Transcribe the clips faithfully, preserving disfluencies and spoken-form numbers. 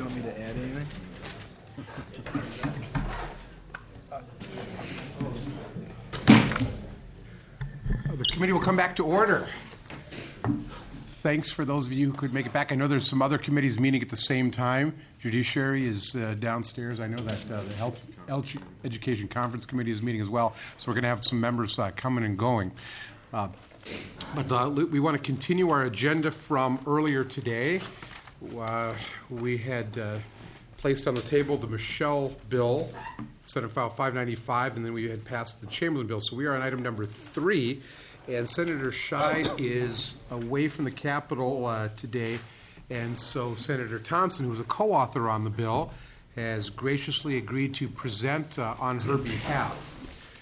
you want me to add anything? The committee will come back to order. Thanks for those of you who could make it back. I know there's some other committees meeting at the same time. Judiciary is uh, downstairs. I know that uh, the Health Education Conference Committee is meeting as well. So we're going to have some members uh, coming and going. Uh, but uh, we want to continue our agenda from earlier today. Uh, we had uh, placed on the table the Michelle bill, Senate File five ninety-five, and then we had passed the Chamberlain bill. So we are on item number three. And Senator Scheid is away from the Capitol uh, today, and so Senator Thompson, who is a co-author on the bill, has graciously agreed to present uh, on her behalf.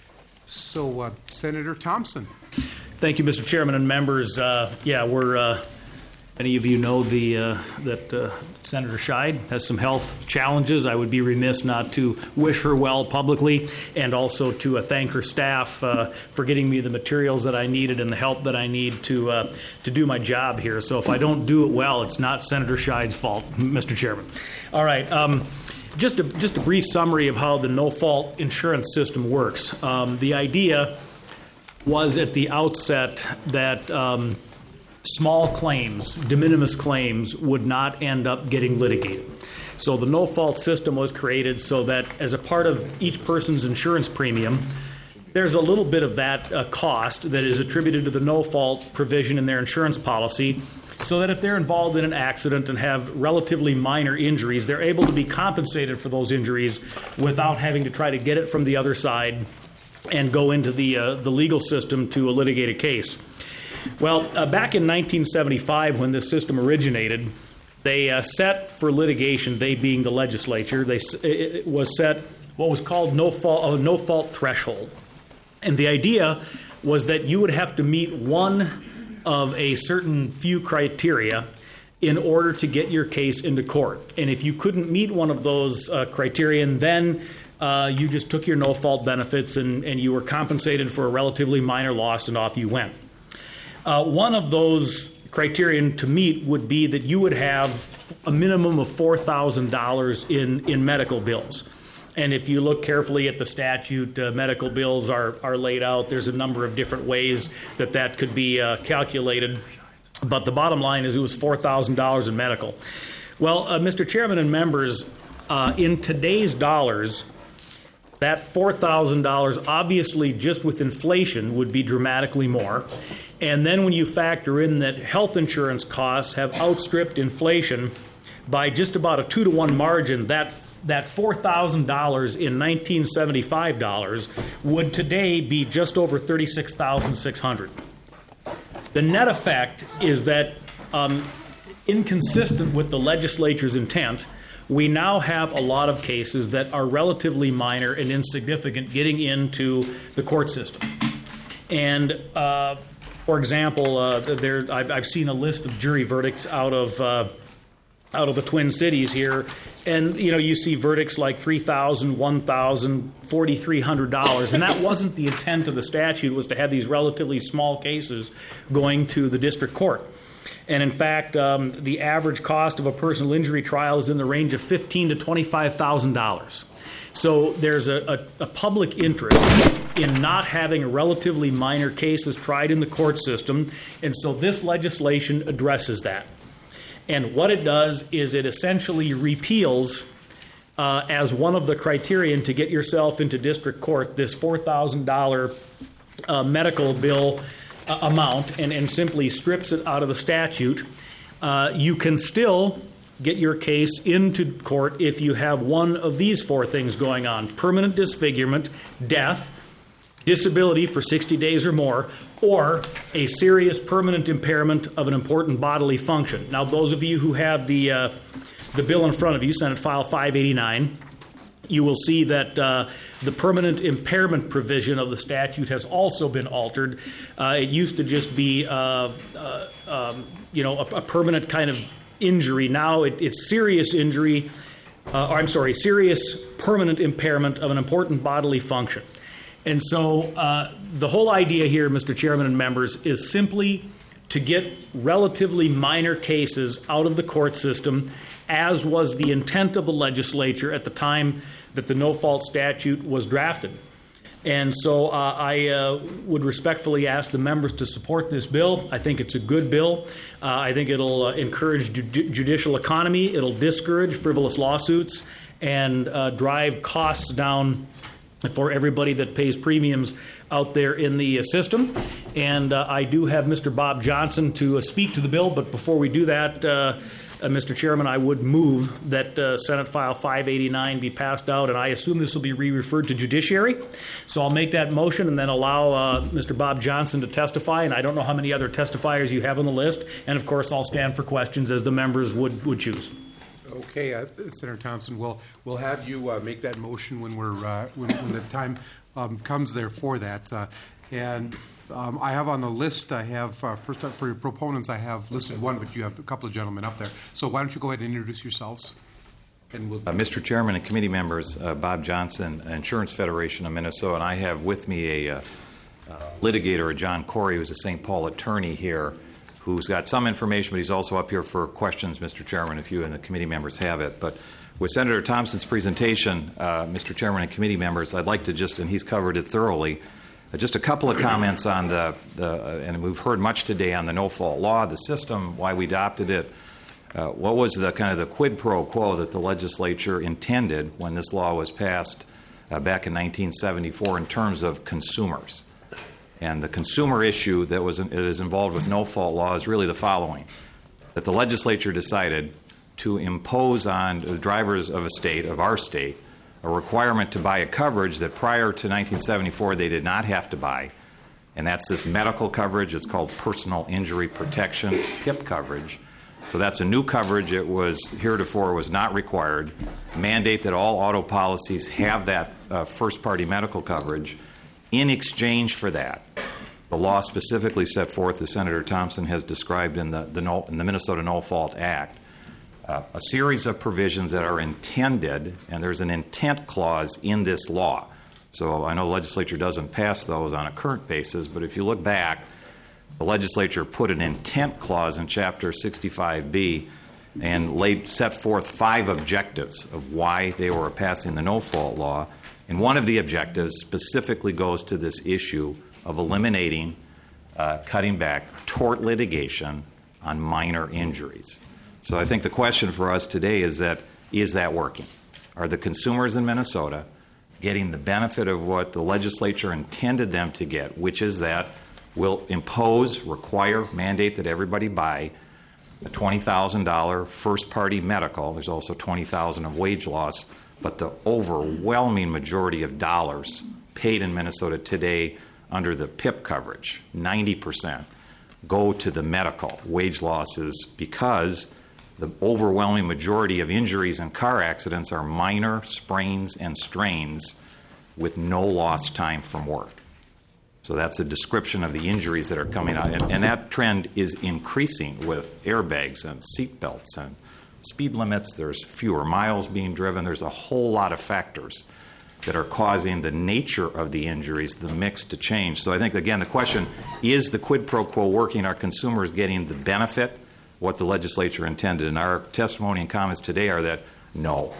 So, uh, Senator Thompson. Thank you, Mister Chairman and members. Uh, yeah, we're uh, many of you know the uh, that uh, Senator Scheid has some health challenges. I would be remiss not to wish her well publicly, and also to uh, thank her staff uh, for getting me the materials that I needed and the help that I need to uh, to do my job here. So if I don't do it well, it's not Senator Scheid's fault, Mister Chairman. All right. Um, just a, just a brief summary of how the no-fault insurance system works. Um, the idea was at the outset that um, small claims, de minimis claims, would not end up getting litigated. So the no-fault system was created so that as a part of each person's insurance premium, there's a little bit of that uh, cost that is attributed to the no-fault provision in their insurance policy, so that if they're involved in an accident and have relatively minor injuries, they're able to be compensated for those injuries without having to try to get it from the other side and go into the uh, the legal system to uh, litigate a case. Well, uh, back in nineteen seventy-five, when this system originated, they uh, set for litigation, they being the legislature, they it was set what was called no fault, a no fault threshold. And the idea was that you would have to meet one of a certain few criteria in order to get your case into court. And if you couldn't meet one of those uh, criteria, then uh, you just took your no-fault benefits and, and you were compensated for a relatively minor loss, and off you went. Uh, one of those criterion to meet would be that you would have a minimum of four thousand dollars in, in medical bills. And if you look carefully at the statute, uh, medical bills are, are laid out. There's a number of different ways that that could be uh, calculated. But the bottom line is it was four thousand dollars in medical. Well, uh, Mister Chairman and members, uh, in today's dollars, that four thousand dollars obviously just with inflation would be dramatically more. And then when you factor in that health insurance costs have outstripped inflation by just about a two to one margin, that that four thousand dollars in nineteen seventy-five dollars would today be just over thirty-six thousand six hundred dollars. The net effect is that, um, inconsistent with the legislature's intent, we now have a lot of cases that are relatively minor and insignificant getting into the court system. And, uh, for example, uh, there I've, I've seen a list of jury verdicts out of uh, out of the Twin Cities here, and you know you see verdicts like three thousand dollars, one thousand dollars, four thousand three hundred dollars, and that wasn't the intent of the statute, was to have these relatively small cases going to the district court. And in fact, um, the average cost of a personal injury trial is in the range of fifteen thousand to twenty-five thousand dollars. So there's a, a, a public interest in not having relatively minor cases tried in the court system, and so this legislation addresses that. And what it does is it essentially repeals, uh, as one of the criterion to get yourself into district court, this four thousand dollars uh, medical bill uh, amount, and, and simply strips it out of the statute. Uh, you can still get your case into court if you have one of these four things going on: permanent disfigurement, death, disability for sixty days or more, or a serious permanent impairment of an important bodily function. Now, those of you who have the uh, the bill in front of you, Senate File five eighty-nine, you will see that uh, the permanent impairment provision of the statute has also been altered. Uh, it used to just be, uh, uh, um, you know, a, a permanent kind of injury. Now it, it's serious injury, uh, or I'm sorry, serious permanent impairment of an important bodily function. And so uh, the whole idea here, Mister Chairman and members, is simply to get relatively minor cases out of the court system, as was the intent of the legislature at the time that the no-fault statute was drafted. And so uh, I uh, would respectfully ask the members to support this bill. I think it's a good bill. Uh, I think it'll uh, encourage ju- judicial economy. It'll discourage frivolous lawsuits and uh, drive costs down for everybody that pays premiums out there in the uh, system. And uh, I do have Mister Bob Johnson to uh, speak to the bill. But before we do that, uh, Uh, Mister Chairman, I would move that uh, Senate File five eighty-nine be passed out, and I assume this will be re-referred to judiciary. So I'll make that motion and then allow uh, Mister Bob Johnson to testify, and I don't know how many other testifiers you have on the list. And, of course, I'll stand for questions as the members would, would choose. Okay, uh, Senator Thompson, we'll, we'll have you uh, make that motion when, we're, uh, when, when the time um, comes there for that. Uh, and Um, I have on the list, I have, uh, first up for your proponents, I have listed one, but you have a couple of gentlemen up there. So why don't you go ahead and introduce yourselves? And we'll Uh, Mister Chairman and committee members, uh, Bob Johnson, Insurance Federation of Minnesota, and I have with me a uh, uh, litigator, John Corey, who's a Saint Paul attorney here, who's got some information, but he's also up here for questions, Mister Chairman, if you and the committee members have it. But with Senator Thompson's presentation, uh, Mister Chairman and committee members, I'd like to just, and he's covered it thoroughly, Uh, just a couple of comments on the, the uh, and we've heard much today on the no-fault law, the system, why we adopted it. Uh, what was the kind of the quid pro quo that the legislature intended when this law was passed uh, back in nineteen seventy-four in terms of consumers? And the consumer issue that was that is involved with no-fault law is really the following: that the legislature decided to impose on the drivers of a state, of our state, a requirement to buy a coverage that prior to nineteen seventy-four they did not have to buy, and that's this medical coverage. It's called personal injury protection, P I P coverage. So that's a new coverage. It was heretofore was not required. Mandate that all auto policies have that uh, first-party medical coverage. In exchange for that, the law specifically set forth, as Senator Thompson has described in the, the, no, in the Minnesota No-Fault Act, Uh, a series of provisions that are intended, and there's an intent clause in this law. So I know the legislature doesn't pass those on a current basis, but if you look back, the legislature put an intent clause in Chapter sixty-five B and laid, set forth five objectives of why they were passing the no-fault law. And one of the objectives specifically goes to this issue of eliminating, uh, cutting back tort litigation on minor injuries. So I think the question for us today is that, is that working? Are the consumers in Minnesota getting the benefit of what the legislature intended them to get, which is that we'll impose, require, mandate that everybody buy a twenty thousand dollars first-party medical. There's also twenty thousand dollars of wage loss, but the overwhelming majority of dollars paid in Minnesota today under the P I P coverage, ninety percent, go to the medical wage losses because the overwhelming majority of injuries and car accidents are minor sprains and strains with no lost time from work. So that's a description of the injuries that are coming out. And, and that trend is increasing with airbags and seat belts and speed limits. There's fewer miles being driven. There's a whole lot of factors that are causing the nature of the injuries, the mix, to change. So I think, again, the question, is the quid pro quo working? Are consumers getting the benefit, what the legislature intended? And our testimony and comments today are that no.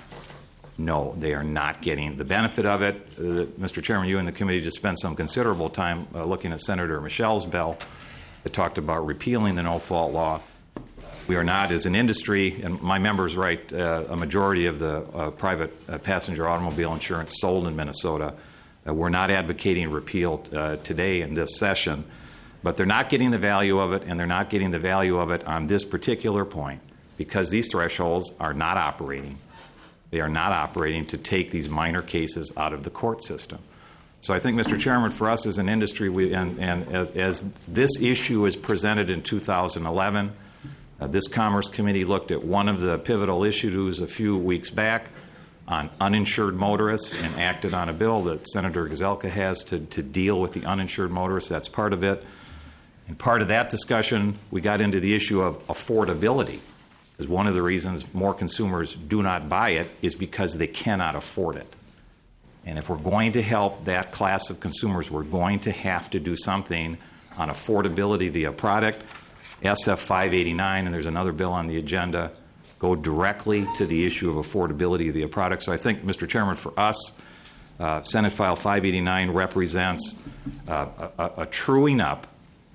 No, they are not getting the benefit of it. Uh, Mister Chairman, you and the committee just spent some considerable time uh, looking at Senator Michelle's bill that talked about repealing the no-fault law. We are not, as an industry, and my members write uh, a majority of the uh, private uh, passenger automobile insurance sold in Minnesota. Uh, we're not advocating repeal uh, today in this session, but they're not getting the value of it, and they're not getting the value of it on this particular point because these thresholds are not operating. They are not operating to take these minor cases out of the court system. So I think, Mister Chairman, for us as an industry, we, and, and as this issue is presented in two thousand eleven, uh, this Commerce Committee looked at one of the pivotal issues a few weeks back on uninsured motorists and acted on a bill that Senator Gazelka has to, to deal with the uninsured motorists. That's part of it. And part of that discussion, we got into the issue of affordability. Because one of the reasons more consumers do not buy it is because they cannot afford it. And if we're going to help that class of consumers, we're going to have to do something on affordability of the product. S F five eighty-nine, and there's another bill on the agenda, go directly to the issue of affordability of the product. So I think, Mister Chairman, for us, uh, Senate File five eighty-nine represents uh, a, a, a truing up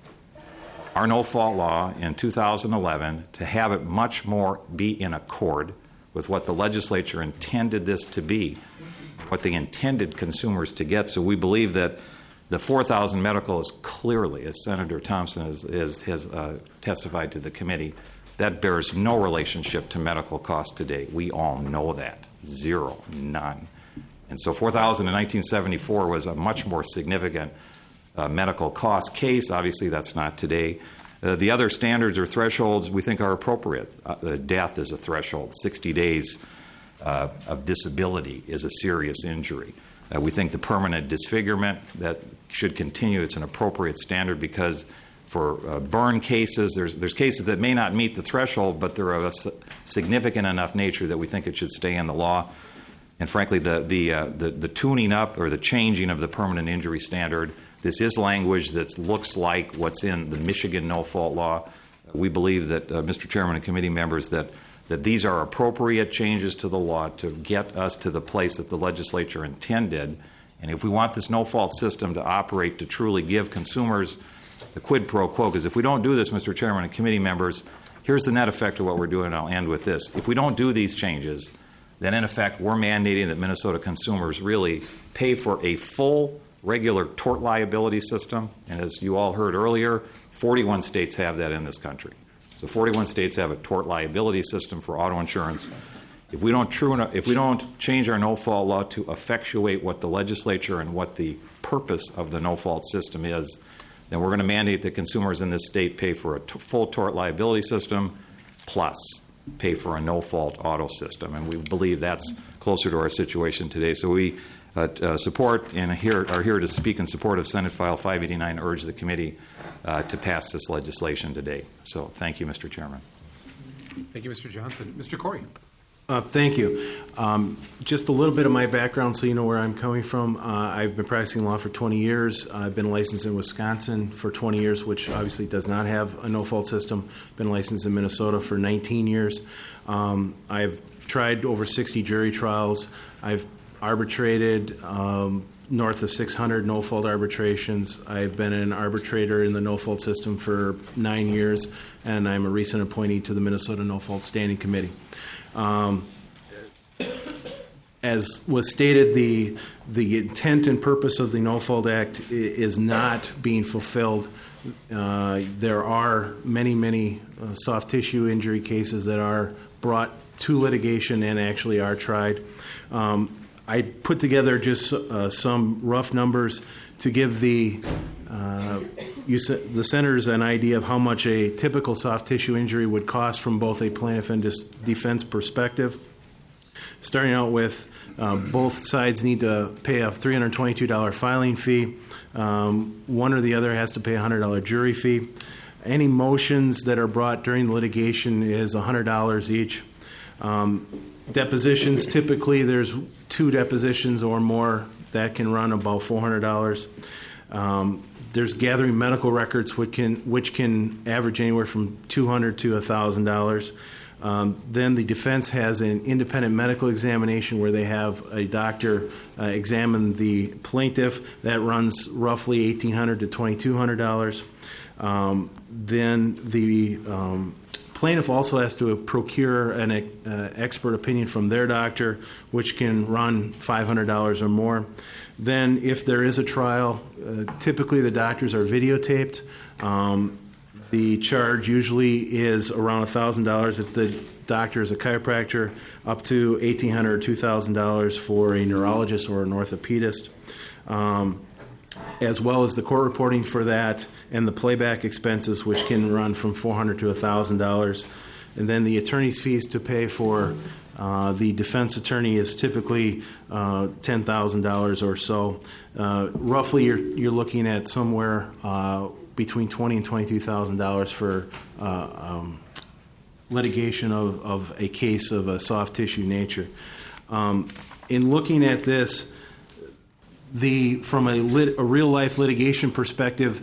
our no-fault law in two thousand eleven to have it much more be in accord with what the legislature intended this to be, what they intended consumers to get. So we believe that the four thousand medical is clearly, as Senator Thompson is, is, has uh, testified to the committee, that bears no relationship to medical costs today. We all know that. Zero, none. And so four thousand in nineteen seventy-four was a much more significant uh, medical cost case. Obviously, that's not today. Uh, the other standards or thresholds we think are appropriate. Uh, death is a threshold. sixty days uh, of disability is a serious injury. Uh, we think the permanent disfigurement that should continue. It's an appropriate standard because for uh, burn cases, there's there's cases that may not meet the threshold, but they're of a s- significant enough nature that we think it should stay in the law. And frankly, the the, uh, the the tuning up or the changing of the permanent injury standard, this is language that looks like what's in the Michigan no-fault law. We believe that, uh, Mister Chairman and committee members, that that these are appropriate changes to the law to get us to the place that the legislature intended. And if we want this no-fault system to operate to truly give consumers the quid pro quo, because if we don't do this, Mister Chairman and committee members, here's the net effect of what we're doing, and I'll end with this. If we don't do these changes, then in effect we're mandating that Minnesota consumers really pay for a full regular tort liability system. And as you all heard earlier, forty-one states have that in this country. So forty-one states have a tort liability system for auto insurance. If we don't true enough, if we don't change our no-fault law to effectuate what the legislature and what the purpose of the no-fault system is, then we're going to mandate that consumers in this state pay for a t- full tort liability system plus pay for a no-fault auto system. And we believe that's closer to our situation today. So we uh, uh, support and here, are here to speak in support of Senate File five eighty-nine, urge the committee uh, to pass this legislation today. So thank you, Mister Chairman. Thank you, Mister Johnson. Mister Corey. Uh, thank you. Um, just a little bit of my background so you know where I'm coming from. Uh, I've been practicing law for twenty years. I've been licensed in Wisconsin for twenty years, which obviously does not have a no-fault system. Been licensed in Minnesota for nineteen years. Um, I've tried over sixty jury trials. I've arbitrated um, north of six hundred no-fault arbitrations. I've been an arbitrator in the no-fault system for nine years, and I'm a recent appointee to the Minnesota No-Fault Standing Committee. Um, as was stated, the the intent and purpose of the No-Fault Act is not being fulfilled. Uh, there are many, many uh, soft tissue injury cases that are brought to litigation and actually are tried. Um, I put together just uh, some rough numbers to give the uh, you, the senators an idea of how much a typical soft tissue injury would cost from both a plaintiff and dis- defense perspective. Starting out with uh, both sides need to pay a three hundred twenty-two dollars filing fee. Um, one or the other has to pay a one hundred dollars jury fee. Any motions that are brought during the litigation is one hundred dollars each. Um, depositions, typically there's two depositions or more. That can run about four hundred dollars. Um, there's gathering medical records which can which can average anywhere from two hundred dollars to one thousand dollars. Um, then the defense has an independent medical examination where they have a doctor uh, examine the plaintiff. That runs roughly eighteen hundred dollars to twenty-two hundred dollars. Um, then the um, plaintiff also has to procure an uh, expert opinion from their doctor, which can run five hundred dollars or more. Then if there is a trial, uh, typically the doctors are videotaped. Um, the charge usually is around one thousand dollars if the doctor is a chiropractor, up to eighteen hundred dollars or two thousand dollars for a neurologist or an orthopedist, um, as well as the court reporting for that and the playback expenses, which can run from four hundred dollars to one thousand dollars. And then the attorney's fees to pay for uh, the defense attorney is typically uh, ten thousand dollars or so. Uh, roughly, you're, you're looking at somewhere uh, between twenty thousand dollars and twenty-two thousand dollars for uh, um, litigation of, of a case of a soft tissue nature. Um, in looking at this, the from a, lit, a real-life litigation perspective,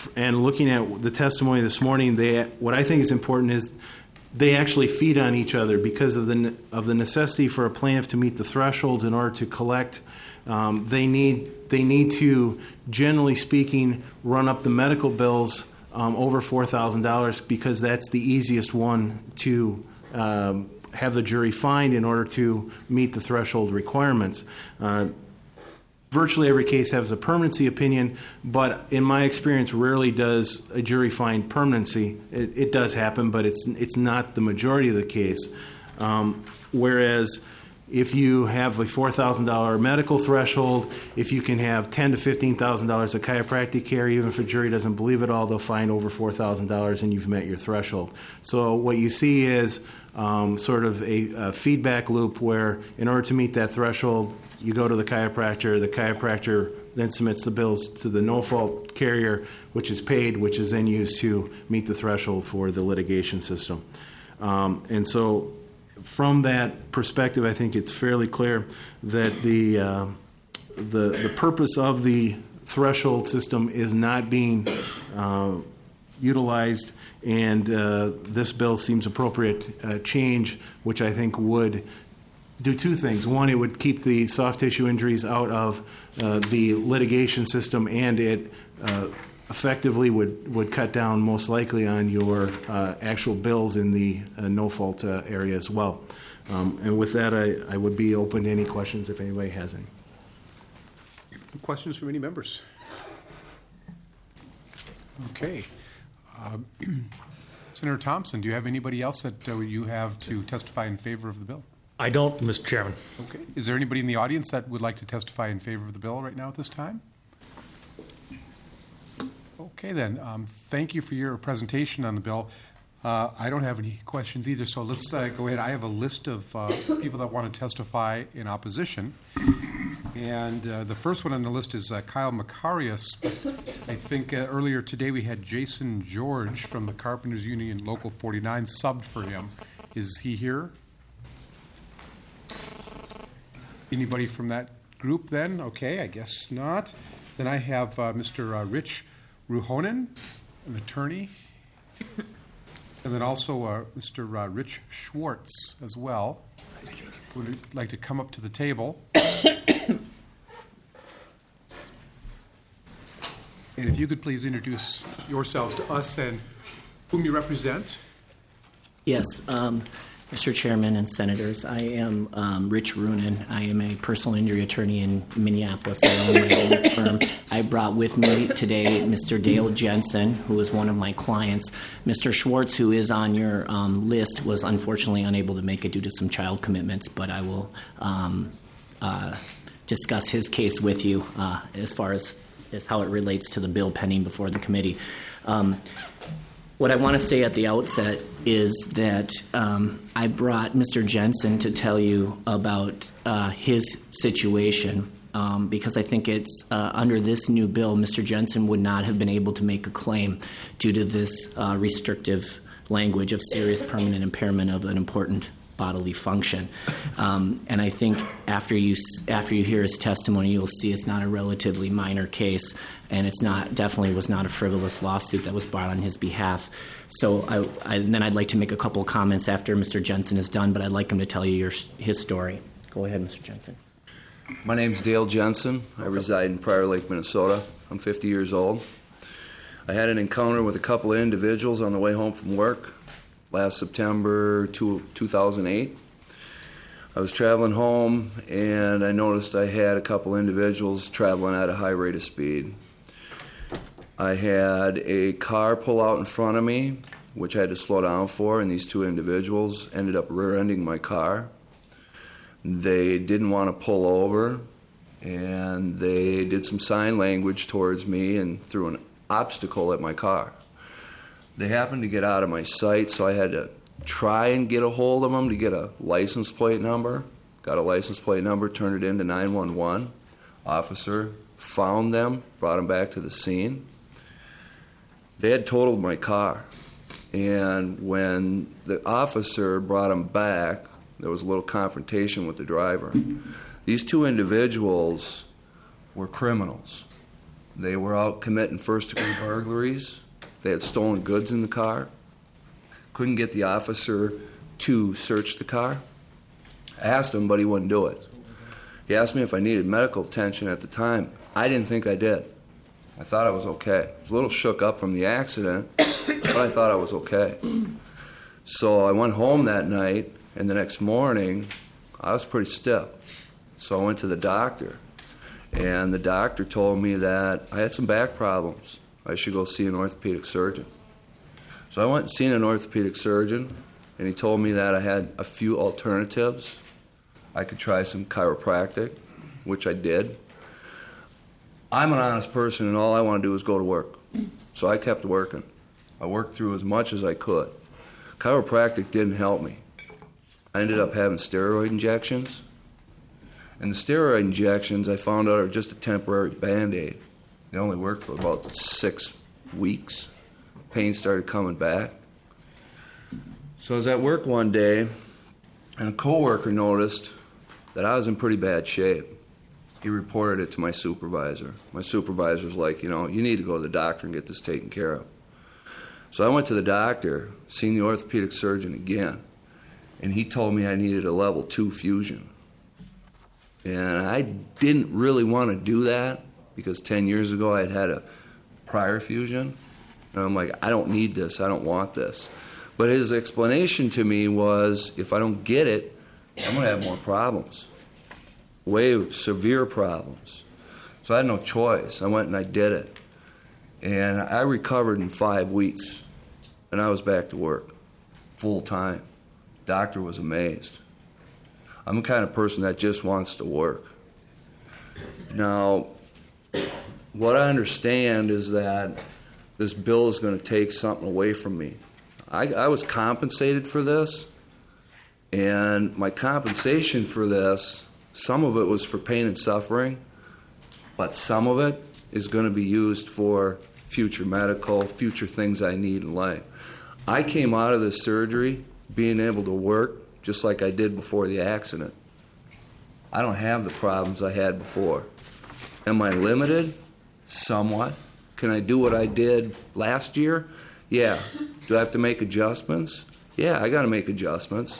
and looking at the testimony this morning, they, what I think is important is they actually feed on each other because of the of the necessity for a plaintiff to meet the thresholds in order to collect. Um, they need they need to, generally speaking, run up the medical bills um, over four thousand dollars because that's the easiest one to um, have the jury find in order to meet the threshold requirements. Uh, Virtually every case has a permanency opinion, but in my experience, rarely does a jury find permanency. It, it does happen, but it's it's not the majority of the case. Um, whereas if you have a four thousand dollars medical threshold, if you can have ten thousand to fifteen thousand dollars of chiropractic care, even if a jury doesn't believe it all, they'll find over four thousand dollars and you've met your threshold. So what you see is um, sort of a, a feedback loop where in order to meet that threshold, you go to the chiropractor, the chiropractor then submits the bills to the no-fault carrier, which is paid, which is then used to meet the threshold for the litigation system. Um, and so from that perspective, I think it's fairly clear that the, uh, the, the purpose of the threshold system is not being uh, utilized, and uh, this bill seems appropriate uh, change, which I think would do two things. One, it would keep the soft tissue injuries out of uh, the litigation system, and it uh, effectively would, would cut down most likely on your uh, actual bills in the uh, no-fault uh, area as well. Um, and with that, I, I would be open to any questions if anybody has any. Questions from any members? Okay. Uh, Senator Thompson, do you have anybody else that uh, you have to testify in favor of the bill? I don't, Mister Chairman. Okay. Is there anybody in the audience that would like to testify in favor of the bill right now at this time? Okay, then. Um, thank you for your presentation on the bill. Uh, I don't have any questions either, so let's uh, go ahead. I have a list of uh, people that want to testify in opposition. And uh, the first one on the list is uh, Kyle Macarius. I think uh, earlier today we had Jason George from the Carpenters Union Local forty-nine subbed for him. Is he here? Anybody from that group then? Okay, I guess not. Then I have uh, Mister Uh, Rich Ruhonen, an attorney. And then also uh, Mister Uh, Rich Schwartz as well. Would like to come up to the table. And if you could please introduce yourselves to us and whom you represent. Yes, um, Mister Chairman and Senators, I am um, Rich Ruhonen. I am a personal injury attorney in Minneapolis. I own my own firm. I brought with me today Mister Dale Jensen, who is one of my clients. Mister Schwartz, who is on your um, list, was unfortunately unable to make it due to some child commitments, but I will um, uh, discuss his case with you uh, as far as, as how it relates to the bill pending before the committee. Um, What I want to say at the outset is that um, I brought Mister Jensen to tell you about uh, his situation um, because I think it's uh, under this new bill, Mister Jensen would not have been able to make a claim due to this uh, restrictive language of serious permanent impairment of an important bodily function. Um, and I think after you after you hear his testimony, you'll see it's not a relatively minor case, and it's not definitely was not a frivolous lawsuit that was brought on his behalf. So I, I, then I'd like to make a couple of comments after Mister Jensen is done, but I'd like him to tell you your, his story. Go ahead, Mister Jensen. My name's Dale Jensen. I reside in Prior Lake, Minnesota. I'm fifty years old. I had an encounter with a couple of individuals on the way home from work last September two thousand eight. I was traveling home, and I noticed I had a couple individuals traveling at a high rate of speed. I had a car pull out in front of me, which I had to slow down for, and these two individuals ended up rear-ending my car. They didn't want to pull over, and they did some sign language towards me and threw an obstacle at my car. They happened to get out of my sight, so I had to try and get a hold of them to get a license plate number. Got a license plate number, turned it into nine one one. Officer found them, brought them back to the scene. They had totaled my car. And when the officer brought them back, there was a little confrontation with the driver. These two individuals were criminals. They were out committing first-degree burglaries. They had stolen goods in the car. Couldn't get the officer to search the car. I asked him, but he wouldn't do it. He asked me if I needed medical attention at the time. I didn't think I did. I thought I was okay. I was a little shook up from the accident, but I thought I was okay. So I went home that night, and the next morning, I was pretty stiff. So I went to the doctor, and the doctor told me that I had some back problems. I should go see an orthopedic surgeon. So I went and seen an orthopedic surgeon, and he told me that I had a few alternatives. I could try some chiropractic, which I did. I'm an honest person, and all I want to do is go to work. So I kept working. I worked through as much as I could. Chiropractic didn't help me. I ended up having steroid injections. And the steroid injections, I found out, are just a temporary Band-Aid. They only worked for about six weeks. Pain started coming back. So I was at work one day, and a coworker noticed that I was in pretty bad shape. He reported it to my supervisor. My supervisor was like, you know, you need to go to the doctor and get this taken care of. So I went to the doctor, seen the orthopedic surgeon again, and he told me I needed a level two fusion. And I didn't really want to do that because ten years ago I had had a prior fusion. And I'm like, I don't need this. I don't want this. But his explanation to me was, if I don't get it, I'm going to have more problems. Way severe problems. So I had no choice. I went and I did it. And I recovered in five weeks. And I was back to work, full time. Doctor was amazed. I'm the kind of person that just wants to work. Now, what I understand is that this bill is going to take something away from me. I, I was compensated for this, and my compensation for this, some of it was for pain and suffering, but some of it is going to be used for future medical, future things I need in life. I came out of this surgery being able to work just like I did before the accident. I don't have the problems I had before. Am I limited? Somewhat. Can I do what I did last year? Yeah. Do I have to make adjustments? Yeah, I got to make adjustments.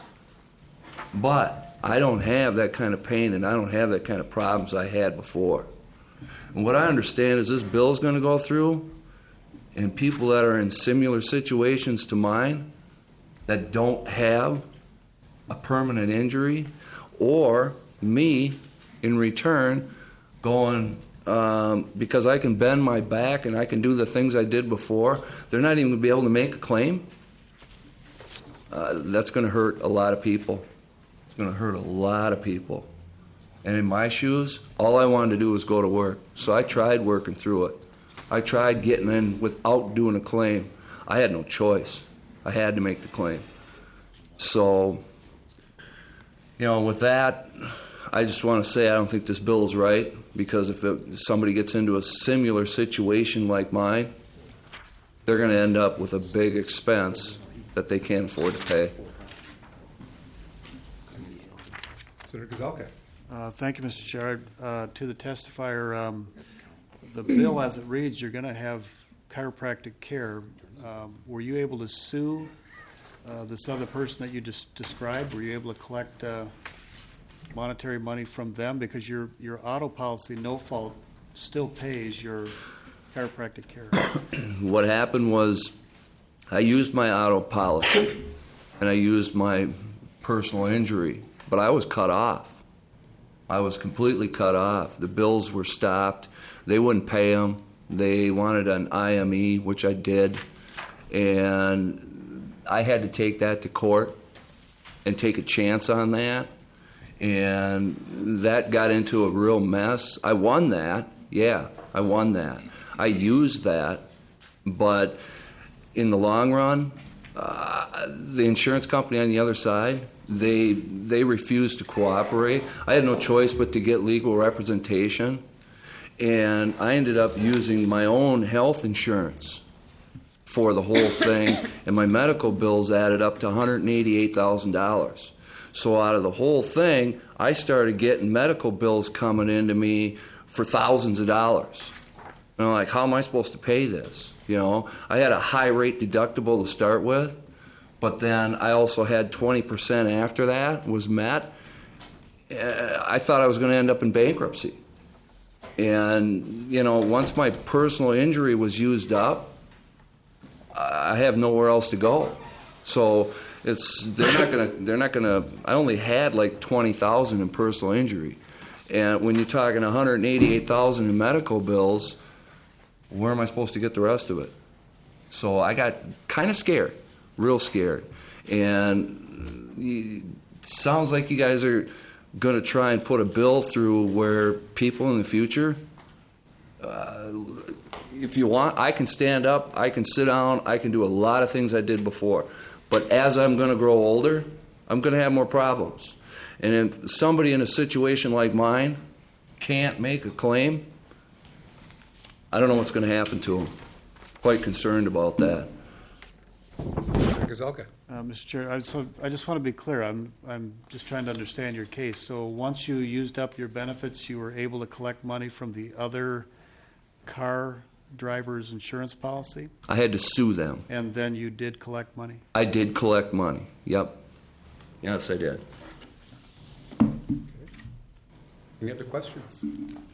But I don't have that kind of pain and I don't have that kind of problems I had before. And what I understand is this bill is going to go through, and people that are in similar situations to mine that don't have a permanent injury, or me in return going, um, because I can bend my back and I can do the things I did before, they're not even going to be able to make a claim. Uh, that's going to hurt a lot of people. It's going to hurt a lot of people. And in my shoes, all I wanted to do was go to work. So I tried working through it. I tried getting in without doing a claim. I had no choice. I had to make the claim. So, you know, with that, I just want to say I don't think this bill is right, because if, it, if somebody gets into a similar situation like mine, they're going to end up with a big expense that they can't afford to pay. Senator Gazelka. Uh, thank you, Mister Chair. Uh, to the testifier, um, the bill as it reads, you're going to have chiropractic care. Um, were you able to sue uh, this other person that you just described? Were you able to collect uh, monetary money from them? Because your your auto policy, no fault, still pays your chiropractic care. What happened was I used my auto policy and I used my personal injury, but I was cut off. I was completely cut off. The bills were stopped. They wouldn't pay them. They wanted an I M E, which I did, and I had to take that to court and take a chance on that, and that got into a real mess. I won that. Yeah, I won that. I used that, but in the long run, uh, the insurance company on the other side, they they refused to cooperate. I had no choice but to get legal representation, and I ended up using my own health insurance for the whole thing, and my medical bills added up to one hundred eighty-eight thousand dollars. So out of the whole thing, I started getting medical bills coming into me for thousands of dollars. And I'm like, how am I supposed to pay this? You know, I had a high rate deductible to start with, but then I also had twenty percent after that was met. Uh, I thought I was going to end up in bankruptcy. And, you know, once my personal injury was used up, I have nowhere else to go. So it's they're not going to they're not going to I only had like twenty thousand in personal injury. And when you're talking one hundred eighty-eight thousand in medical bills, where am I supposed to get the rest of it? So I got kind of scared, real scared. And it sounds like you guys are going to try and put a bill through where people in the future, uh, if you want, I can stand up, I can sit down, I can do a lot of things I did before. But as I'm going to grow older, I'm going to have more problems. And if somebody in a situation like mine can't make a claim, I don't know what's going to happen to them. Quite concerned about that. Mister Gazelka. Uh, Mister Chair, I, so I just want to be clear. I'm I'm just trying to understand your case. So once you used up your benefits, you were able to collect money from the other car driver's insurance policy, I had to sue them. and then you did collect money? I did collect money. Yep. Yes, I did. Any other questions?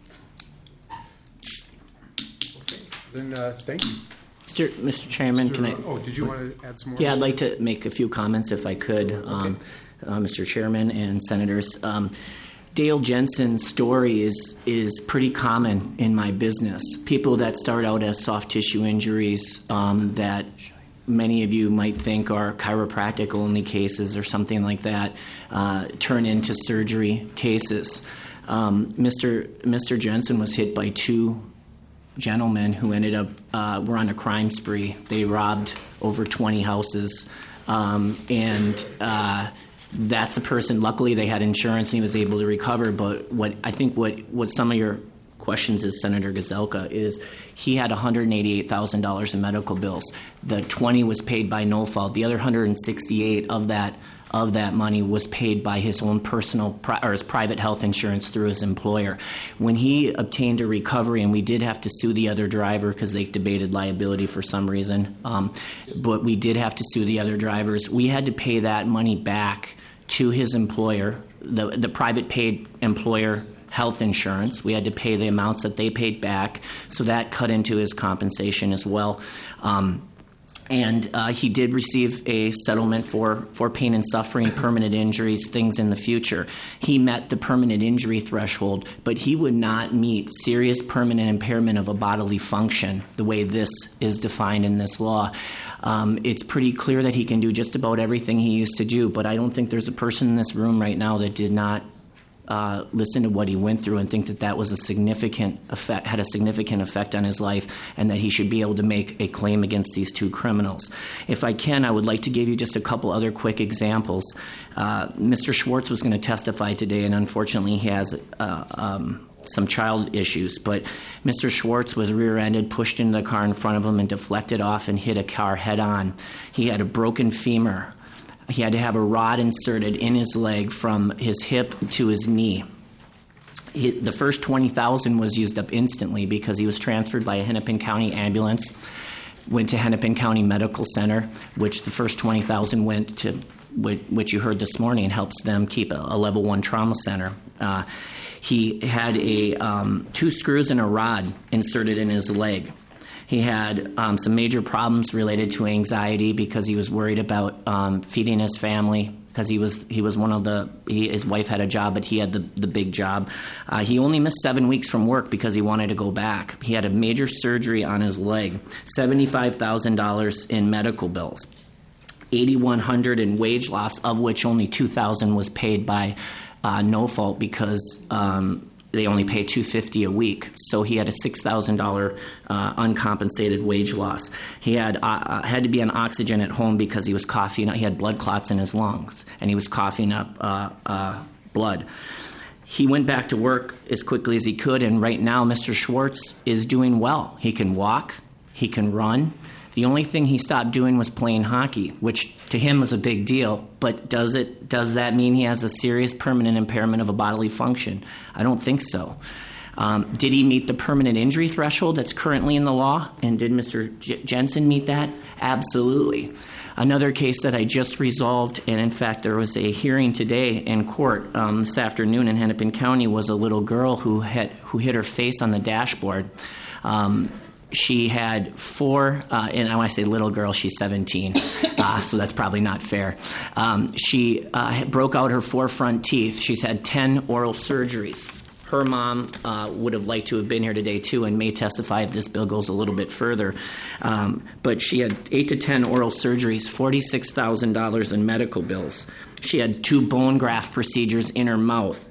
Okay, then uh, thank you. Mister Mister Chairman, can I? Oh, did you want to add some more? Yeah, I'd like to make a few comments if I could, um, uh, Mister Chairman and Senators. Um, Dale Jensen's story is is pretty common in my business. People that start out as soft tissue injuries um, that many of you might think are chiropractic only cases or something like that uh, turn into surgery cases. Um, Mister Mister Jensen was hit by two gentlemen who ended up uh, were on a crime spree. They robbed over twenty houses, um, and uh, that's a person. Luckily, they had insurance and he was able to recover. But what I think what what some of your questions is, Senator Gazelka, is he had one hundred eighty-eight thousand dollars in medical bills. The twenty was paid by no fault. The other one hundred sixty-eight of that of that money was paid by his own personal pri- or his private health insurance through his employer. When he obtained a recovery, and we did have to sue the other driver because they debated liability for some reason, um, but we did have to sue the other drivers. We had to pay that money back to his employer, the the private paid employer health insurance. We had to pay the amounts that they paid back, so that cut into his compensation as well. Um, And uh, he did receive a settlement for, for pain and suffering, permanent injuries, things in the future. He met the permanent injury threshold, but he would not meet serious permanent impairment of a bodily function the way this is defined in this law. Um, it's pretty clear that he can do just about everything he used to do, but I don't think there's a person in this room right now that did not Uh, listen to what he went through and think that that was a significant effect, had a significant effect on his life, and that he should be able to make a claim against these two criminals. If I can, I would like to give you just a couple other quick examples. Uh, Mister Schwartz was going to testify today, and unfortunately he has uh, um, some child issues, but Mister Schwartz was rear-ended, pushed into the car in front of him, and deflected off and hit a car head-on. He had a broken femur. He had to have a rod inserted in his leg from his hip to his knee. He, the first twenty thousand dollars was used up instantly because he was transferred by a Hennepin County ambulance, went to Hennepin County Medical Center, which the first twenty thousand dollars went to, which you heard this morning, and helps them keep a, a level one trauma center. Uh, he had a um, two screws and a rod inserted in his leg. He had um, some major problems related to anxiety because he was worried about um, feeding his family, because he was he was one of the he, his wife had a job, but he had the the big job. Uh, he only missed seven weeks from work because he wanted to go back. He had a major surgery on his leg, seventy-five thousand dollars in medical bills, eighty-one hundred dollars in wage loss, of which only two thousand dollars was paid by uh, no fault because Um, they only pay two hundred fifty dollars a week, so he had a six thousand dollars uh, uncompensated wage loss. He had uh, had to be on oxygen at home because he was coughing. He had blood clots in his lungs, and he was coughing up uh, uh, blood. He went back to work as quickly as he could, and right now Mister Schwartz is doing well. He can walk, he can run. The only thing he stopped doing was playing hockey, which to him was a big deal. But does it does that mean he has a serious permanent impairment of a bodily function? I don't think so. Um, did he meet the permanent injury threshold that's currently in the law? And did Mister J- Jensen meet that? Absolutely. Another case that I just resolved, and in fact there was a hearing today in court um, this afternoon in Hennepin County, was a little girl who had who hit her face on the dashboard. Um, She had four, uh, and when I say little girl, she's seventeen, uh, so that's probably not fair. Um, she uh, broke out her four front teeth. She's had ten oral surgeries. Her mom uh, would have liked to have been here today, too, and may testify if this bill goes a little bit further. Um, but she had eight to ten oral surgeries, forty-six thousand dollars in medical bills. She had two bone graft procedures in her mouth.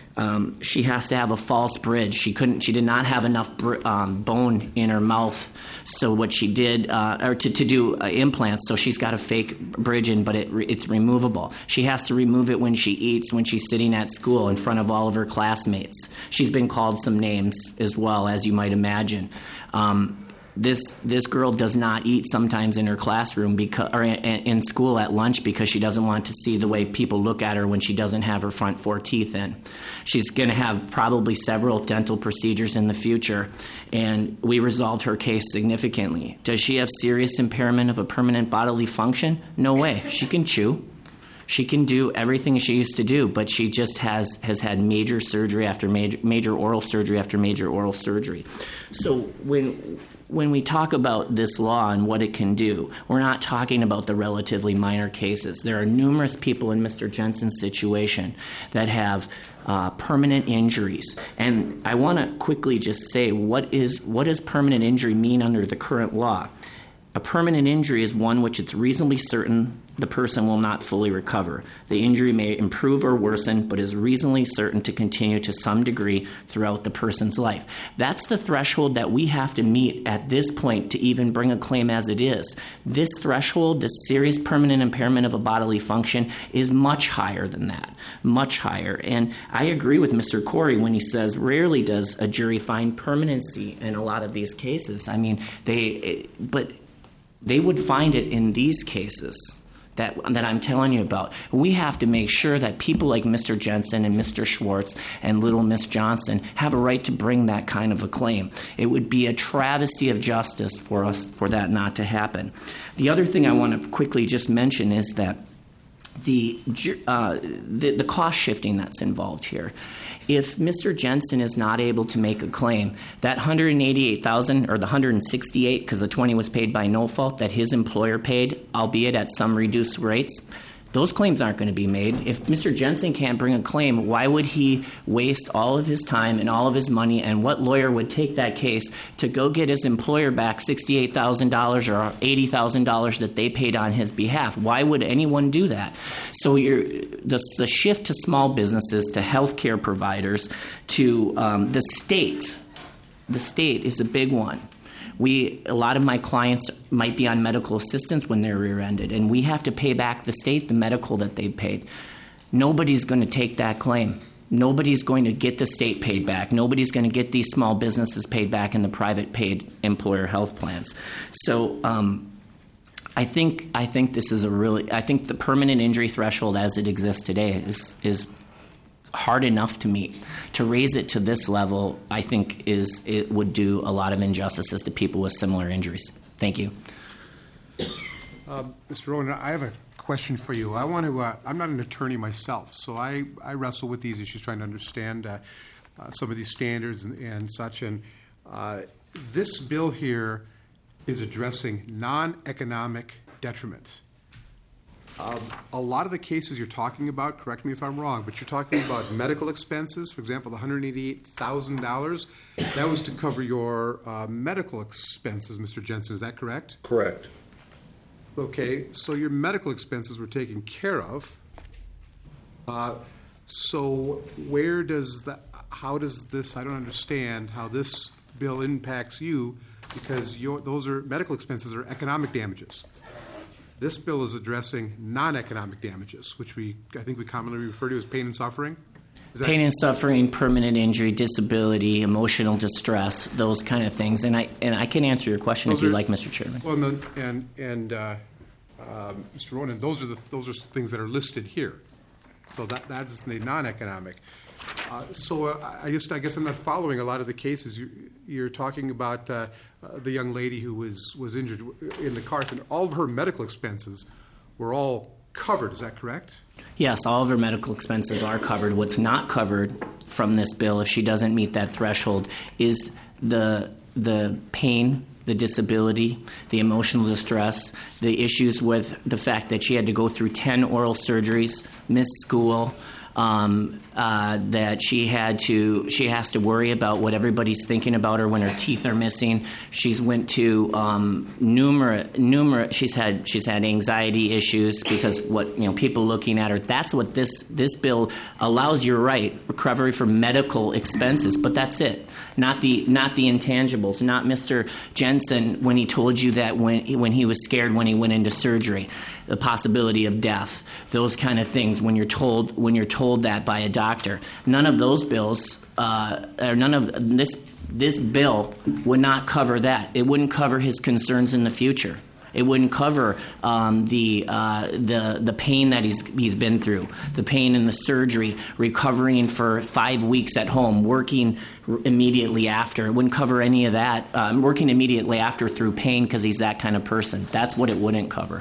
Um, she has to have a false bridge. She couldn't. She did not have enough br- um, bone in her mouth. So what she did, uh, or to, to do uh, implants. So she's got a fake bridge in, but it re- it's removable. She has to remove it when she eats, when she's sitting at school in front of all of her classmates. She's been called some names as well, as you might imagine. Um, This this girl does not eat sometimes in her classroom because, or in, in school at lunch because she doesn't want to see the way people look at her when she doesn't have her front four teeth in. She's going to have probably several dental procedures in the future, and we resolved her case significantly. Does she have serious impairment of a permanent bodily function? No way. She can chew. She can do everything she used to do, but she just has, has had major surgery after major, major oral surgery after major oral surgery. So when when we talk about this law and what it can do, we're not talking about the relatively minor cases. There are numerous people in Mister Jensen's situation that have uh, permanent injuries. And I want to quickly just say, what is what does permanent injury mean under the current law? A permanent injury is one which it's reasonably certain the person will not fully recover. The injury may improve or worsen, but is reasonably certain to continue to some degree throughout the person's life. That's the threshold that we have to meet at this point to even bring a claim as it is. This threshold, the serious permanent impairment of a bodily function, is much higher than that, much higher. And I agree with Mister Corey when he says rarely does a jury find permanency in a lot of these cases. I mean, they, but they would find it in these cases that that I'm telling you about. We have to make sure that people like Mister Jensen and Mister Schwartz and little Miss Johnson have a right to bring that kind of a claim. It would be a travesty of justice for us for that not to happen. The other thing I want to quickly just mention is that the uh, the, the cost shifting that's involved here. If Mister Jensen is not able to make a claim, that one hundred eighty-eight thousand dollars or the one hundred sixty-eight, because the twenty was paid by no fault, that his employer paid, albeit at some reduced rates, those claims aren't going to be made. If Mister Jensen can't bring a claim, why would he waste all of his time and all of his money, and what lawyer would take that case to go get his employer back sixty-eight thousand dollars or eighty thousand dollars that they paid on his behalf? Why would anyone do that? So you're, the, the shift to small businesses, to healthcare providers, to um, the state, the state is a big one. We, a lot of my clients might be on medical assistance when they're rear-ended, and we have to pay back the state the medical that they paid. Nobody's going to take that claim. Nobody's going to get the state paid back. Nobody's going to get these small businesses paid back in the private paid employer health plans. So um, I think I think this is a really I think the permanent injury threshold as it exists today is is hard enough to meet. To raise it to this level, I think, is it would do a lot of injustices to people with similar injuries. Thank you. Uh, Mister Rowan, I have a question for you. I want to. Uh, I'm not an attorney myself, so I, I wrestle with these issues, trying to understand uh, uh, some of these standards and, and such. And uh, this bill here is addressing non-economic detriment. Uh, a lot of the cases you're talking about, correct me if I'm wrong, but you're talking about medical expenses. For example, the one hundred eighty-eight thousand dollars, that was to cover your uh, medical expenses, Mister Jensen. Is that correct? Correct. Okay, so your medical expenses were taken care of. Uh, so where does that, how does this, I don't understand how this bill impacts you, because your, those are, medical expenses are economic damages. This bill is addressing non-economic damages, which we, I think we commonly refer to as pain and suffering. Is that- Pain and suffering, permanent injury, disability, emotional distress, those kind of things. And I and I can answer your question Those if you'd are- like, Mister Chairman. Well, and and, and uh, uh, Mister Ronan, those are the those are things that are listed here. So that that's the non-economic. Uh, So uh, I just, I guess I'm not following a lot of the cases. You- You're talking about uh, uh, the young lady who was, was injured in the cars, and all of her medical expenses were all covered, is that correct? Yes, all of her medical expenses are covered. What's not covered from this bill, if she doesn't meet that threshold, is the the pain, the disability, the emotional distress, the issues with the fact that she had to go through ten oral surgeries, miss school, um, uh, that she had to she has to worry about what everybody's thinking about her when her teeth are missing. She's went to um, numerous numerous. She's had she's had anxiety issues because what you know people looking at her. That's what this this bill allows. You're right, recovery for medical expenses, but that's it. Not the not the intangibles. Not Mister Jensen when he told you that when when he was scared when he went into surgery, the possibility of death, those kind of things. When you're told when you're told that by a doctor, none of those bills uh, or none of this this bill would not cover that. It wouldn't cover his concerns in the future. It wouldn't cover um, the uh, the the pain that he's he's been through, the pain in the surgery, recovering for five weeks at home, working r- immediately after. It wouldn't cover any of that. Um, working immediately after through pain because he's that kind of person. That's what it wouldn't cover.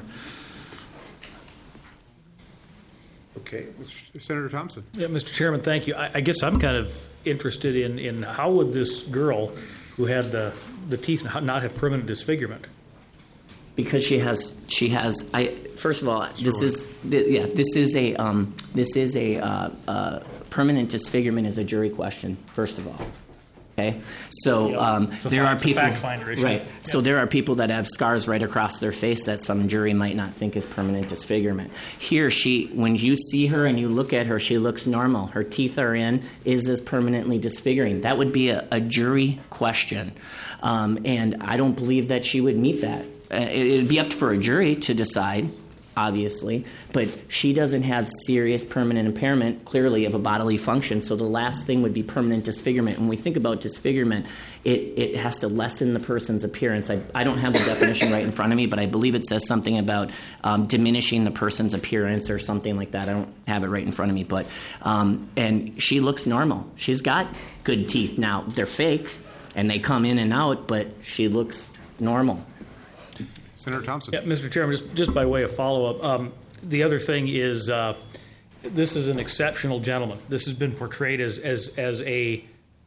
Okay, Senator Thompson. Yeah, Mister Chairman, thank you. I, I guess I'm kind of interested in, in how would this girl who had the, the teeth not have permanent disfigurement? Because she has, she has. I first of all, this is, th- yeah, this is a, um, this is a uh, uh, permanent disfigurement is a jury question. First of all, okay. So um, It's a there fact- are it's a people, fact finder issue. right? Yeah. So there are people that have scars right across their face that some jury might not think is permanent disfigurement. Here, she, when you see her and you look at her, she looks normal. Her teeth are in. Is this permanently disfiguring? That would be a, a jury question, um, and I don't believe that she would meet that. Uh, it would be up for a jury to decide, obviously, but she doesn't have serious permanent impairment, clearly, of a bodily function, so the last thing would be permanent disfigurement. When we think about disfigurement, it, it has to lessen the person's appearance. I, I don't have the definition right in front of me, but I believe it says something about um, diminishing the person's appearance or something like that. I don't have it right in front of me, but um, and she looks normal. She's got good teeth. Now, they're fake, and they come in and out, but she looks normal. Senator Thompson. Yeah, Mister Chairman, just, just by way of follow-up, um, the other thing is uh, this is an exceptional gentleman. This has been portrayed as, as, as a,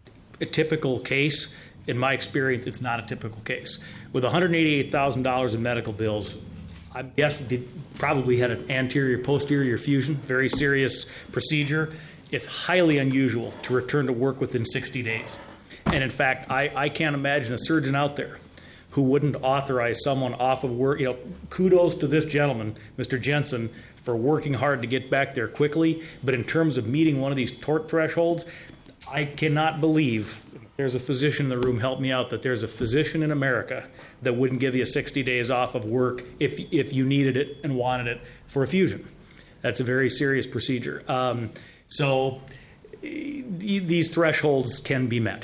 a typical case. In my experience, it's not a typical case. With one hundred eighty-eight thousand dollars in medical bills, I'm guessing he probably had an anterior-posterior fusion, very serious procedure. It's highly unusual to return to work within sixty days. And in fact, I, I can't imagine a surgeon out there who wouldn't authorize someone off of work. You know, kudos to this gentleman, Mister Jensen, for working hard to get back there quickly. But in terms of meeting one of these tort thresholds, I cannot believe, there's a physician in the room, help me out, that there's a physician in America that wouldn't give you sixty days off of work if if you needed it and wanted it for a fusion. That's a very serious procedure. Um, so e- these thresholds can be met.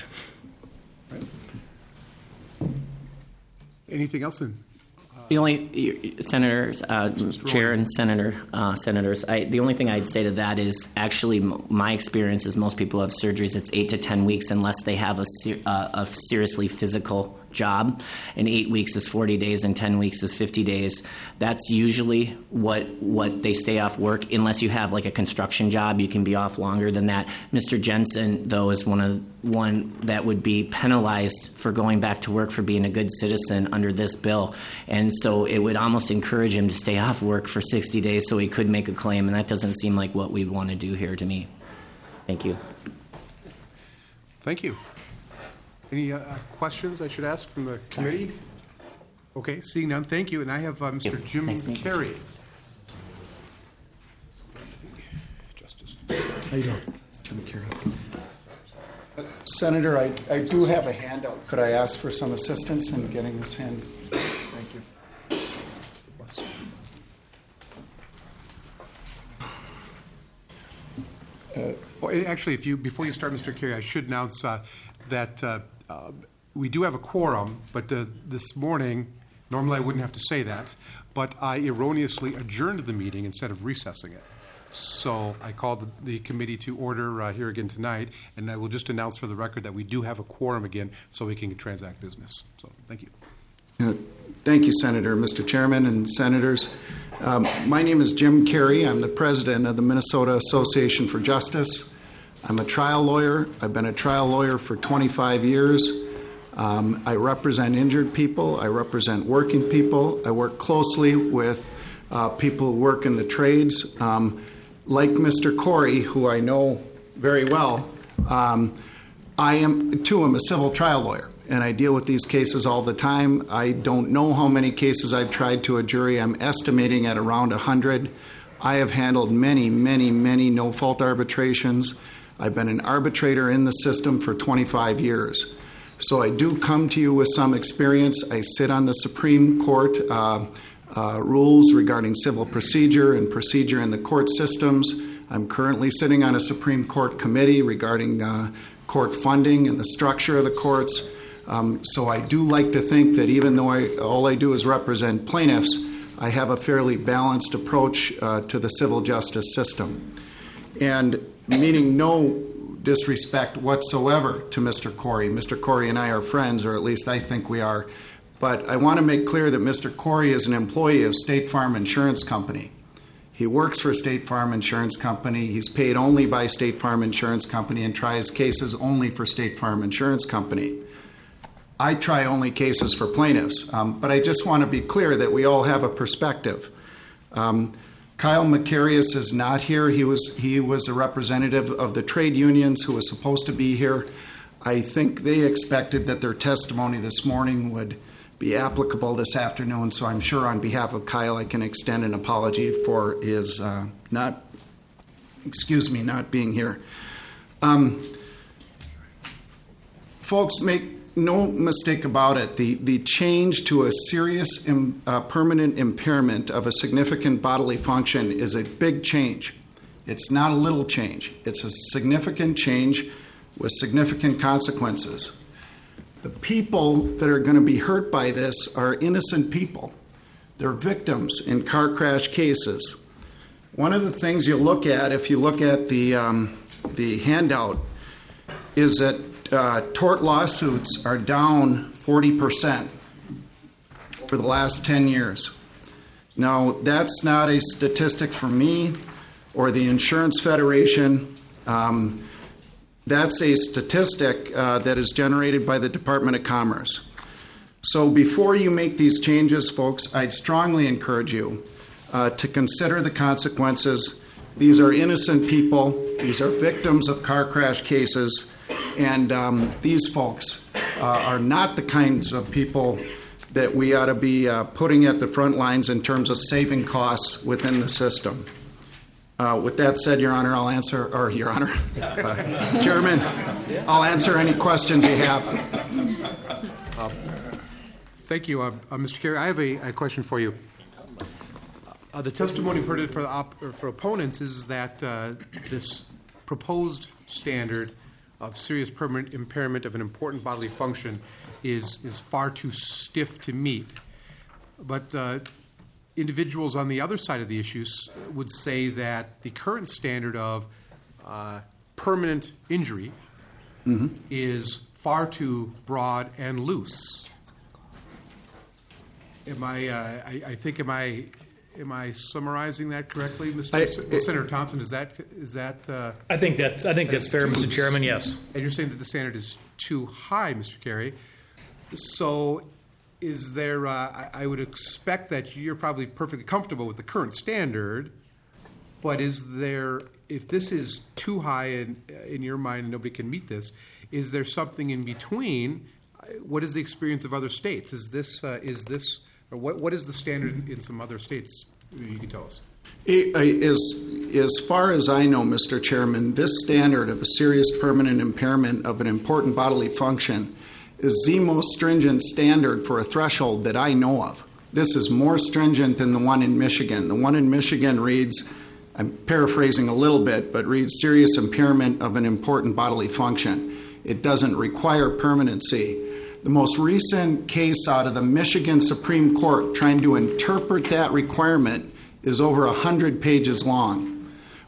Anything else in? The only senators, uh, chair, and senator, uh, senators. I, the only thing I'd say to that is actually m- my experience is most people have surgeries. It's eight to ten weeks unless they have a, ser- uh, a seriously physical job, and eight weeks is forty days, and ten weeks is fifty days. That's usually what what they stay off work. Unless you have like a construction job, you can be off longer than that. Mister Jensen, though, is one of one that would be penalized for going back to work for being a good citizen under this bill, and so it would almost encourage him to stay off work for sixty days so he could make a claim, and that doesn't seem like what we'd want to do here to me. Thank you. Thank you. Any uh, questions I should ask from the committee? Okay, seeing none, thank you. And I have uh, Mister Jim Nice to meet you. Carey. Justice. How you doing? Jim Carey. Senator, I, I do have a handout. Could I ask for some assistance in getting this hand? Thank you. Uh, well, and actually, if you before you start, Mister Carey, I should announce uh, that uh, uh, we do have a quorum, but uh, this morning, normally I wouldn't have to say that, but I erroneously adjourned the meeting instead of recessing it. So I called the, the committee to order uh, here again tonight, and I will just announce for the record that we do have a quorum again, so we can transact business. So thank you. Uh, Thank you, Senator. Mister Chairman and Senators. Um, my name is Jim Carey. I'm the president of the Minnesota Association for Justice. I'm a trial lawyer. I've been a trial lawyer for twenty-five years. Um, I represent injured people. I represent working people. I work closely with uh, people who work in the trades. Um, like Mister Corey, who I know very well, um, I am, too, am a civil trial lawyer, and I deal with these cases all the time. I don't know how many cases I've tried to a jury. I'm estimating at around one hundred. I have handled many, many, many no-fault arbitrations. I've been an arbitrator in the system for twenty-five years. So I do come to you with some experience. I sit on the Supreme Court uh, uh, rules regarding civil procedure and procedure in the court systems. I'm currently sitting on a Supreme Court committee regarding uh, court funding and the structure of the courts. Um, so I do like to think that even though I, all I do is represent plaintiffs, I have a fairly balanced approach uh, to the civil justice system. And meaning no disrespect whatsoever to Mister Corey. Mister Corey and I are friends, or at least I think we are. But I want to make clear that Mister Corey is an employee of State Farm Insurance Company. He works for State Farm Insurance Company. He's paid only by State Farm Insurance Company and tries cases only for State Farm Insurance Company. I try only cases for plaintiffs, um, but I just want to be clear that we all have a perspective. Um, Kyle Macarius is not here. He was he was a representative of the trade unions who was supposed to be here. I think they expected that their testimony this morning would be applicable this afternoon, so I'm sure on behalf of Kyle I can extend an apology for his uh, not, excuse me, not being here. Um, folks, make no mistake about it, the, the change to a serious im, uh, permanent impairment of a significant bodily function is a big change. It's not a little change. It's a significant change with significant consequences. The people that are going to be hurt by this are innocent people. They're victims in car crash cases. One of the things you look at, if you look at the, um, the handout, is that Uh, tort lawsuits are down forty percent over the last ten years. Now, that's not a statistic from me or the Insurance Federation. Um, that's a statistic uh, that is generated by the Department of Commerce. So before you make these changes, folks, I'd strongly encourage you uh, to consider the consequences. These are innocent people. These are victims of car crash cases. And um, these folks uh, are not the kinds of people that we ought to be uh, putting at the front lines in terms of saving costs within the system. Uh, with that said, Your Honor, I'll answer, or Your Honor, uh, Chairman, I'll answer any questions you have. Uh, thank you, uh, uh, Mister Carey. I have a, a question for you. Uh, the testimony for, the, for, the op, for opponents is that uh, this proposed standard of serious permanent impairment of an important bodily function is is far too stiff to meet. But uh, individuals on the other side of the issues would say that the current standard of uh, permanent injury mm-hmm. is far too broad and loose. Am I? Uh, I, I think am I? Am I summarizing that correctly, Mister I, it, Senator Thompson? Is that is that? Uh, I think that's I think that's, that's fair, Mister Chairman. Yes. And you're saying that the standard is too high, Mister Carey. So, is there? Uh, I, I would expect that you're probably perfectly comfortable with the current standard, but is there? If this is too high in in your mind, and nobody can meet this, is there something in between? What is the experience of other states? Is this uh, is this? Or what, what is the standard in some other states? You can tell us. As, as far as I know, Mister Chairman, this standard of a serious permanent impairment of an important bodily function is the most stringent standard for a threshold that I know of. This is more stringent than the one in Michigan. The one in Michigan reads, I'm paraphrasing a little bit, but reads serious impairment of an important bodily function. It doesn't require permanency. The most recent case out of the Michigan Supreme Court trying to interpret that requirement is over one hundred pages long.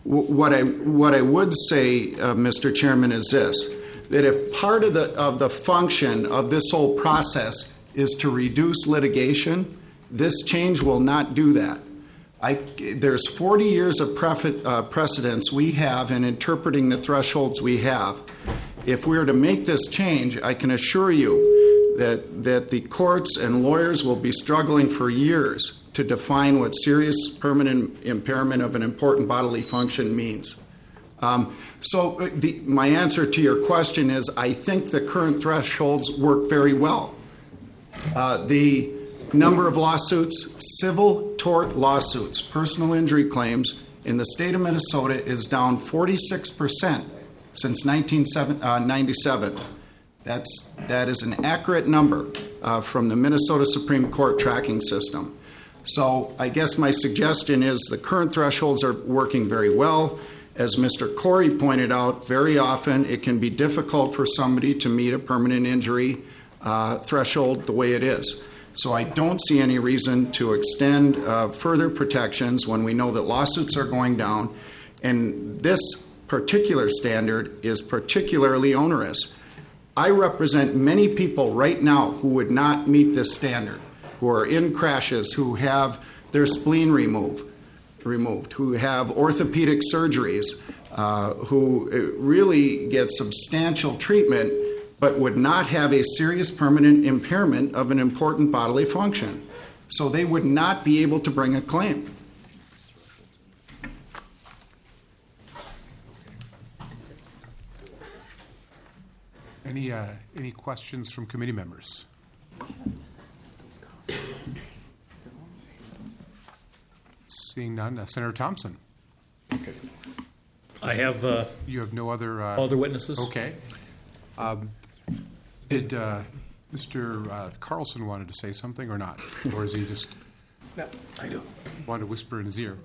W- What I, what I would say, uh, Mister Chairman, is this, that if part of the, of the function of this whole process is to reduce litigation, this change will not do that. I, there's forty years of prefe- uh, precedence we have in interpreting the thresholds we have. If we were to make this change, I can assure you that, that the courts and lawyers will be struggling for years to define what serious permanent impairment of an important bodily function means. Um, so the, my answer to your question is I think the current thresholds work very well. Uh, the number of lawsuits, civil tort lawsuits, personal injury claims in the state of Minnesota is down forty-six percent since nineteen ninety-seven. That's, that is an accurate number uh, from the Minnesota Supreme Court tracking system. So I guess my suggestion is the current thresholds are working very well. As Mister Corey pointed out, very often it can be difficult for somebody to meet a permanent injury uh, threshold the way it is. So I don't see any reason to extend uh, further protections when we know that lawsuits are going down. And this particular standard is particularly onerous. I represent many people right now who would not meet this standard, who are in crashes, who have their spleen removed, removed who have orthopedic surgeries, uh, who really get substantial treatment, but would not have a serious permanent impairment of an important bodily function. So they would not be able to bring a claim. Any, uh, any questions from committee members? Seeing none, uh, Senator Thompson. I have uh, You have no other... Uh, other witnesses. Okay. Um, did uh, Mister Uh, Carlson wanted to say something or not? Or is he just... No, I do. Want to whisper in his ear?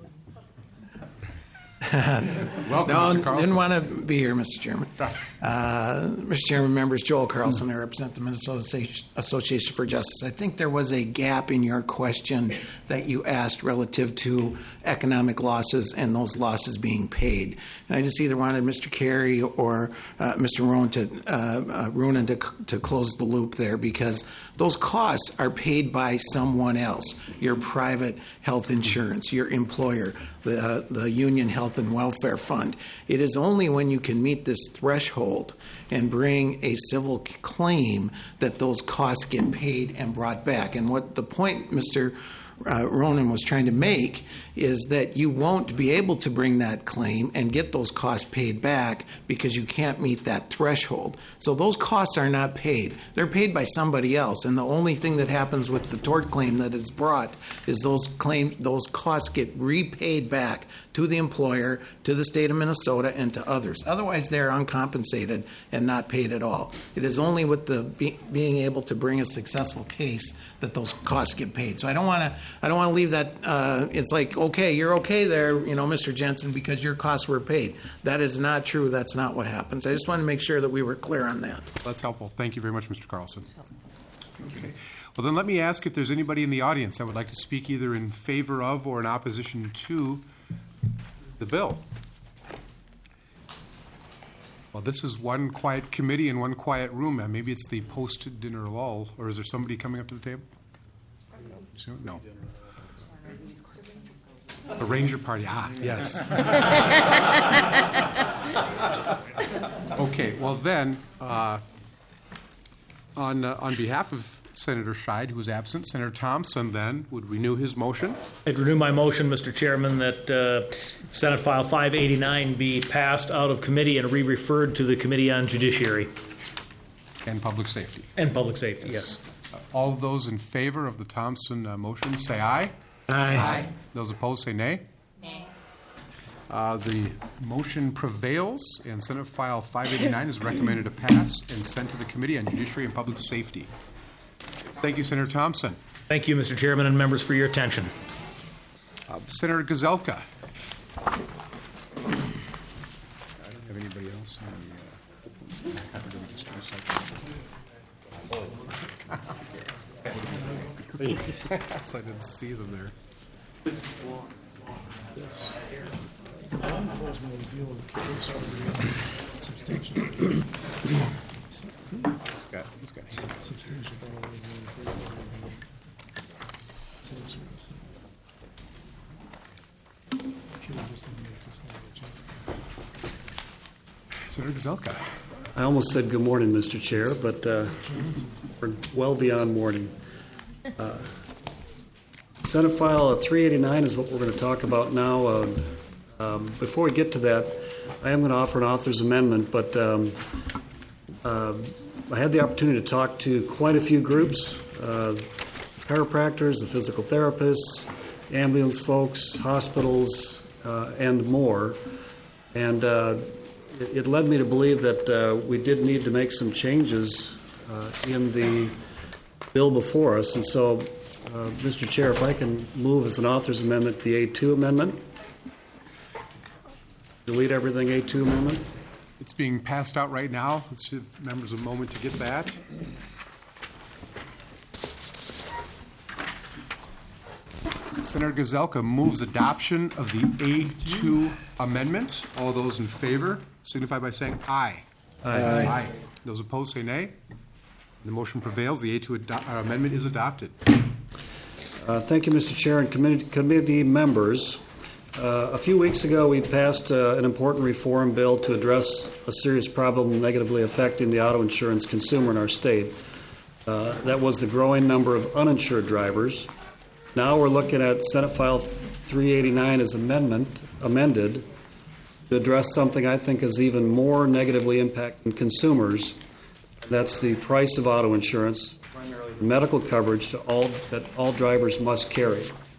Welcome, No, Mister Carlson. didn't want to be here, Mister Chairman. Uh, Mister Chairman, members, Joel Carlson, I represent the Minnesota Association for Justice. I think there was a gap in your question that you asked relative to economic losses and those losses being paid. And I just either wanted Mister Carey or uh, Mister Ronan to, uh, uh, Ronan to, to close the loop there, because those costs are paid by someone else, your private health insurance, your employer, the, uh, the Union Health and Welfare Fund. It is only when you can meet this threshold and bring a civil claim that those costs get paid and brought back. And what the point Mister Uh, Ronan was trying to make is that you won't be able to bring that claim and get those costs paid back because you can't meet that threshold. So those costs are not paid. They're paid by somebody else, and the only thing that happens with the tort claim that is brought is those claim those costs get repaid back to the employer, to the state of Minnesota, and to others. Otherwise, they're uncompensated and not paid at all. It is only with the be, being able to bring a successful case that those costs get paid. So I don't want to I don't want to leave that. Uh, it's like, okay, you're okay there, you know, Mister Jensen, because your costs were paid. That is not true. That's not what happens. I just want to make sure that we were clear on that. That's helpful. Thank you very much, Mister Carlson. Okay. Well, then let me ask if there's anybody in the audience that would like to speak either in favor of or in opposition to the bill. Well, this is one quiet committee in one quiet room, and maybe it's the post-dinner lull, or is there somebody coming up to the table? No. The Ranger Party. Ah, yes. Okay. Well, then, uh, on uh, on behalf of Senator Scheid, who is absent, Senator Thompson then would renew his motion. I'd renew my motion, Mister Chairman, that uh, Senate File five eighty-nine be passed out of committee and re-referred to the Committee on Judiciary And Public Safety. and Public Safety. Yes. Uh, all of those in favor of the Thompson uh, motion say aye. Aye. Aye. Those opposed say nay. Nay. Uh, the motion prevails, and Senate File five eighty-nine is recommended to pass and sent to the Committee on Judiciary and Public Safety. Thank you, Senator Thompson. Thank you, Mister Chairman and members, for your attention. Uh, Senator Gazelka. I don't have anybody else on the uh, opponents. Let me just do a second. I didn't see them there. Yes. He's got, he's got Senator Gazelka. I almost said good morning, Mister Chair, but uh, we're well beyond morning. Uh, Senate File three eighty-nine is what we're going to talk about now. Uh, um, before we get to that, I am going to offer an author's amendment, but um, uh, I had the opportunity to talk to quite a few groups, uh, chiropractors, the physical therapists, ambulance folks, hospitals, uh, and more. And uh, it, it led me to believe that uh, we did need to make some changes uh, in the bill before us. And so, uh, Mister Chair, if I can move as an author's amendment the A two amendment. Delete everything A two amendment. It's being passed out right now. Let's give members a moment to get that. Senator Gazelka moves adoption of the A two amendment. All those in favor signify by saying aye. Aye. Aye. Those opposed say nay. The motion prevails. The A two ado- uh, amendment is adopted. Uh, thank you, Mister Chair and committee, committee members. Uh, a few weeks ago, we passed uh, an important reform bill to address a serious problem negatively affecting the auto insurance consumer in our state. Uh, that was the growing number of uninsured drivers. Now we're looking at Senate File three eighty-nine as amendment, amended to address something I think is even more negatively impacting consumers. That's the price of auto insurance, primarily medical coverage to all that all drivers must carry.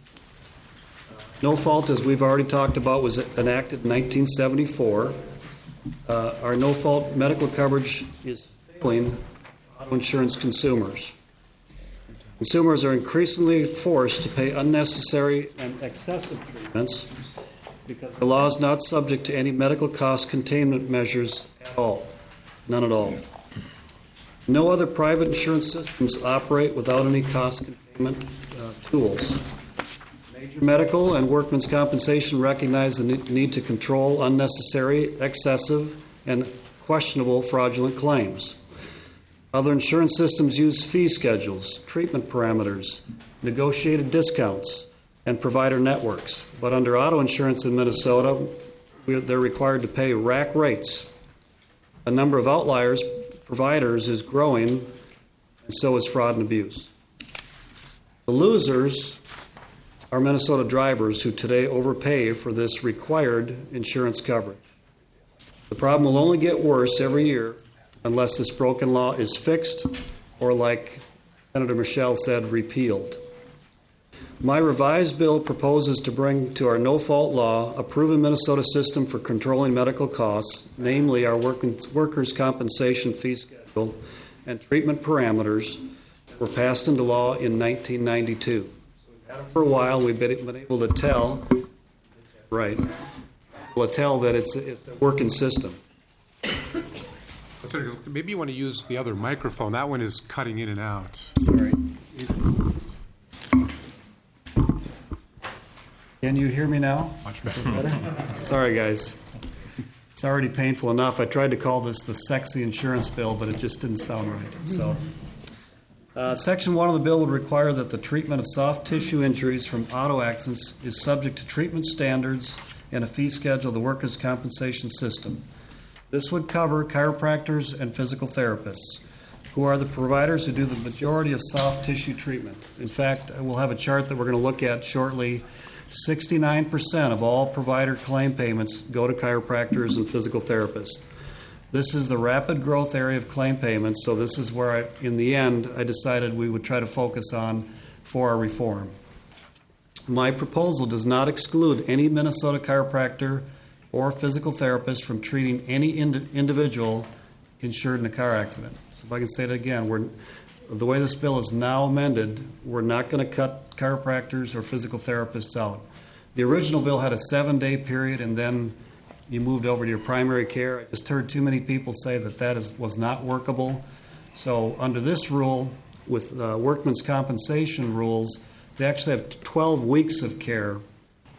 No fault, as we've already talked about, was enacted in nineteen seventy-four. Uh, our no-fault medical coverage is failing auto insurance consumers. Consumers are increasingly forced to pay unnecessary and excessive treatments because the law is not subject to any medical cost containment measures at all. None at all. No other private insurance systems operate without any cost containment uh, tools. Major medical and workmen's compensation recognize the need to control unnecessary, excessive, and questionable fraudulent claims. Other insurance systems use fee schedules, treatment parameters, negotiated discounts, and provider networks. But under auto insurance in Minnesota, they're required to pay rack rates. A number of outliers, providers, is growing, and so is fraud and abuse. The losers are Minnesota drivers who today overpay for this required insurance coverage. The problem will only get worse every year unless this broken law is fixed or, like Senator Michelle said, repealed. My revised bill proposes to bring to our no-fault law a proven Minnesota system for controlling medical costs, namely our workers' compensation fee schedule and treatment parameters that were passed into law in nineteen ninety-two. For a while, we've been, been able to tell, right, able to tell that it's, it's a working system. Senator, maybe you want to use the other microphone. That one is cutting in and out. Sorry. Can you hear me now? Much better. better? Sorry, guys. It's already painful enough. I tried to call this the sexy insurance bill, but it just didn't sound right. So. Uh, Section one of the bill would require that the treatment of soft tissue injuries from auto accidents is subject to treatment standards and a fee schedule of the workers' compensation system. This would cover chiropractors and physical therapists, who are the providers who do the majority of soft tissue treatment. In fact, we'll have a chart that we're going to look at shortly. sixty-nine percent of all provider claim payments go to chiropractors and physical therapists. This is the rapid growth area of claim payments, so this is where, I, in the end, I decided we would try to focus on for our reform. My proposal does not exclude any Minnesota chiropractor or physical therapist from treating any ind- individual insured in a car accident. So if I can say it again, we're, the way this bill is now amended, we're not going to cut chiropractors or physical therapists out. The original bill had a seven-day period, and then you moved over to your primary care. I just heard too many people say that that is, was not workable. So under this rule, with uh, workman's compensation rules, they actually have twelve weeks of care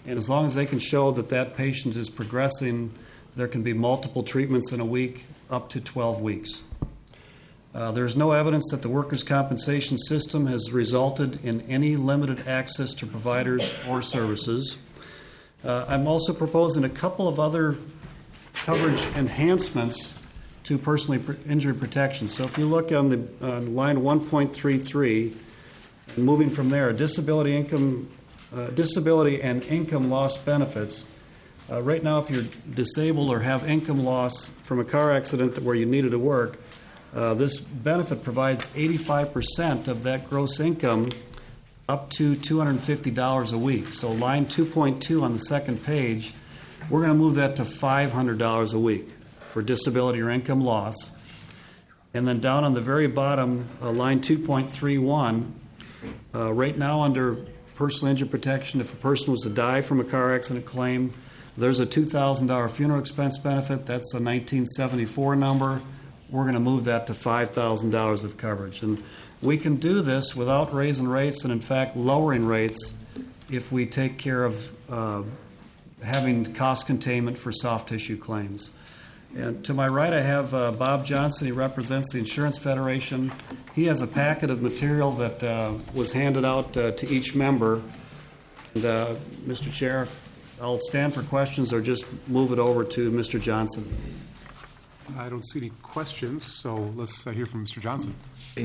And as long as they can show that that patient is progressing, there can be multiple treatments in a week, up to twelve weeks. Uh, there's no evidence that the workers' compensation system has resulted in any limited access to providers or services. Uh, I'm also proposing a couple of other coverage enhancements to personal injury protection. So if you look on the on line one point three three, and moving from there, disability income, uh, disability and income loss benefits. Uh, right now, if you're disabled or have income loss from a car accident where you needed to work, uh, this benefit provides eighty-five percent of that gross income up to two hundred fifty dollars a week. So line two point two on the second page, we're going to move that to five hundred dollars a week for disability or income loss. And then down on the very bottom, uh, line two point three one, uh, right now under personal injury protection, if a person was to die from a car accident claim, there's a two thousand dollars funeral expense benefit. That's a nineteen seventy-four number. We're going to move that to five thousand dollars of coverage. And we can do this without raising rates and, in fact, lowering rates if we take care of uh, having cost containment for soft tissue claims. And to my right, I have uh, Bob Johnson. He represents the Insurance Federation. He has a packet of material that uh, was handed out uh, to each member. And, uh, Mister Chair, if I'll stand for questions or just move it over to Mister Johnson. I don't see any questions, so let's uh, hear from Mister Johnson.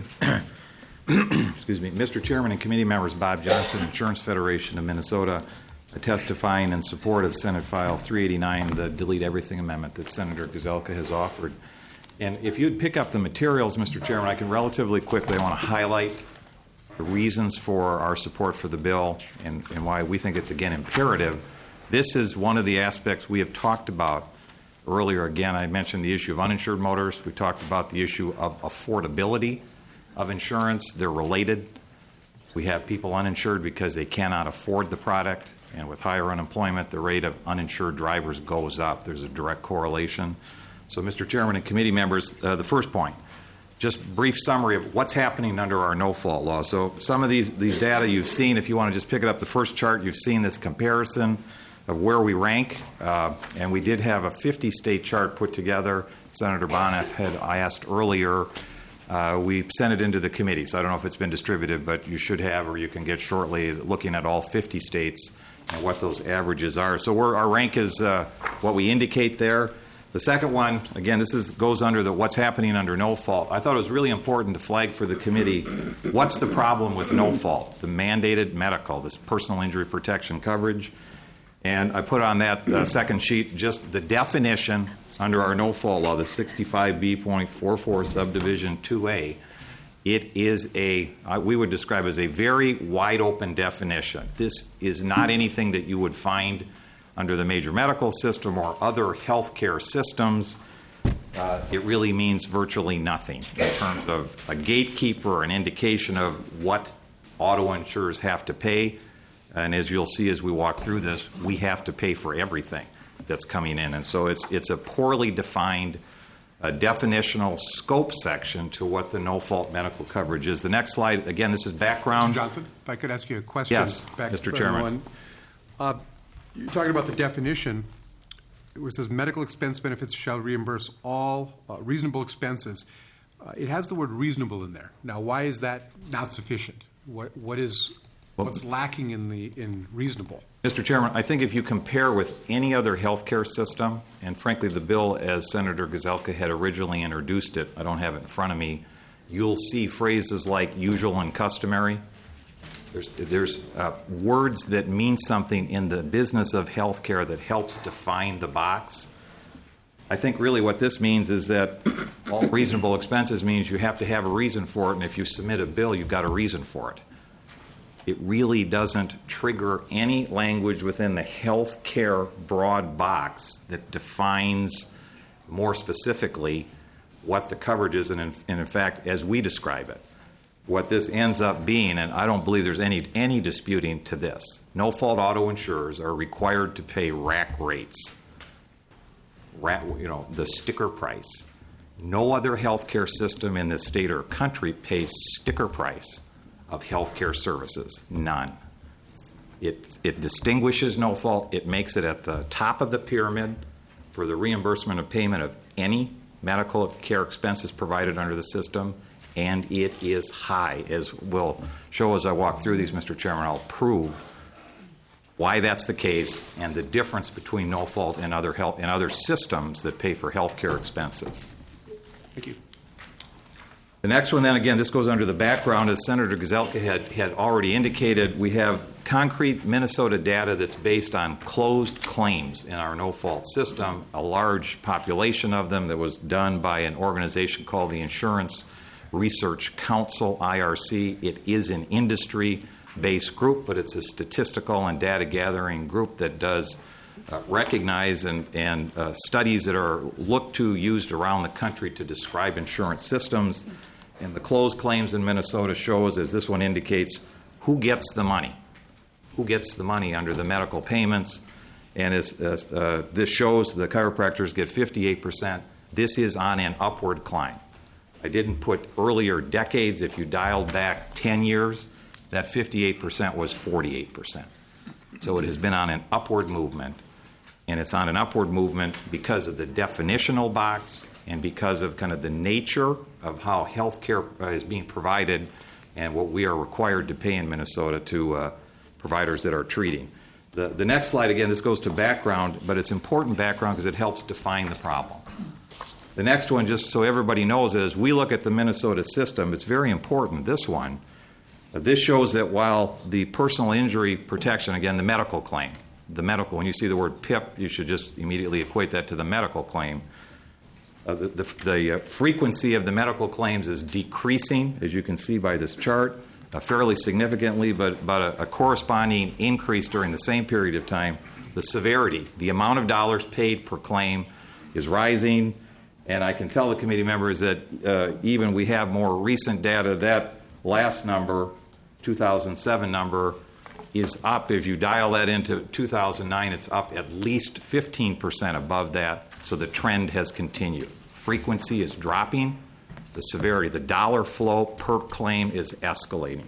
Excuse me. Mister Chairman and committee members, Bob Johnson, Insurance Federation of Minnesota, testifying in support of Senate File three eighty-nine, the Delete Everything Amendment that Senator Gazelka has offered. And if you'd pick up the materials, Mister Chairman, I can relatively quickly, I want to highlight the reasons for our support for the bill and, and why we think it's, again, imperative. This is one of the aspects we have talked about earlier. Again, I mentioned the issue of uninsured motorists. We talked about the issue of affordability of insurance. They're related. We have people uninsured because they cannot afford the product, and with higher unemployment, the rate of uninsured drivers goes up. There's a direct correlation. So, Mister Chairman and committee members, uh, the first point, just brief summary of what's happening under our no-fault law. So some of these, these data you've seen. If you want to just pick it up, the first chart, you've seen this comparison of where we rank, uh, and we did have a fifty-state chart put together. Senator Bonneff had asked earlier. Uh, we sent it into the committee, so I don't know if it's been distributed, but you should have, or you can get shortly, looking at all fifty states and what those averages are. So we're, our rank is uh, what we indicate there. The second one, again, this is, goes under the what's happening under no fault. I thought it was really important to flag for the committee what's the problem with no fault, the mandated medical, this personal injury protection coverage. And I put on that uh, second sheet just the definition under our no-fault law, the sixty-five B point four four subdivision two A. It is a, uh, we would describe as a very wide-open definition. This is not anything that you would find under the major medical system or other healthcare systems. Uh, it really means virtually nothing in terms of a gatekeeper, an indication of what auto insurers have to pay. And as you'll see as we walk through this, we have to pay for everything that's coming in. And so it's it's a poorly defined uh, definitional scope section to what the no-fault medical coverage is. The next slide, again, this is background. Mister Johnson, if I could ask you a question. Yes, back Mister to Chairman. everyone. Uh, you're talking about the definition where it says medical expense benefits shall reimburse all uh, reasonable expenses. Uh, it has the word reasonable in there. Now, why is that not sufficient? What What is... What's lacking in the in reasonable? Mister Chairman, I think if you compare with any other healthcare system, and frankly the bill as Senator Gazelka had originally introduced it, I don't have it in front of me, you'll see phrases like usual and customary. There's, there's uh, words that mean something in the business of healthcare that helps define the box. I think really what this means is that all reasonable expenses means you have to have a reason for it, and if you submit a bill, you've got a reason for it. It really doesn't trigger any language within the health care broad box that defines more specifically what the coverage is, and in, and in fact, as we describe it, what this ends up being, and I don't believe there's any any disputing to this, no-fault auto insurers are required to pay rack rates, rat, you know, the sticker price. No other health care system in this state or country pays sticker price of healthcare services. None. It, it distinguishes no fault. It makes it at the top of the pyramid for the reimbursement of payment of any medical care expenses provided under the system, and it is high, as will show as I walk through these, Mister Chairman. I'll prove why that's the case and the difference between no fault and other health and other systems that pay for health care expenses. Thank you. The next one, then, again, this goes under the background, as Senator Gazelka had, had already indicated. We have concrete Minnesota data that's based on closed claims in our no-fault system, a large population of them that was done by an organization called the Insurance Research Council, I R C. It is an industry-based group, but it's a statistical and data-gathering group that does uh, recognize and, and uh, studies that are looked to, used around the country to describe insurance systems. And the closed claims in Minnesota shows, as this one indicates, who gets the money. Who gets the money under the medical payments. And as, as uh, this shows, the chiropractors get fifty-eight percent. This is on an upward climb. I didn't put earlier decades. If you dialed back ten years, that fifty-eight percent was forty-eight percent. So it has been on an upward movement. And it's on an upward movement because of the definitional box and because of kind of the nature of how health care uh, is being provided and what we are required to pay in Minnesota to uh, providers that are treating. The, the next slide, again, this goes to background, but it's important background because it helps define the problem. The next one, just so everybody knows, is we look at the Minnesota system. It's very important, this one. Uh, this shows that while the personal injury protection, again, the medical claim, the medical, when you see the word P I P, you should just immediately equate that to the medical claim. Uh, the the, the uh, frequency of the medical claims is decreasing, as you can see by this chart, uh, fairly significantly, but, but a, a corresponding increase during the same period of time. The severity, the amount of dollars paid per claim is rising, and I can tell the committee members that uh, even we have more recent data. That last number, two thousand seven number, is up. If you dial that into two thousand nine, it's up at least fifteen percent above that. So the trend has continued. Frequency is dropping. The severity, the dollar flow per claim is escalating.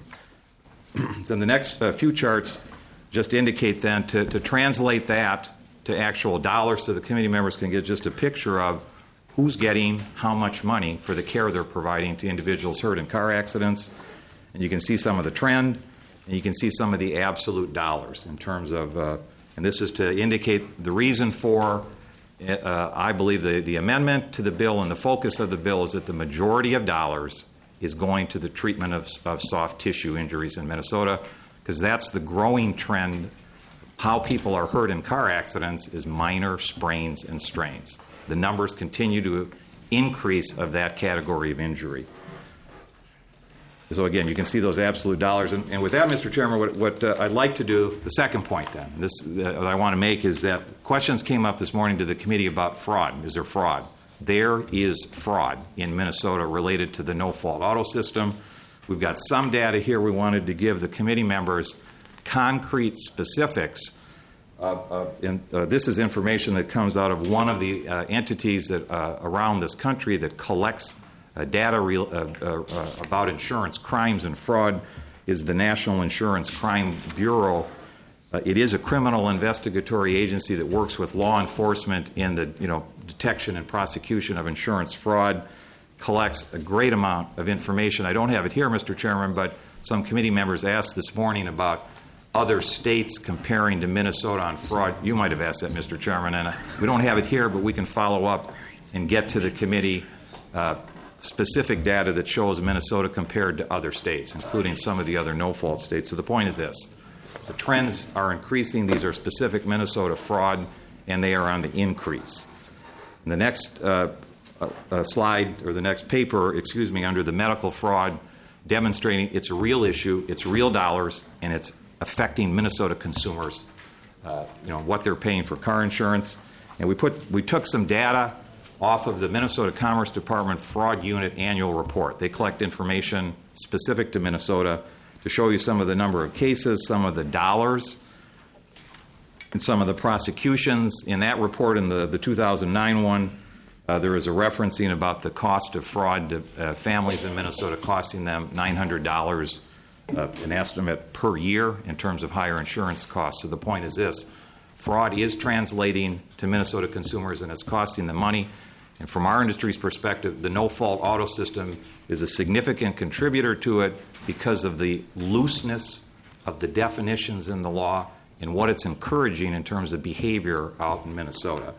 So the next uh, few charts just indicate then to, to translate that to actual dollars so the committee members can get just a picture of who's getting how much money for the care they're providing to individuals hurt in car accidents. And you can see some of the trend, and you can see some of the absolute dollars in terms of, uh, and this is to indicate the reason for Uh, I believe the, the amendment to the bill and the focus of the bill is that the majority of dollars is going to the treatment of, of soft tissue injuries in Minnesota, because that's the growing trend. How people are hurt in car accidents is minor sprains and strains. The numbers continue to increase of that category of injury. So again, you can see those absolute dollars. And, and with that, Mister Chairman, what, what uh, I'd like to do, the second point then, this uh, what I want to make is that questions came up this morning to the committee about fraud. Is there fraud? There is fraud in Minnesota related to the no-fault auto system. We've got some data here we wanted to give the committee members concrete specifics. Uh, uh, and, uh, this is information that comes out of one of the uh, entities that uh, around this country that collects Uh, data real, uh, uh, uh, about insurance crimes and fraud is the National Insurance Crime Bureau. Uh, it is a criminal investigatory agency that works with law enforcement in the you know detection and prosecution of insurance fraud, collects a great amount of information. I don't have it here, Mister Chairman, but some committee members asked this morning about other states comparing to Minnesota on fraud. You might have asked that, Mister Chairman, and uh, we don't have it here, but we can follow up and get to the committee uh, specific data that shows Minnesota compared to other states, including some of the other no-fault states. So the point is this. The trends are increasing. These are specific Minnesota fraud, and they are on the increase. And the next uh, uh, slide, or the next paper, excuse me, under the medical fraud, demonstrating it's a real issue, it's real dollars, and it's affecting Minnesota consumers, uh, you know, what they're paying for car insurance. And we put we took some data off of the Minnesota Commerce Department Fraud Unit annual report. They collect information specific to Minnesota to show you some of the number of cases, some of the dollars, and some of the prosecutions. In that report, in the, the two thousand nine one, uh, there is a referencing about the cost of fraud to uh, families in Minnesota, costing them nine hundred dollars uh, an estimate per year in terms of higher insurance costs. So the point is this: fraud is translating to Minnesota consumers, and it's costing them money. And from our industry's perspective, the no-fault auto system is a significant contributor to it because of the looseness of the definitions in the law and what it's encouraging in terms of behavior out in Minnesota.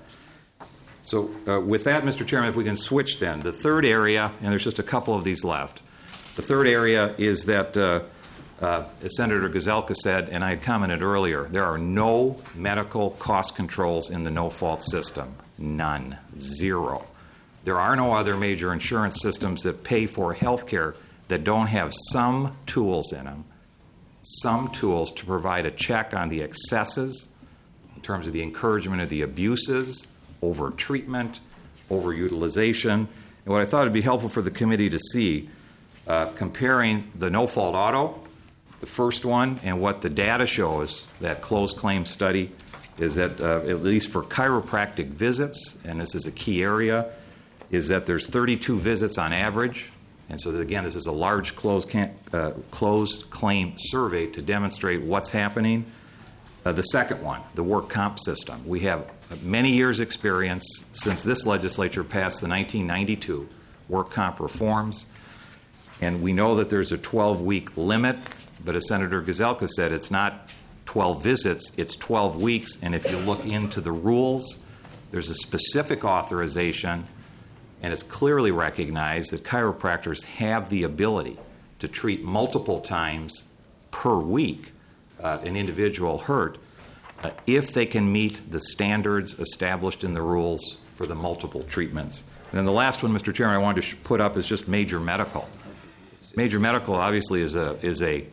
So uh, with that, Mister Chairman, if we can switch then. The third area, and there's just a couple of these left, the third area is that, uh, uh, as Senator Gazelka said, and I had commented earlier, there are no medical cost controls in the no-fault system. None. Zero. There are no other major insurance systems that pay for health care that don't have some tools in them, some tools to provide a check on the excesses in terms of the encouragement of the abuses, over-treatment, over-utilization. And what I thought would be helpful for the committee to see, uh, comparing the no-fault auto, the first one, and what the data shows, that closed claim study, is that uh, at least for chiropractic visits, and this is a key area, is that there's thirty-two visits on average. And so, that, again, this is a large closed, can, uh, closed claim survey to demonstrate what's happening. Uh, the second one, the work comp system. We have many years' experience since this legislature passed the nineteen ninety-two work comp reforms. And we know that there's a twelve-week limit, but as Senator Gazelka said, it's not twelve visits, it's twelve weeks. And if you look into the rules, there's a specific authorization, and it's clearly recognized that chiropractors have the ability to treat multiple times per week uh, an individual hurt uh, if they can meet the standards established in the rules for the multiple treatments. And then the last one, Mister Chairman, I wanted to sh- put up is just major medical. Major medical obviously is a is a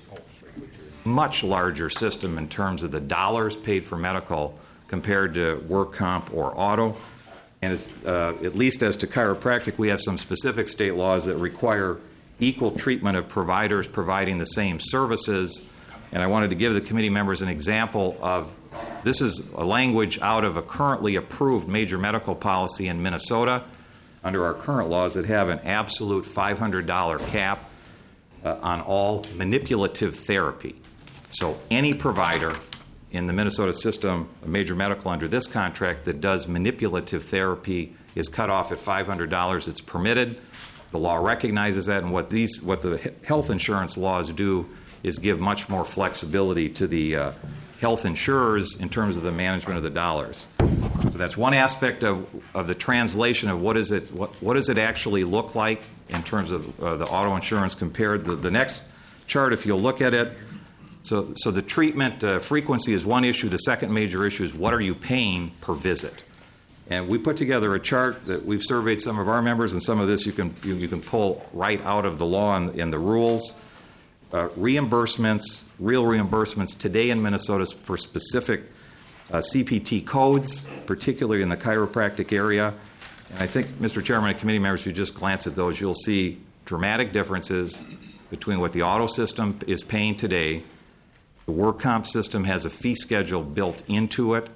much larger system in terms of the dollars paid for medical compared to work comp or auto. And it's, uh, at least as to chiropractic, we have some specific state laws that require equal treatment of providers providing the same services. And I wanted to give the committee members an example of this is a language out of a currently approved major medical policy in Minnesota under our current laws that have an absolute five hundred dollars cap uh, on all manipulative therapy. So any provider in the Minnesota system, a major medical under this contract that does manipulative therapy is cut off at five hundred dollars. It's permitted. The law recognizes that, and what these, what the health insurance laws do is give much more flexibility to the uh, health insurers in terms of the management of the dollars. So that's one aspect of, of the translation of what is it, what, what does it actually look like in terms of uh, the auto insurance compared. The, the next chart, if you'll look at it, So, so the treatment uh, frequency is one issue. The second major issue is what are you paying per visit? And we put together a chart that we've surveyed some of our members, and some of this you can you, you can pull right out of the law and, and the rules. Uh, reimbursements, real reimbursements today in Minnesota for specific uh, C P T codes, particularly in the chiropractic area. And I think, Mister Chairman and committee members, if you just glance at those, you'll see dramatic differences between what the auto system is paying today. The work comp system has a fee schedule built into it,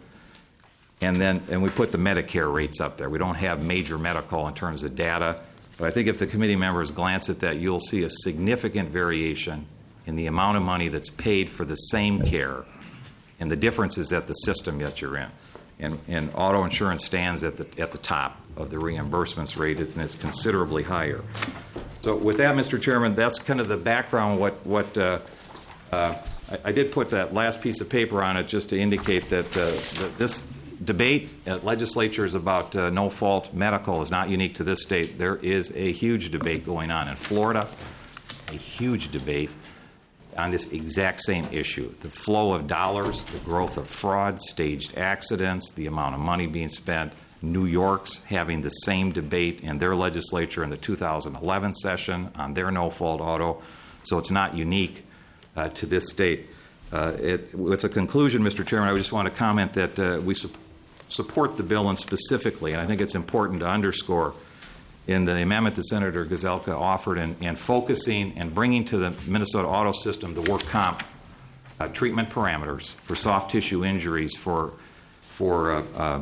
and then and we put the Medicare rates up there. We don't have major medical in terms of data, but I think if the committee members glance at that, you'll see a significant variation in the amount of money that's paid for the same care, and the difference is at the system that you're in. And, and auto insurance stands at the at the top of the reimbursements rate, and it's considerably higher. So with that, Mister Chairman, that's kind of the background. What what uh, uh, I, I did put that last piece of paper on it just to indicate that, uh, that this debate at legislatures about uh, no-fault medical is not unique to this state. There is a huge debate going on in Florida, a huge debate on this exact same issue. The flow of dollars, the growth of fraud, staged accidents, the amount of money being spent. New York's having the same debate in their legislature in the two thousand eleven session on their no-fault auto. So it's not unique uh, to this state. Uh, it, with the conclusion, Mister Chairman, I just want to comment that uh, we su- support the bill, and specifically, and I think it's important to underscore in the amendment that Senator Gazelka offered and, and focusing and bringing to the Minnesota auto system the work comp uh, treatment parameters for soft tissue injuries for for uh, uh,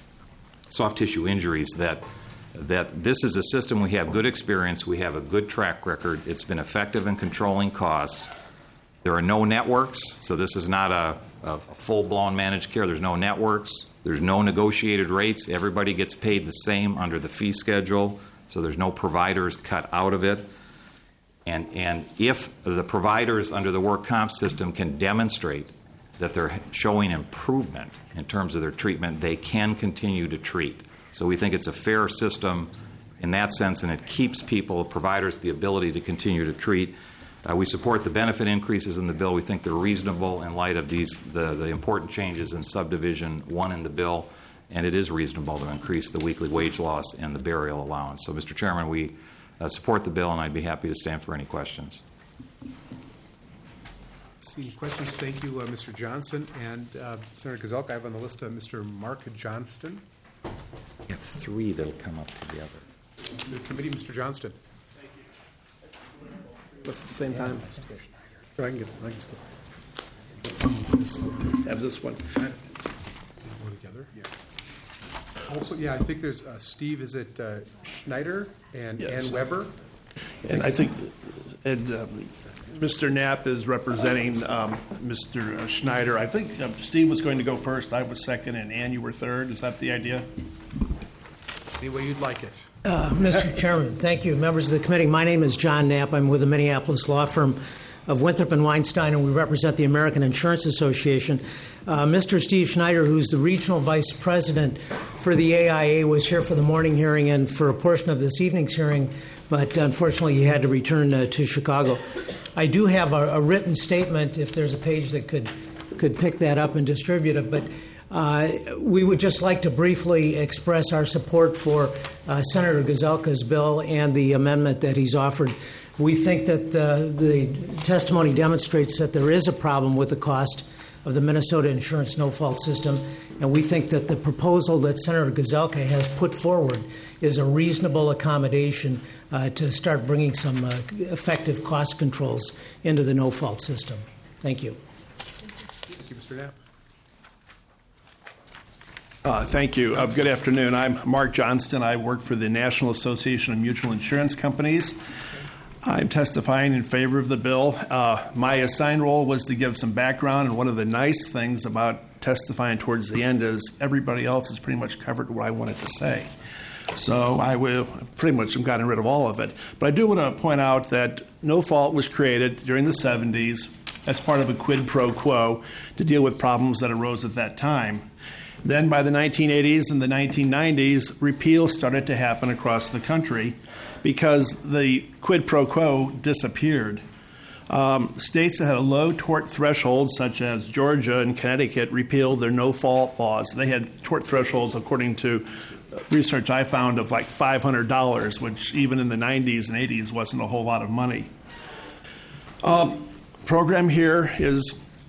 soft tissue injuries, that that this is a system we have good experience, we have a good track record, it's been effective in controlling costs, There are no networks, so this is not a, a full-blown managed care. There's no networks. There's no negotiated rates. Everybody gets paid the same under the fee schedule, so there's no providers cut out of it. And, and if the providers under the work comp system can demonstrate that they're showing improvement in terms of their treatment, they can continue to treat. So we think it's a fair system in that sense, and it keeps people, providers, the ability to continue to treat. Uh, we support the benefit increases in the bill. We think they're reasonable in light of these the, the important changes in subdivision one in the bill, and it is reasonable to increase the weekly wage loss and the burial allowance. So, Mister Chairman, we uh, support the bill, and I'd be happy to stand for any questions. See questions? Thank you, uh, Mister Johnson. And uh, Senator Gazelka, I have on the list uh, Mister Mark Johnston. We have three that'll come up together. The committee, Mister Johnston. Thank you. Let's at the same time. I can get. I can still have this one. Go together. Yeah. Also, yeah, I think there's uh, Steve. Is it uh, Schneider and Yes. Ann Weber? And I think and, um, Mister Knapp is representing um, Mister Schneider. I think um, Steve was going to go first. I was second, and Ann, you were third. Is that the idea? Any way you'd like it. Uh, Mister Chairman, thank you. Members of the committee, my name is John Knapp. I'm with the Minneapolis law firm of Winthrop and Weinstein, and we represent the American Insurance Association. Uh, Mister Steve Schneider, who's the regional vice president for the A I A, was here for the morning hearing and for a portion of this evening's hearing, but unfortunately he had to return uh, to Chicago. I do have a, a written statement, if there's a page that could, could pick that up and distribute it, but Uh, we would just like to briefly express our support for uh, Senator Gazelka's bill and the amendment that he's offered. We think that uh, the testimony demonstrates that there is a problem with the cost of the Minnesota insurance no-fault system, and we think that the proposal that Senator Gazelka has put forward is a reasonable accommodation uh, to start bringing some uh, effective cost controls into the no-fault system. Thank you. Thank you, Mister Knapp. Uh, thank you. Uh, good afternoon. I'm Mark Johnston. I work for the National Association of Mutual Insurance Companies. I'm testifying in favor of the bill. Uh, my assigned role was to give some background, and one of the nice things about testifying towards the end is everybody else has pretty much covered what I wanted to say. So I will pretty much have gotten rid of all of it. But I do want to point out that no fault was created during the seventies as part of a quid pro quo to deal with problems that arose at that time. Then by the nineteen eighties and the nineteen nineties, repeal started to happen across the country because the quid pro quo disappeared. Um, states that had a low tort threshold, such as Georgia and Connecticut, repealed their no-fault laws. They had tort thresholds, according to research I found, of like five hundred dollars, which even in the nineties and eighties wasn't a whole lot of money. Um, program here is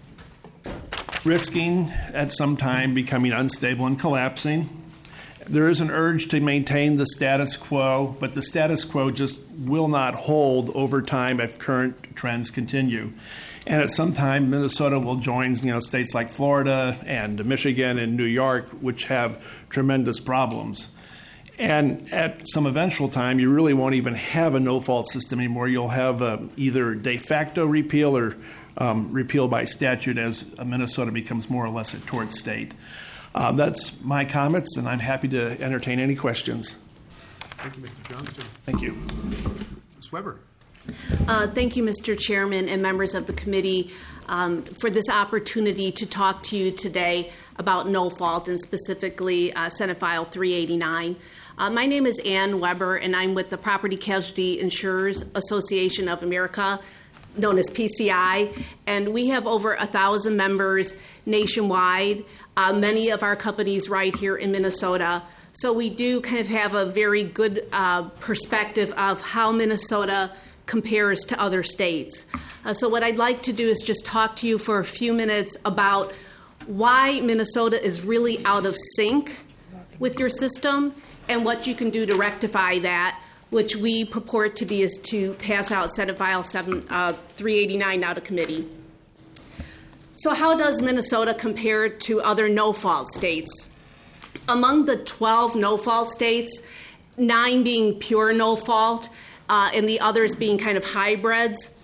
risking at some time becoming unstable and collapsing. There is an urge to maintain the status quo, but the status quo just will not hold over time if current trends continue. And at some time, Minnesota will join, you know, states like Florida and Michigan and New York, which have tremendous problems. And at some eventual time, you really won't even have a no-fault system anymore. You'll have a, either de facto repeal or Um, repeal by statute as Minnesota becomes more or less a tort state. Um, that's my comments, and I'm happy to entertain any questions. Thank you, Mister Johnston. Thank you. Miz Weber. Uh, thank you, Mister Chairman and members of the committee, um, for this opportunity to talk to you today about no fault, and specifically uh, Senate File three eighty-nine. Uh, my name is Ann Weber, and I'm with the Property Casualty Insurers Association of America, known as P C I, and we have over a thousand members nationwide, uh, many of our companies right here in Minnesota. So we do kind of have a very good uh, perspective of how Minnesota compares to other states. Uh, so what I'd like to do is just talk to you for a few minutes about why Minnesota is really out of sync with your system and what you can do to rectify that, which we purport to be is to pass out Senate File three eighty-nine now to committee. So how does Minnesota compare to other no-fault states? Among the twelve no-fault states, nine being pure no-fault uh, and the others being kind of hybrids,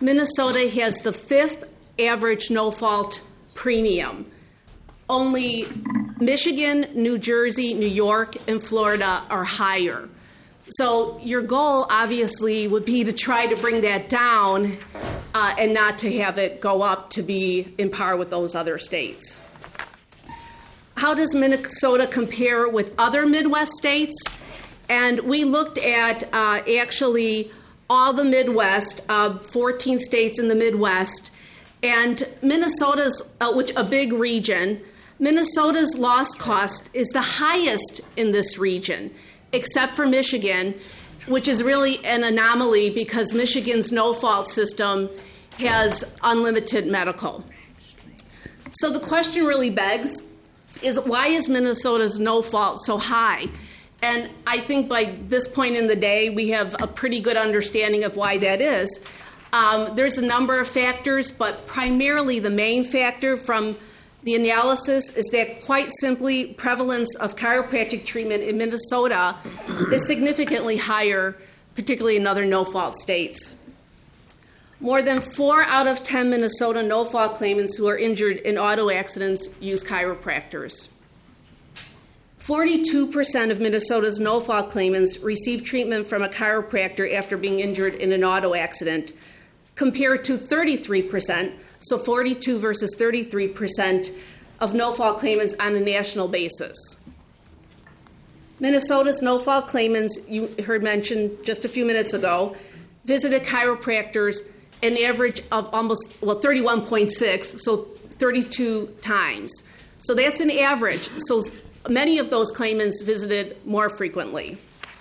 Minnesota has the fifth average no-fault premium. Only Michigan, New Jersey, New York, and Florida are higher. So your goal, obviously, would be to try to bring that down uh, and not to have it go up to be in par with those other states. How does Minnesota compare with other Midwest states? And we looked at uh, actually all the Midwest, uh, fourteen states in the Midwest, and Minnesota's, uh, which a big region, Minnesota's loss cost is the highest in this region, except for Michigan, which is really an anomaly because Michigan's no-fault system has unlimited medical. So the question really begs is, why is Minnesota's no-fault so high? And I think by this point in the day, we have a pretty good understanding of why that is. Um, there's a number of factors, but primarily the main factor from the analysis is that, quite simply, prevalence of chiropractic treatment in Minnesota is significantly higher, particularly in other no-fault states. More than four out of ten Minnesota no-fault claimants who are injured in auto accidents use chiropractors. forty-two percent of Minnesota's no-fault claimants receive treatment from a chiropractor after being injured in an auto accident, compared to thirty-three percent, so forty-two versus thirty-three percent of no-fault claimants on a national basis. Minnesota's no-fault claimants, you heard mentioned just a few minutes ago, visited chiropractors an average of almost, well, thirty-one point six, so thirty-two times. So that's an average. So many of those claimants visited more frequently.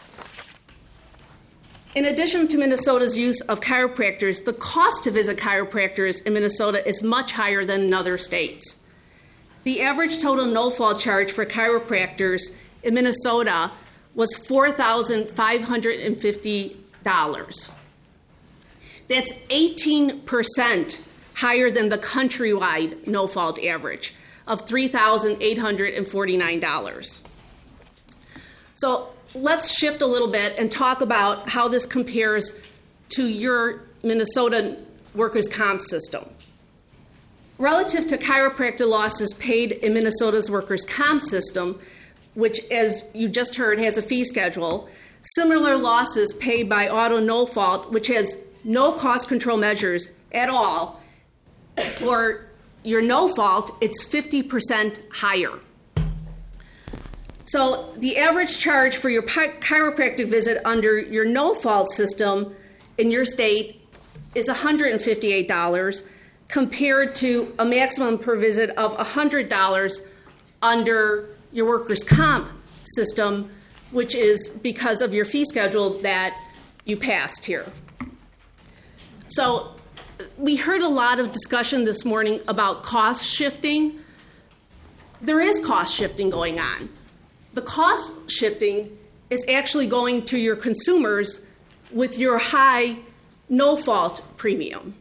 In addition to Minnesota's use of chiropractors, the cost to visit chiropractors in Minnesota is much higher than in other states. The average total no-fault charge for chiropractors in Minnesota was four thousand five hundred fifty dollars. That's eighteen percent higher than the countrywide no-fault average of three thousand eight hundred forty-nine dollars. So let's shift a little bit and talk about how this compares to your Minnesota workers' comp system. Relative to chiropractor losses paid in Minnesota's workers' comp system, which, as you just heard, has a fee schedule, similar losses paid by auto no-fault, which has no cost control measures at all, for your no-fault, it's fifty percent higher. So the average charge for your chiropractic visit under your no-fault system in your state is one hundred fifty-eight dollars, compared to a maximum per visit of one hundred dollars under your workers' comp system, which is because of your fee schedule that you passed here. So we heard a lot of discussion this morning about cost shifting. There is cost shifting going on. The cost shifting is actually going to your consumers with your high no-fault premium.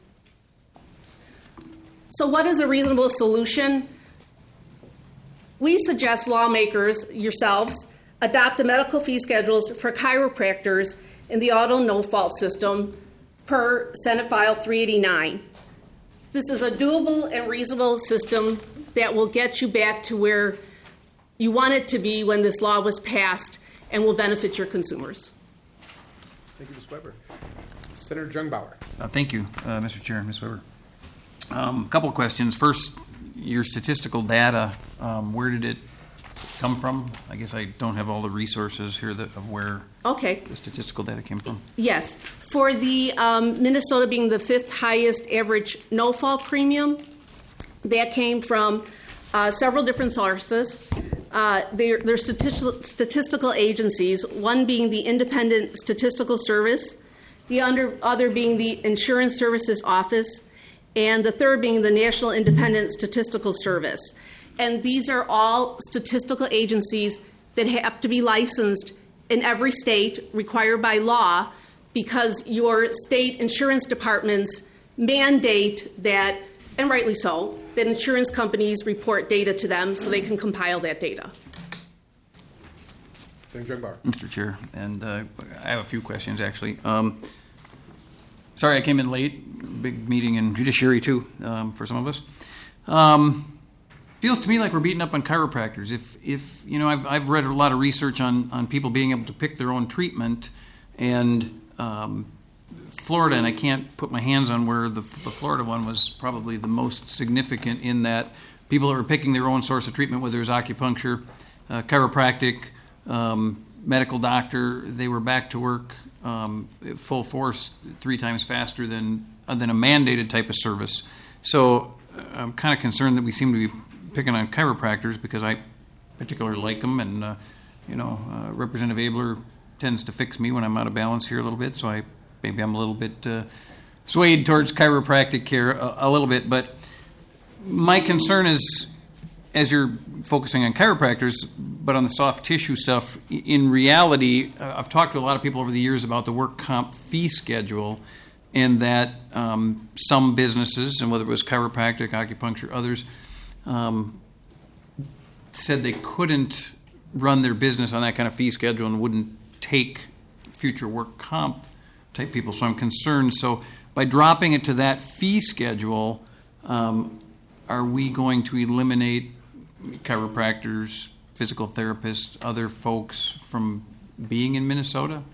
So what is a reasonable solution? We suggest lawmakers, yourselves, adopt the medical fee schedules for chiropractors in the auto no-fault system per Senate File three eighty-nine. This is a doable and reasonable system that will get you back to where you want it to be when this law was passed and will benefit your consumers. Thank you, Miz Weber. Senator Jungbauer. Uh, thank you, uh, Mister Chair, Miz Weber. Um, a couple of questions. First, your statistical data, um, where did it come from? I guess I don't have all the resources here that, of where okay. the statistical data came from. Yes. For the um, Minnesota being the fifth highest average no-fault premium, that came from uh, several different sources. Uh, they're, they're statistical, statistical agencies, one being the Independent Statistical Service, the under, other being the Insurance Services Office, and the third being the National Independent Statistical Service. And these are all statistical agencies that have to be licensed in every state, required by law, because your state insurance departments mandate that, and rightly so, that insurance companies report data to them so they can compile that data. Senator Jungbauer. Mister Chair, and uh, I have a few questions, actually. Um, sorry I came in late. Big meeting in judiciary too um, for some of us. Um, feels to me like we're beating up on chiropractors. If if you know, I've I've read a lot of research on on people being able to pick their own treatment, and um, Florida, and I can't put my hands on where the, the Florida one was probably the most significant in that people that were picking their own source of treatment, whether it was acupuncture, uh, chiropractic, um, medical doctor, they were back to work um, full force three times faster than uh, than a mandated type of service. So uh, I'm kind of concerned that we seem to be picking on chiropractors because I particularly like them, and uh, you know, uh, Representative Abler tends to fix me when I'm out of balance here a little bit, so I maybe I'm a little bit uh, swayed towards chiropractic care a, a little bit, but my concern is, as you're focusing on chiropractors, but on the soft tissue stuff, in reality, uh, I've talked to a lot of people over the years about the work comp fee schedule, and that um, some businesses, and whether it was chiropractic, acupuncture, others, um, said they couldn't run their business on that kind of fee schedule and wouldn't take future work comp type people. So I'm concerned. So by dropping it to that fee schedule, um, are we going to eliminate chiropractors, physical therapists, other folks from being in Minnesota?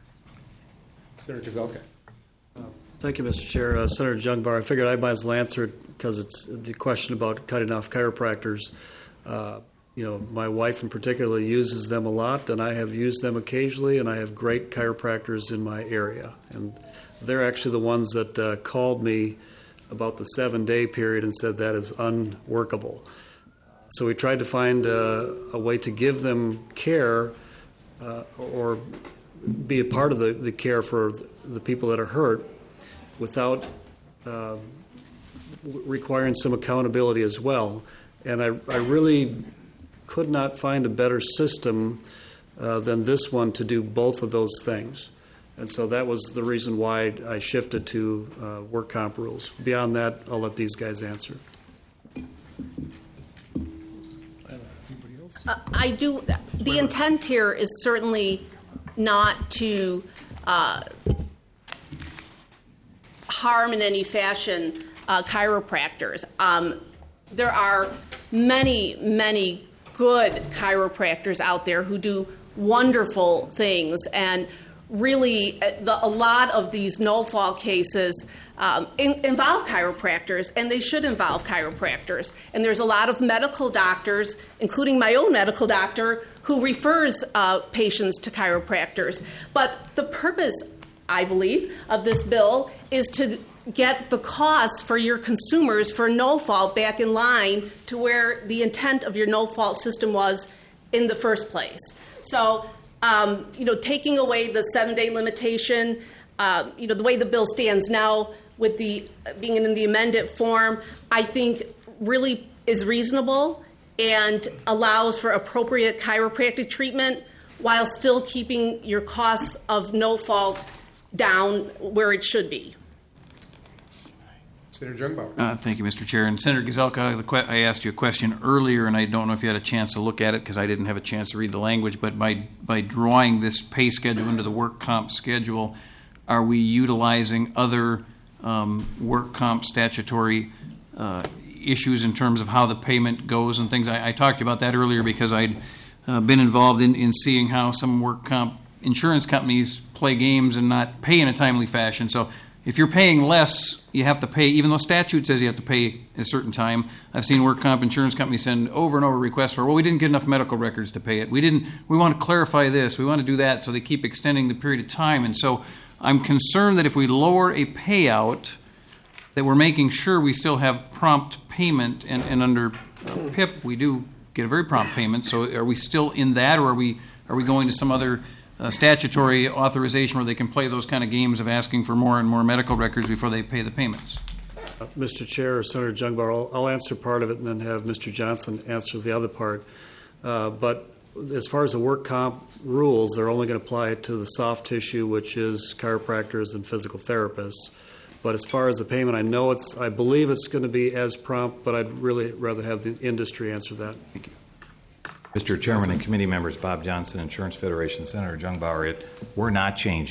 Senator Gazelka. Thank you, Mister Chair. Uh, Senator Jungbar, I figured I might as well answer it because it's the question about cutting off chiropractors. Uh, you know, my wife in particular uses them a lot, and I have used them occasionally, and I have great chiropractors in my area. And they're actually the ones that uh, called me about the seven-day period and said that is unworkable. So we tried to find uh, a way to give them care uh, or be a part of the, the care for the people that are hurt without uh, requiring some accountability as well. And I, I really could not find a better system uh, than this one to do both of those things. And so that was the reason why I shifted to uh, work comp rules. Beyond that, I'll let these guys answer. Uh, I do. The intent here is certainly not to uh, harm in any fashion uh, chiropractors. Um, there are many, many good chiropractors out there who do wonderful things, and really the, a lot of these no-fault cases um, in, involve chiropractors, and they should involve chiropractors. And there's a lot of medical doctors, including my own medical doctor, who refers uh, patients to chiropractors. But the purpose, I believe, of this bill is to get the cost for your consumers for no-fault back in line to where the intent of your no-fault system was in the first place. So, um, you know, taking away the seven-day limitation, uh, you know, the way the bill stands now with the being in the amended form, I think really is reasonable and allows for appropriate chiropractic treatment while still keeping your costs of no-fault down where it should be. Senator Jungbauer. Uh, thank you, Mister Chair. And Senator Gazelka, the que- I asked you a question earlier, and I don't know if you had a chance to look at it because I didn't have a chance to read the language, but by, by drawing this pay schedule into the work comp schedule, are we utilizing other um, work comp statutory uh, issues in terms of how the payment goes and things? I, I talked about that earlier because I'd uh, been involved in, in seeing how some work comp insurance companies play games and not pay in a timely fashion. So if you're paying less, you have to pay, even though statute says you have to pay a certain time. I've seen work comp insurance companies send over and over requests for, well, we didn't get enough medical records to pay it. We didn't. We want to clarify this. We want to do that. So they keep extending the period of time. And so I'm concerned that if we lower a payout, that we're making sure we still have prompt payment. And, and under P I P, we do get a very prompt payment. So are we still in that, or are we are we going to some other Uh, statutory authorization where they can play those kind of games of asking for more and more medical records before they pay the payments? Uh, Mister Chair, Senator Jungbar, I'll, I'll answer part of it and then have Mister Johnson answer the other part. Uh, but as far as the work comp rules, they're only going to apply to the soft tissue, which is chiropractors and physical therapists. But as far as the payment, I know it's, I believe it's going to be as prompt, but I'd really rather have the industry answer that. Thank you. Mister Chairman and committee members, Bob Johnson, Insurance Federation, Senator Jungbauer, it, we're not changing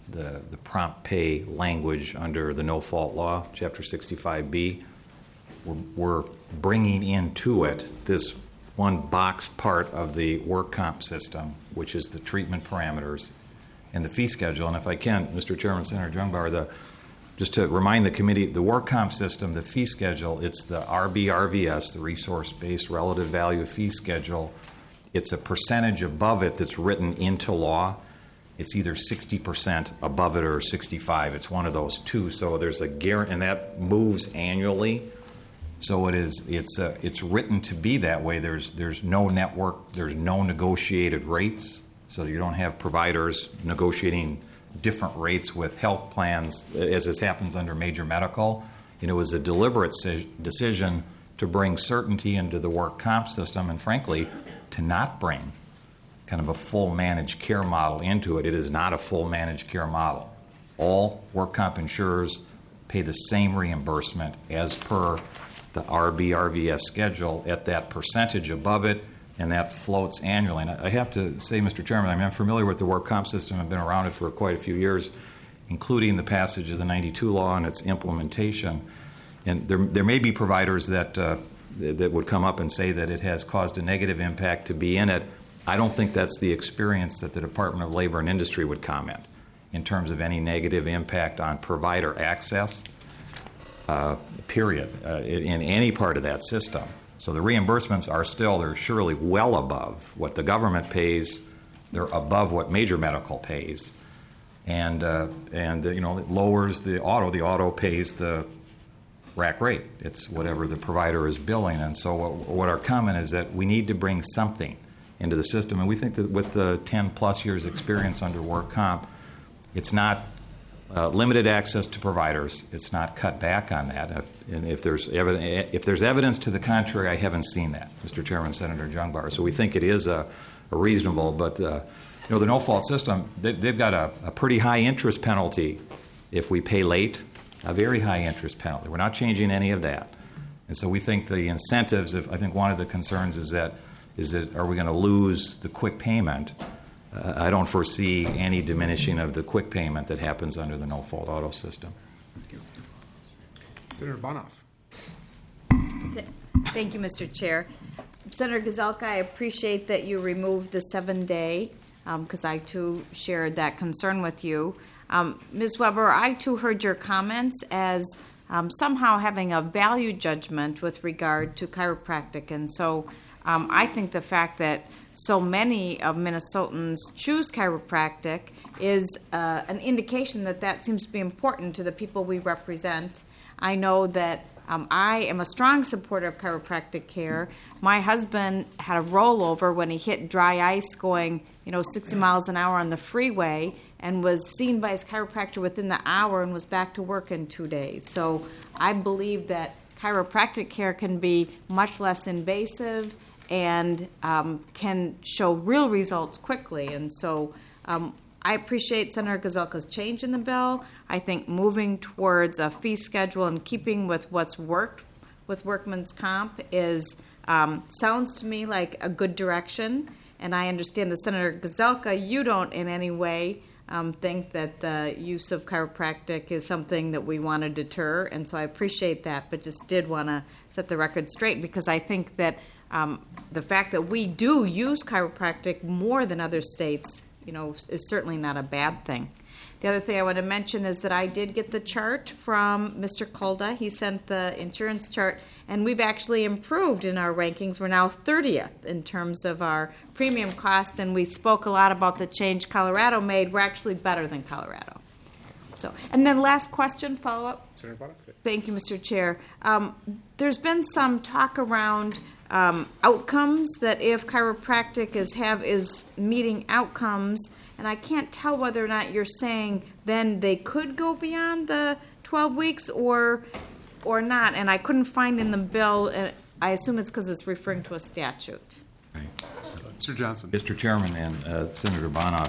the, the prompt pay language under the no-fault law, Chapter sixty-five B. We're, we're bringing into it this one box part of the work comp system, which is the treatment parameters and the fee schedule. And if I can, Mister Chairman, Senator Jungbar, the, just to remind the committee, the work comp system, the fee schedule, it's the R B R V S, the resource-based relative value fee schedule. It's a percentage above it that's written into law. It's either sixty percent above it or sixty-five. It's one of those two. So there's a guarantee, and that moves annually. So it is. It's uh, it's written to be that way. There's there's no network. There's no negotiated rates. So you don't have providers negotiating different rates with health plans, as this happens under major medical. And it was a deliberate si- decision to bring certainty into the work comp system, and frankly, to not bring kind of a full managed care model into it. It is not a full managed care model. All work comp insurers pay the same reimbursement as per the R B R V S schedule at that percentage above it, and that floats annually. And I have to say, Mister Chairman, I mean, I'm familiar with the work comp system. I've been around it for quite a few years, including the passage of the ninety-two law and its implementation. And there, there may be providers that uh, that would come up and say that it has caused a negative impact to be in it. I don't think that's the experience that the Department of Labor and Industry would comment in terms of any negative impact on provider access, uh, period, uh, in any part of that system. So the reimbursements are still, they're surely well above what the government pays. They're above what major medical pays. And, uh, and uh, you know, it lowers the auto. The auto pays the rack rate. It's whatever the provider is billing. And so what, what our comment is that we need to bring something into the system. And we think that with the ten-plus years experience under work comp, it's not uh, limited access to providers. It's not cut back on that. If, and if there's, evi- if there's evidence to the contrary, I haven't seen that, Mister Chairman, Senator Jungbar. So we think it is a, a reasonable, but uh, you know, the no-fault system, they, they've got a, a pretty high interest penalty if we pay late, a very high interest penalty. We're not changing any of that. And so we think the incentives, if, I think one of the concerns is that, is that are we going to lose the quick payment? Uh, I don't foresee any diminishing of the quick payment that happens under the no-fault auto system. Thank you. Senator Bonoff. Thank you, Mister Chair. Senator Gazelka, I appreciate that you removed the seven-day, because um, I, too, shared that concern with you. Um, Miz Weber, I, too, heard your comments as um, somehow having a value judgment with regard to chiropractic. And so um, I think the fact that so many of Minnesotans choose chiropractic is uh, an indication that that seems to be important to the people we represent. I know that Um, I am a strong supporter of chiropractic care. My husband had a rollover when he hit dry ice going, you know, sixty miles an hour on the freeway, and was seen by his chiropractor within the hour and was back to work in two days. So I believe that chiropractic care can be much less invasive and um, can show real results quickly. And so um, I appreciate Senator Gazelka's change in the bill. I think moving towards a fee schedule and keeping with what's worked with workman's comp is um, sounds to me like a good direction. And I understand that Senator Gazelka, you don't in any way um, think that the use of chiropractic is something that we want to deter. And so I appreciate that, but just did want to set the record straight, because I think that um, the fact that we do use chiropractic more than other states, you know, is certainly not a bad thing. The other thing I want to mention is that I did get the chart from Mister Kolda. He sent the insurance chart, and we've actually improved in our rankings. We're now thirtieth in terms of our premium cost, and we spoke a lot about the change Colorado made. We're actually better than Colorado. So, and then last question, follow-up. Senator Bonoff. Thank you, Mister Chair. Um, there's been some talk around Um, outcomes, that if chiropractic is have is meeting outcomes, and I can't tell whether or not you're saying then they could go beyond the twelve weeks or or not, and I couldn't find in the bill. Uh, I assume it's because it's referring to a statute. Right. Mister Johnson. Mister Chairman and uh, Senator Bonoff,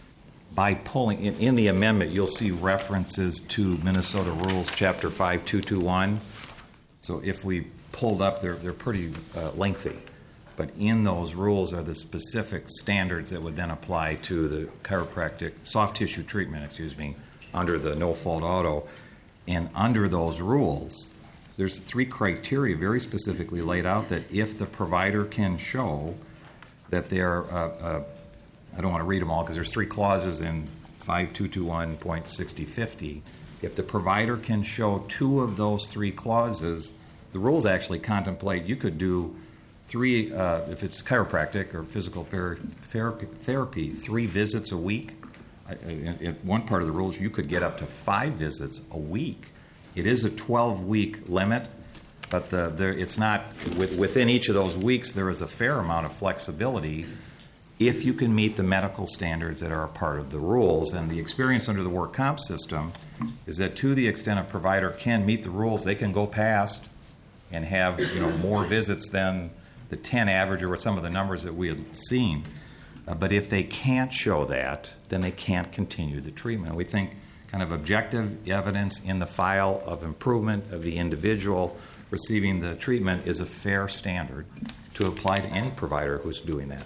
by pulling in, in the amendment, you'll see references to Minnesota Rules Chapter five two two one. So if we pulled up, they're, they're pretty uh, lengthy. but in those rules are the specific standards that would then apply to the chiropractic soft tissue treatment, excuse me, under the no-fault auto. And under those rules, there's three criteria very specifically laid out that if the provider can show that they're, uh, uh, I don't want to read them all because there's three clauses in five two two one point sixty fifty. If the provider can show two of those three clauses, the rules actually contemplate you could do three, uh, if it's chiropractic or physical therapy, therapy, three visits a week. In, in one part of the rules, you could get up to five visits a week. It is a twelve-week limit, but the, the, it's not with, within each of those weeks. There is a fair amount of flexibility if you can meet the medical standards that are a part of the rules. And the experience under the work comp system is that to the extent a provider can meet the rules, they can go past and have you know more visits than the ten average or some of the numbers that we had seen. Uh, but if they can't show that, then they can't continue the treatment. We think kind of objective evidence in the file of improvement of the individual receiving the treatment is a fair standard to apply to any provider who's doing that.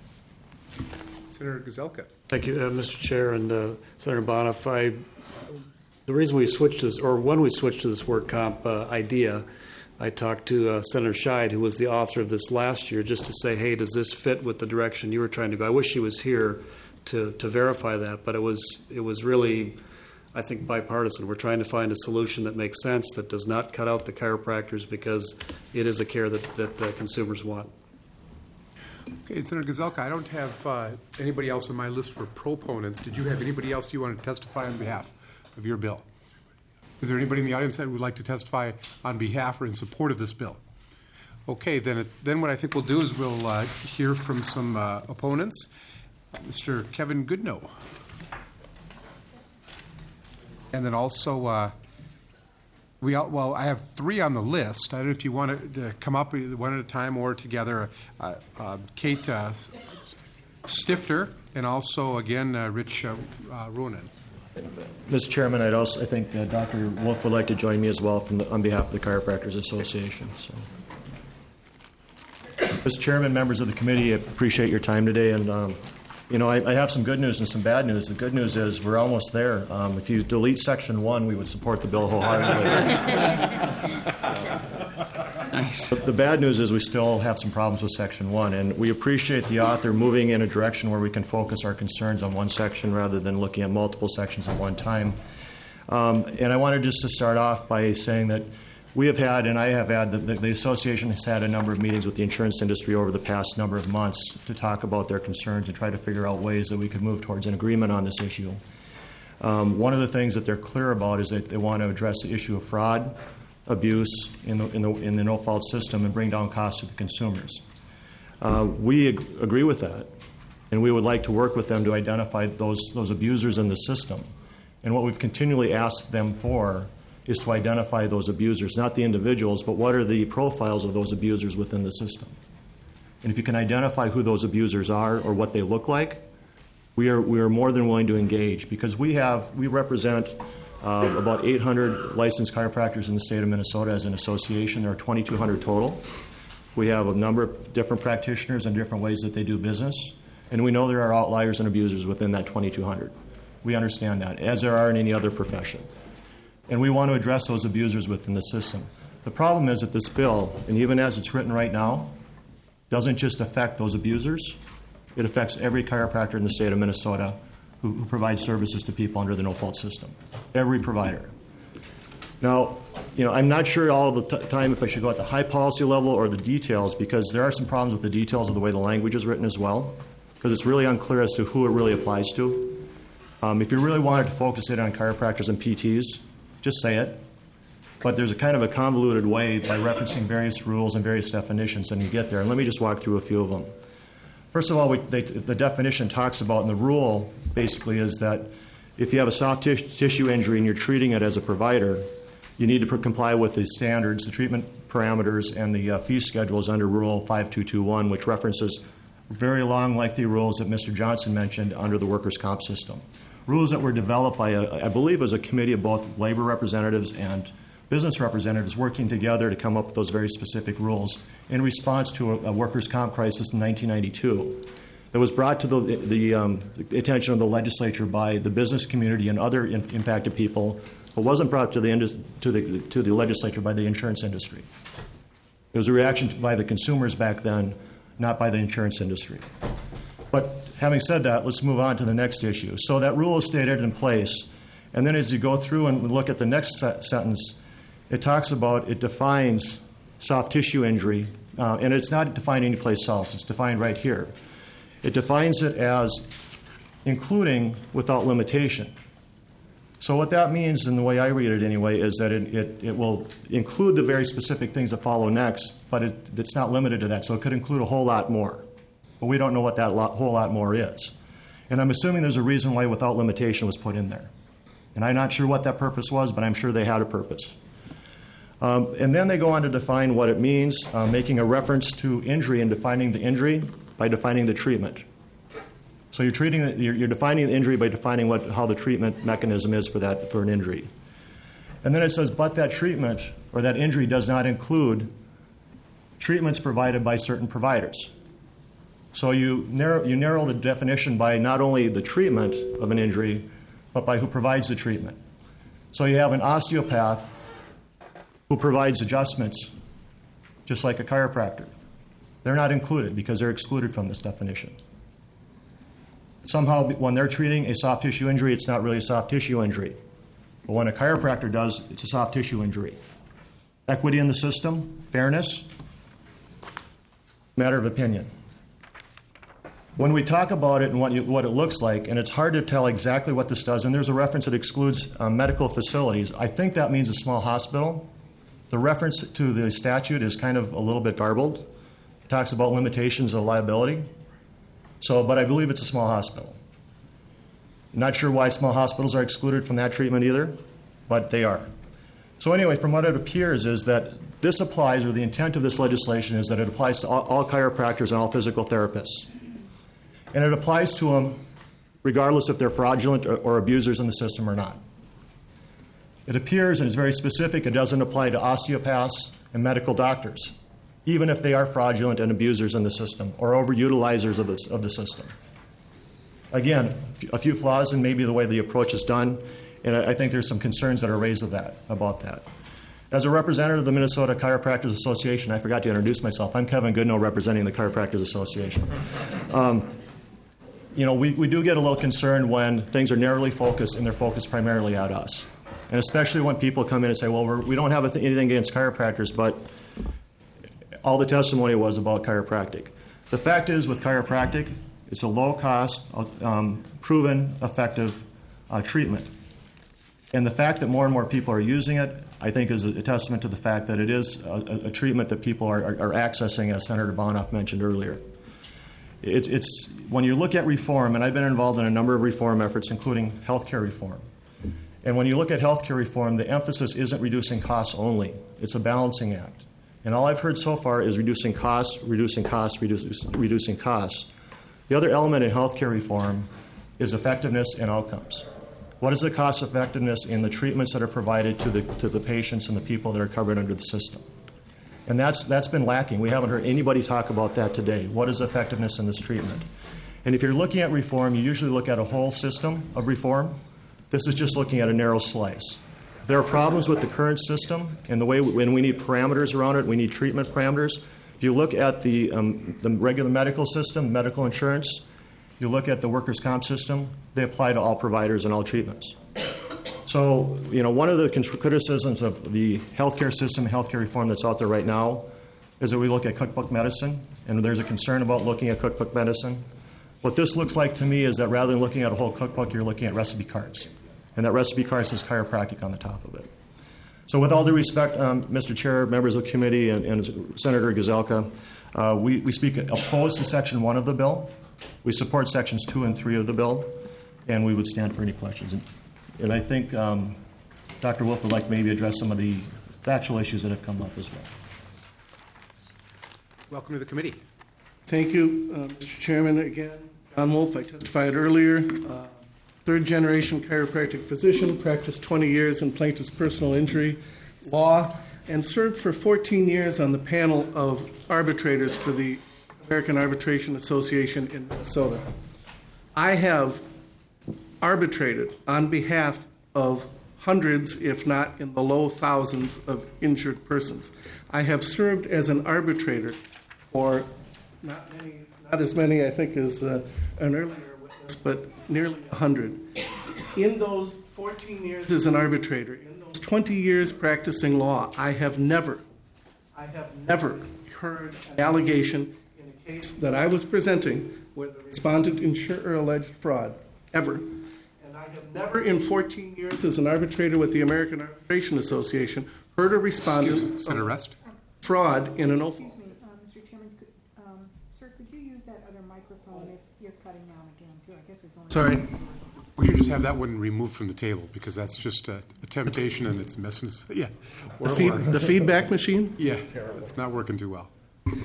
Senator Gazelka. Thank you, uh, Mister Chair and uh, Senator Bonif. I, the reason we switched this, or when we switched to this work comp uh, idea, I talked to uh, Senator Scheid, who was the author of this last year, just to say, hey, does this fit with the direction you were trying to go? I wish he was here to, to verify that, but it was it was really, I think, bipartisan. We're trying to find a solution that makes sense, that does not cut out the chiropractors, because it is a care that, that uh, consumers want. Okay, Senator Gazelka, I don't have uh, anybody else on my list for proponents. Did you have anybody else you want to testify on behalf of your bill? Is there anybody in the audience that would like to testify on behalf or in support of this bill? Okay, then it, then what I think we'll do is we'll uh, hear from some uh, opponents. Mister Kevin Goodnow. And then also, uh, we all, well, I have three on the list. I don't know if you want to come up one at a time or together. Uh, uh, Kate uh, Stifter, and also, again, uh, Rich uh, uh, Ronan. Mister Chairman, I'd also, I think uh, Doctor Wolf would like to join me as well from the, on behalf of the Chiropractors Association. So. Mister Chairman, members of the committee, I appreciate your time today. And, um, you know, I, I have some good news and some bad news. The good news is we're almost there. Um, if you delete Section one, we would support the bill wholeheartedly. Nice. But the bad news is we still have some problems with Section one, and we appreciate the author moving in a direction where we can focus our concerns on one section rather than looking at multiple sections at one time. Um, and I wanted just to start off by saying that we have had, and I have had, the, the association has had a number of meetings with the insurance industry over the past number of months to talk about their concerns and try to figure out ways that we could move towards an agreement on this issue. Um, one of the things that they're clear about is that they want to address the issue of fraud, abuse in the, in the, in the no-fault system and bring down costs to the consumers. Uh, we ag- agree with that, and we would like to work with them to identify those, those abusers in the system. And what we've continually asked them for is to identify those abusers, not the individuals, but what are the profiles of those abusers within the system. And if you can identify who those abusers are or what they look like, we are, we are more than willing to engage, because we have, we represent uh, about eight hundred licensed chiropractors in the state of Minnesota as an association. There are twenty-two hundred total. We have a number of different practitioners and different ways that they do business, and we know there are outliers and abusers within that twenty-two hundred. We understand that, as there are in any other profession. And we want to address those abusers within the system. The problem is that this bill, and even as it's written right now, doesn't just affect those abusers. It affects every chiropractor in the state of Minnesota who, who provides services to people under the no-fault system. Every provider. Now, you know, I'm not sure all of the t- time if I should go at the high policy level or the details, because there are some problems with the details of the way the language is written as well, because it's really unclear as to who it really applies to. Um, if you really wanted to focus it on chiropractors and P Ts, just say it. But there's a kind of a convoluted way by referencing various rules and various definitions, and you get there. And let me just walk through a few of them. First of all, we, they, the definition talks about, and the rule basically is that if you have a soft t- tissue injury and you're treating it as a provider, you need to pr- comply with the standards, the treatment parameters, and the uh, fee schedules under Rule five two two one, which references very long, lengthy rules that Mister Johnson mentioned under the workers' comp system. Rules that were developed by, a, I believe, it was a committee of both labor representatives and business representatives working together to come up with those very specific rules in response to a, a workers' comp crisis in nineteen ninety-two. It was brought to the, the, um, the attention of the legislature by the business community and other in, impacted people, but wasn't brought to the, to, the, to the legislature by the insurance industry. It was a reaction by the consumers back then, not by the insurance industry. But having said that, let's move on to the next issue. So that rule is stated in place, and then as you go through and look at the next se- sentence, it talks about, it defines soft tissue injury, uh, and it's not defined anyplace else. It's defined right here. It defines it as including without limitation. So what that means, and the way I read it anyway, is that it, it, it will include the very specific things that follow next, but it, it's not limited to that. So it could include a whole lot more. But we don't know what that lot, whole lot more is. And I'm assuming there's a reason why without limitation was put in there. And I'm not sure what that purpose was, but I'm sure they had a purpose. Um, and then they go on to define what it means, uh, making a reference to injury and defining the injury by defining the treatment. So you're treating the, you're, you're defining the injury by defining what how the treatment mechanism is for that for an injury. And then it says, but that treatment or that injury does not include treatments provided by certain providers. So you narrow you narrow the definition by not only the treatment of an injury, but by who provides the treatment. So you have an osteopath who provides adjustments, just like a chiropractor. They're not included because they're excluded from this definition. Somehow, when they're treating a soft tissue injury, it's not really a soft tissue injury. But when a chiropractor does, it's a soft tissue injury. Equity in the system, fairness, matter of opinion. When we talk about it and what, you, what it looks like, and it's hard to tell exactly what this does, and there's a reference that excludes uh, medical facilities, I think that means a small hospital. The reference to the statute is kind of a little bit garbled. It talks about limitations of liability. So, but I believe it's a small hospital. Not sure why small hospitals are excluded from that treatment either, but they are. So anyway, from what it appears is that this applies, or the intent of this legislation is that it applies to all, all chiropractors and all physical therapists. And it applies to them regardless if they're fraudulent or, or abusers in the system or not. It appears, and is very specific, it doesn't apply to osteopaths and medical doctors, even if they are fraudulent and abusers in the system or overutilizers of, this, of the system. Again, a few flaws in maybe the way the approach is done, and I think there's some concerns that are raised of that, about that. As a representative of the Minnesota Chiropractors Association, I forgot to introduce myself. I'm Kevin Goodnow, representing the Chiropractors Association. Um, you know, we, we do get a little concerned when things are narrowly focused and they're focused primarily at us. And especially when people come in and say, well, we're, we don't have a th- anything against chiropractors, but all the testimony was about chiropractic. The fact is, with chiropractic, it's a low-cost, um, proven, effective uh, treatment. And the fact that more and more people are using it, I think, is a testament to the fact that it is a, a treatment that people are, are, are accessing, as Senator Bonoff mentioned earlier. It's, it's when you look at reform, and I've been involved in a number of reform efforts, including healthcare reform. And when you look at healthcare reform, the emphasis isn't reducing costs only. It's a balancing act. And all I've heard so far is reducing costs, reducing costs, reducing, reducing costs. The other element in healthcare reform is effectiveness and outcomes. What is the cost effectiveness in the treatments that are provided to the to the patients and the people that are covered under the system? And that's that's been lacking. We haven't heard anybody talk about that today. What is effectiveness in this treatment? And if you're looking at reform, you usually look at a whole system of reform. This is just looking at a narrow slice. There are problems with the current system and the way when we need parameters around it, we need treatment parameters. If you look at the, um, the regular medical system, medical insurance, you look at the workers' comp system, they apply to all providers and all treatments. So, you know, one of the criticisms of the healthcare system, healthcare reform that's out there right now is that we look at cookbook medicine, and there's a concern about looking at cookbook medicine. What this looks like to me is that rather than looking at a whole cookbook, you're looking at recipe cards. And that recipe card says chiropractic on the top of it. So with all due respect, um, Mister Chair, members of the committee, and, and Senator Gazelka, uh, we, we speak opposed to Section one of the bill. We support Sections two and three of the bill, and we would stand for any questions. And, and I think um, Doctor Wolf would like to maybe address some of the factual issues that have come up as well. Welcome to the committee. Thank you, uh, Mister Chairman. Again, John Wolf, I testified earlier. Uh, third-generation chiropractic physician, practiced twenty years in plaintiff's personal injury law and served for fourteen years on the panel of arbitrators for the American Arbitration Association in Minnesota. I have arbitrated on behalf of hundreds, if not in the low thousands, of injured persons. I have served as an arbitrator for not many, not as many, I think, as uh, an earlier witness, but nearly one hundred. In those fourteen years as an arbitrator, in those twenty years practicing law, I have never, I have never heard an allegation in a case that I was presenting where the respondent insurer alleged fraud, ever. And I have never in fourteen years as an arbitrator with the American Arbitration Association heard a respondent Set arrest? fraud in an open. Excuse me, uh, Mister Chairman, could, um, sir, could you use that other microphone? It's, you're cutting out again, too. I guess it's only... Sorry. We could just have that one removed from the table because that's just a, a temptation and it's messing us. Yeah. The, feed, the feedback machine? Yeah, it's not working too well.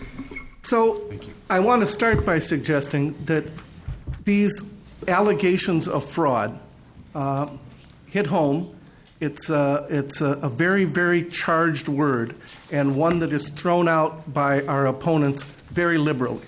So I want to start by suggesting that these allegations of fraud uh, hit home. It's, uh, it's a, a very, very charged word and one that is thrown out by our opponents very liberally.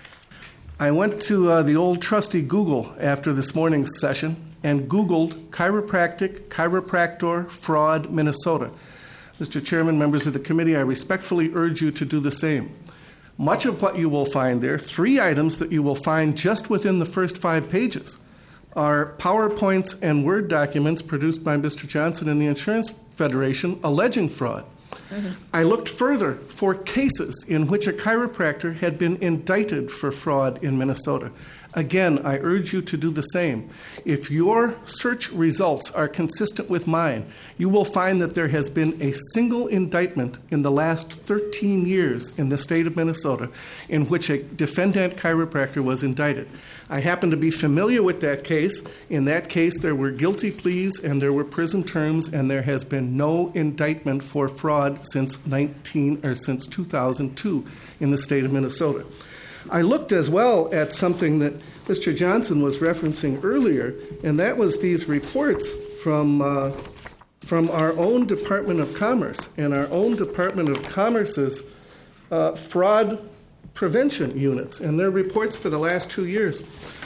I went to uh, the old trusty Google after this morning's session and Googled chiropractic, chiropractor, fraud, Minnesota. Mister Chairman, members of the committee, I respectfully urge you to do the same. Much of what you will find there, three items that you will find just within the first five pages, are PowerPoints and Word documents produced by Mister Johnson and the Insurance Federation alleging fraud. Mm-hmm. I looked further for cases in which a chiropractor had been indicted for fraud in Minnesota. Again, I urge you to do the same. If your search results are consistent with mine, you will find that there has been a single indictment in the last thirteen years in the state of Minnesota in which a defendant chiropractor was indicted. I happen to be familiar with that case. In that case, there were guilty pleas and there were prison terms, and there has been no indictment for fraud since nineteen or since two thousand two in the state of Minnesota. I looked as well at something that Mister Johnson was referencing earlier, and that was these reports from uh, from our own Department of Commerce and our own Department of Commerce's uh, fraud prevention units, and their reports for the last two years.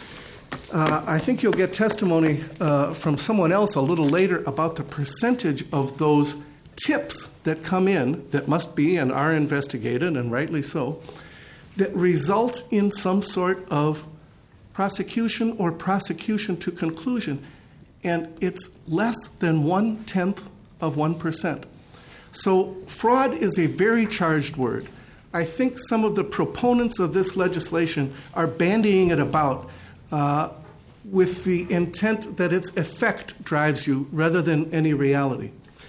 Uh, I think you'll get testimony uh, from someone else a little later about the percentage of those tips that come in that must be and are investigated, and rightly so, that result in some sort of prosecution or prosecution to conclusion, and it's less than one-tenth of one percent. So fraud is a very charged word. I think some of the proponents of this legislation are bandying it about uh, with the intent that its effect drives you rather than any reality.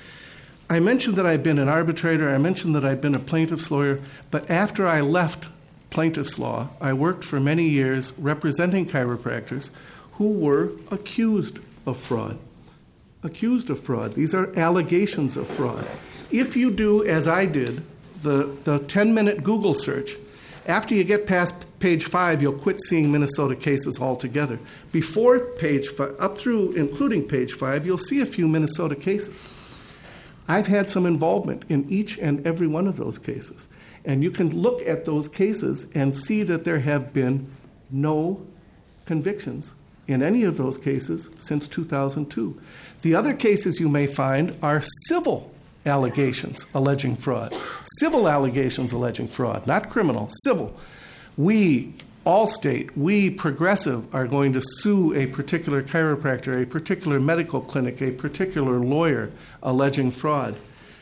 I mentioned that I've been an arbitrator, I mentioned that I've been a plaintiff's lawyer, but after I left plaintiff's law, I worked for many years representing chiropractors who were accused of fraud. Accused of fraud. These are allegations of fraud. If you do, as I did, the, the ten-minute Google search, after you get past page five, you'll quit seeing Minnesota cases altogether. Before page five, up through including page five, you'll see a few Minnesota cases. I've had some involvement in each and every one of those cases. And you can look at those cases and see that there have been no convictions in any of those cases since two thousand two. The other cases you may find are civil allegations alleging fraud. Civil allegations alleging fraud, not criminal, civil. We, Allstate, we, Progressive, are going to sue a particular chiropractor, a particular medical clinic, a particular lawyer alleging fraud.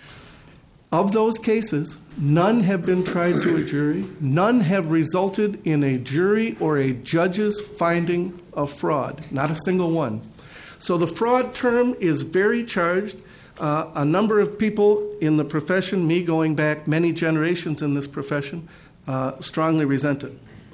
Of those cases, none have been tried to a jury. None have resulted in a jury or a judge's finding of fraud. Not a single one. So the fraud term is very charged. Uh, a number of people in the profession, me going back many generations in this profession, uh, strongly resent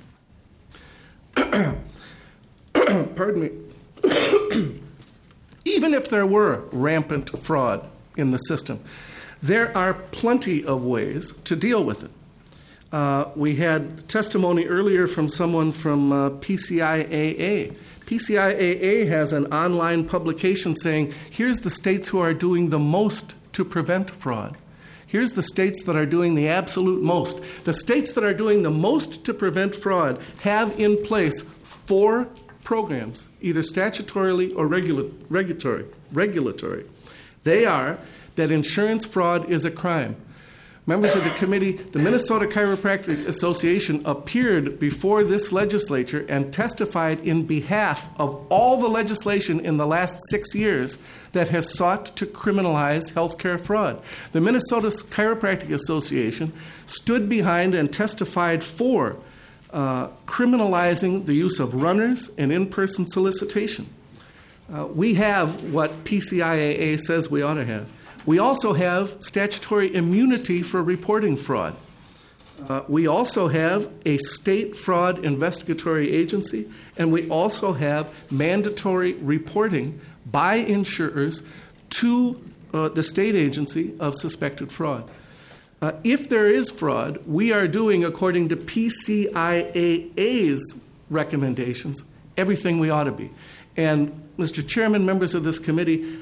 it. Pardon me. Even if there were rampant fraud in the system, there are plenty of ways to deal with it. Uh, we had testimony earlier from someone from uh, P C I A A. P C I A A has an online publication saying, here's the states who are doing the most to prevent fraud. Here's the states that are doing the absolute most. The states that are doing the most to prevent fraud have in place four programs, either statutorily or regula- regulatory. regulatory. They are that insurance fraud is a crime. Members of the committee, the Minnesota Chiropractic Association appeared before this legislature and testified in behalf of all the legislation in the last six years that has sought to criminalize healthcare fraud. The Minnesota Chiropractic Association stood behind and testified for uh, criminalizing the use of runners and in-person solicitation. Uh, we have what P C I A A says we ought to have. We also have statutory immunity for reporting fraud. Uh, we also have a state fraud investigatory agency, and we also have mandatory reporting by insurers to uh, the state agency of suspected fraud. Uh, if there is fraud, we are doing, according to P C I A A's recommendations, everything we ought to be. And, Mister Chairman, members of this committee,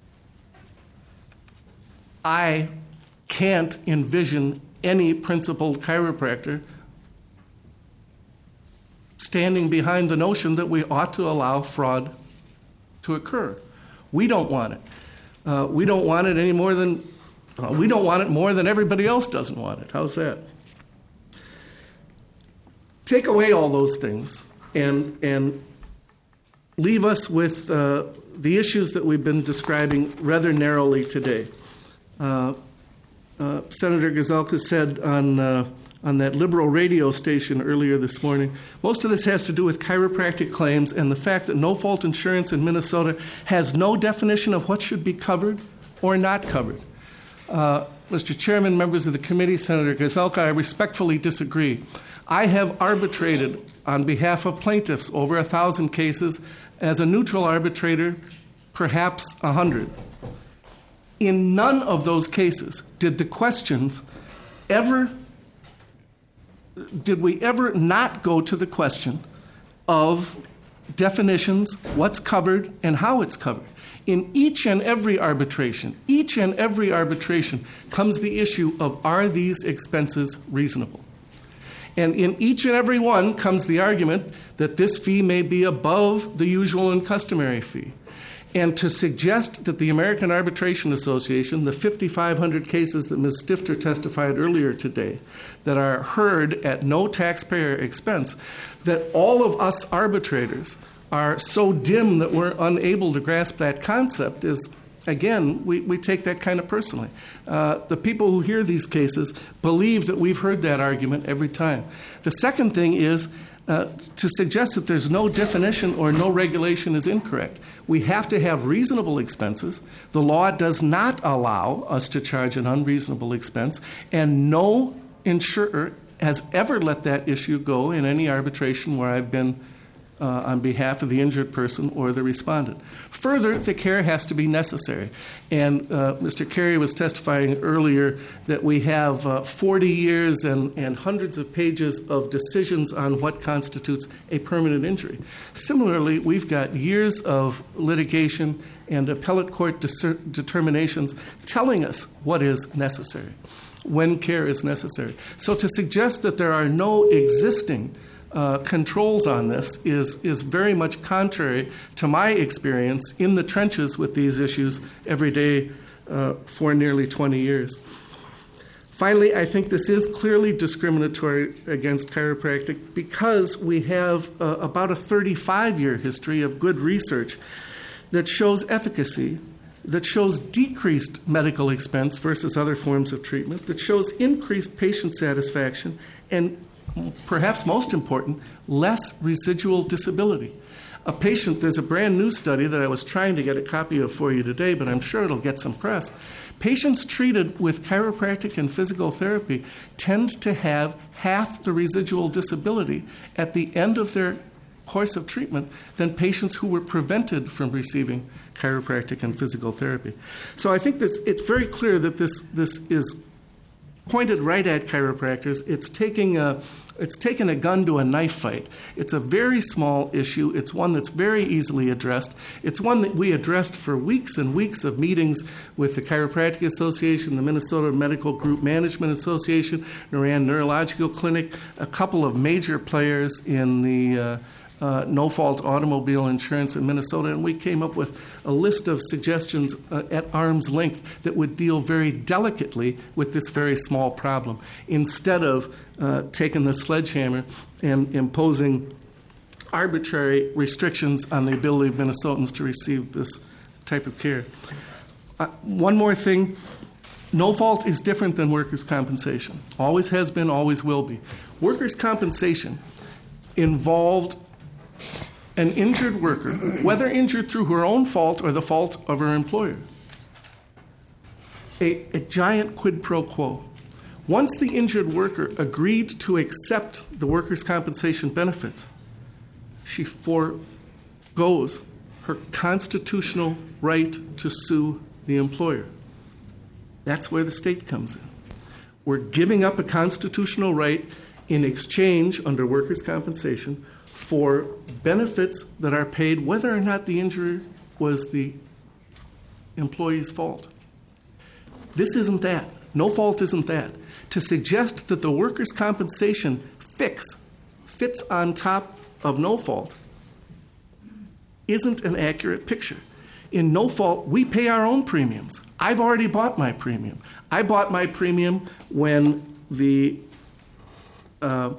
I can't envision any principled chiropractor standing behind the notion that we ought to allow fraud to occur. We don't want it. Uh, we don't want it any more than uh, we don't want it more than everybody else doesn't want it. How's that? Take away all those things and and leave us with uh, the issues that we've been describing rather narrowly today. Uh, uh, Senator Gazelka said on uh, on that liberal radio station earlier this morning, most of this has to do with chiropractic claims and the fact that no-fault insurance in Minnesota has no definition of what should be covered or not covered. Uh, Mister Chairman, members of the committee, Senator Gazelka, I respectfully disagree. I have arbitrated on behalf of plaintiffs over a thousand cases, as a neutral arbitrator, perhaps a hundred. In none of those cases did the questions ever, did we ever not go to the question of definitions, what's covered, and how it's covered. In each and every arbitration, each and every arbitration comes the issue of, are these expenses reasonable? And in each and every one comes the argument that this fee may be above the usual and customary fee. And to suggest that the American Arbitration Association, the fifty-five hundred cases that Miz Stifter testified earlier today, that are heard at no taxpayer expense, that all of us arbitrators are so dim that we're unable to grasp that concept is, again, we, we take that kind of personally. Uh, the people who hear these cases believe that we've heard that argument every time. The second thing is uh, to suggest that there's no definition or no regulation is incorrect. We have to have reasonable expenses. The law does not allow us to charge an unreasonable expense, and no insurer has ever let that issue go in any arbitration where I've been Uh, on behalf of the injured person or the respondent. Further, the care has to be necessary. And uh, Mister Carey was testifying earlier that we have uh, forty years and, and hundreds of pages of decisions on what constitutes a permanent injury. Similarly, we've got years of litigation and appellate court dis- determinations telling us what is necessary, when care is necessary. So to suggest that there are no existing Uh, controls on this is is very much contrary to my experience in the trenches with these issues every day uh, for nearly twenty years. Finally, I think this is clearly discriminatory against chiropractic because we have uh, about a thirty-five year history of good research that shows efficacy, that shows decreased medical expense versus other forms of treatment, that shows increased patient satisfaction, and perhaps most important, less residual disability. A patient, there's a brand new study that I was trying to get a copy of for you today, but I'm sure it'll get some press. Patients treated with chiropractic and physical therapy tend to have half the residual disability at the end of their course of treatment than patients who were prevented from receiving chiropractic and physical therapy. So I think this, it's very clear that this, this is pointed right at chiropractors. It's taking a, it's taking a gun to a knife fight. It's a very small issue. It's one that's very easily addressed. It's one that we addressed for weeks and weeks of meetings with the Chiropractic Association, the Minnesota Medical Group Management Association, Naran Neurological Clinic, a couple of major players in the uh, Uh, no-fault automobile insurance in Minnesota, and we came up with a list of suggestions uh, at arm's length that would deal very delicately with this very small problem, instead of uh, taking the sledgehammer and imposing arbitrary restrictions on the ability of Minnesotans to receive this type of care. Uh, one more thing. No fault is different than workers' compensation. Always has been, always will be. Workers' compensation involved an injured worker, whether injured through her own fault or the fault of her employer. A, a giant quid pro quo. Once the injured worker agreed to accept the workers' compensation benefits, she foregoes her constitutional right to sue the employer. That's where the state comes in. We're giving up a constitutional right in exchange under workers' compensation for benefits that are paid whether or not the injury was the employee's fault. This isn't that. No fault isn't that. To suggest that the workers' compensation fix fits on top of no fault isn't an accurate picture. In no fault, we pay our own premiums. I've already bought my premium. I bought my premium when the uh,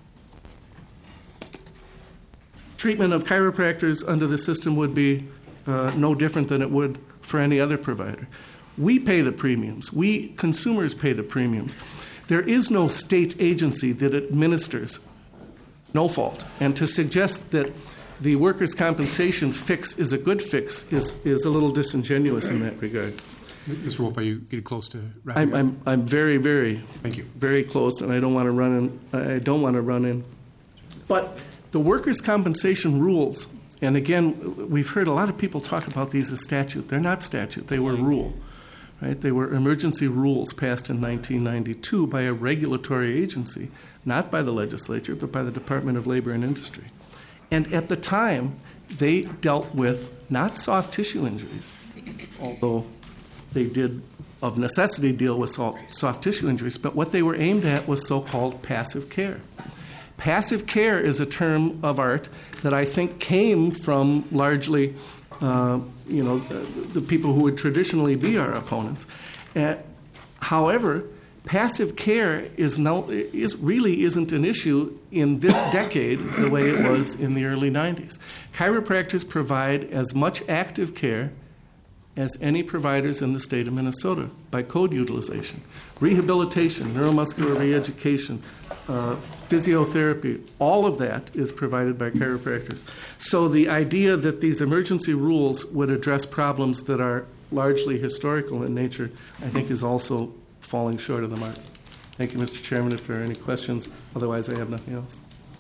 treatment of chiropractors under the system would be uh, no different than it would for any other provider. We pay the premiums. We consumers pay the premiums. There is no state agency that administers no fault. And to suggest that the workers' compensation fix is a good fix is, is a little disingenuous in that regard. Mister Wolf, are you getting close to wrapping I'm, I'm, I'm very, very, Thank you. very close, and I don't want to run in. I don't want to run in. But the workers' compensation rules, and again, we've heard a lot of people talk about these as statute. They're not statute. They were rule. Right? They were emergency rules passed in nineteen ninety-two by a regulatory agency, not by the legislature, but by the Department of Labor and Industry. And at the time, they dealt with not soft tissue injuries, although they did of necessity deal with soft, soft tissue injuries, but what they were aimed at was so-called passive care. Passive care is a term of art that I think came from largely, uh, you know, the, the people who would traditionally be our opponents. Uh, however, passive care is no, is really isn't an issue in this decade the way it was in the early nineties. Chiropractors provide as much active care as any providers in the state of Minnesota by code utilization. Rehabilitation, neuromuscular reeducation, uh, physiotherapy, all of that is provided by chiropractors. So the idea that these emergency rules would address problems that are largely historical in nature, I think is also falling short of the mark. Thank you, Mister Chairman. If there are any questions, otherwise I have nothing else.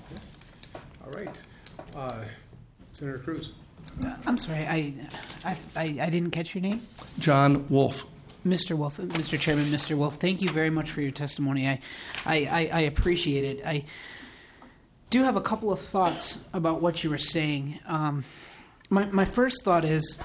All right. Uh, Senator Cruz. I'm sorry, I, I, I, I didn't catch your name? John Wolf. Mister Wolf, Mister Chairman, Mister Wolf, thank you very much for your testimony. I, I, I, I appreciate it. I do have a couple of thoughts about what you were saying. Um, my, my first thought is,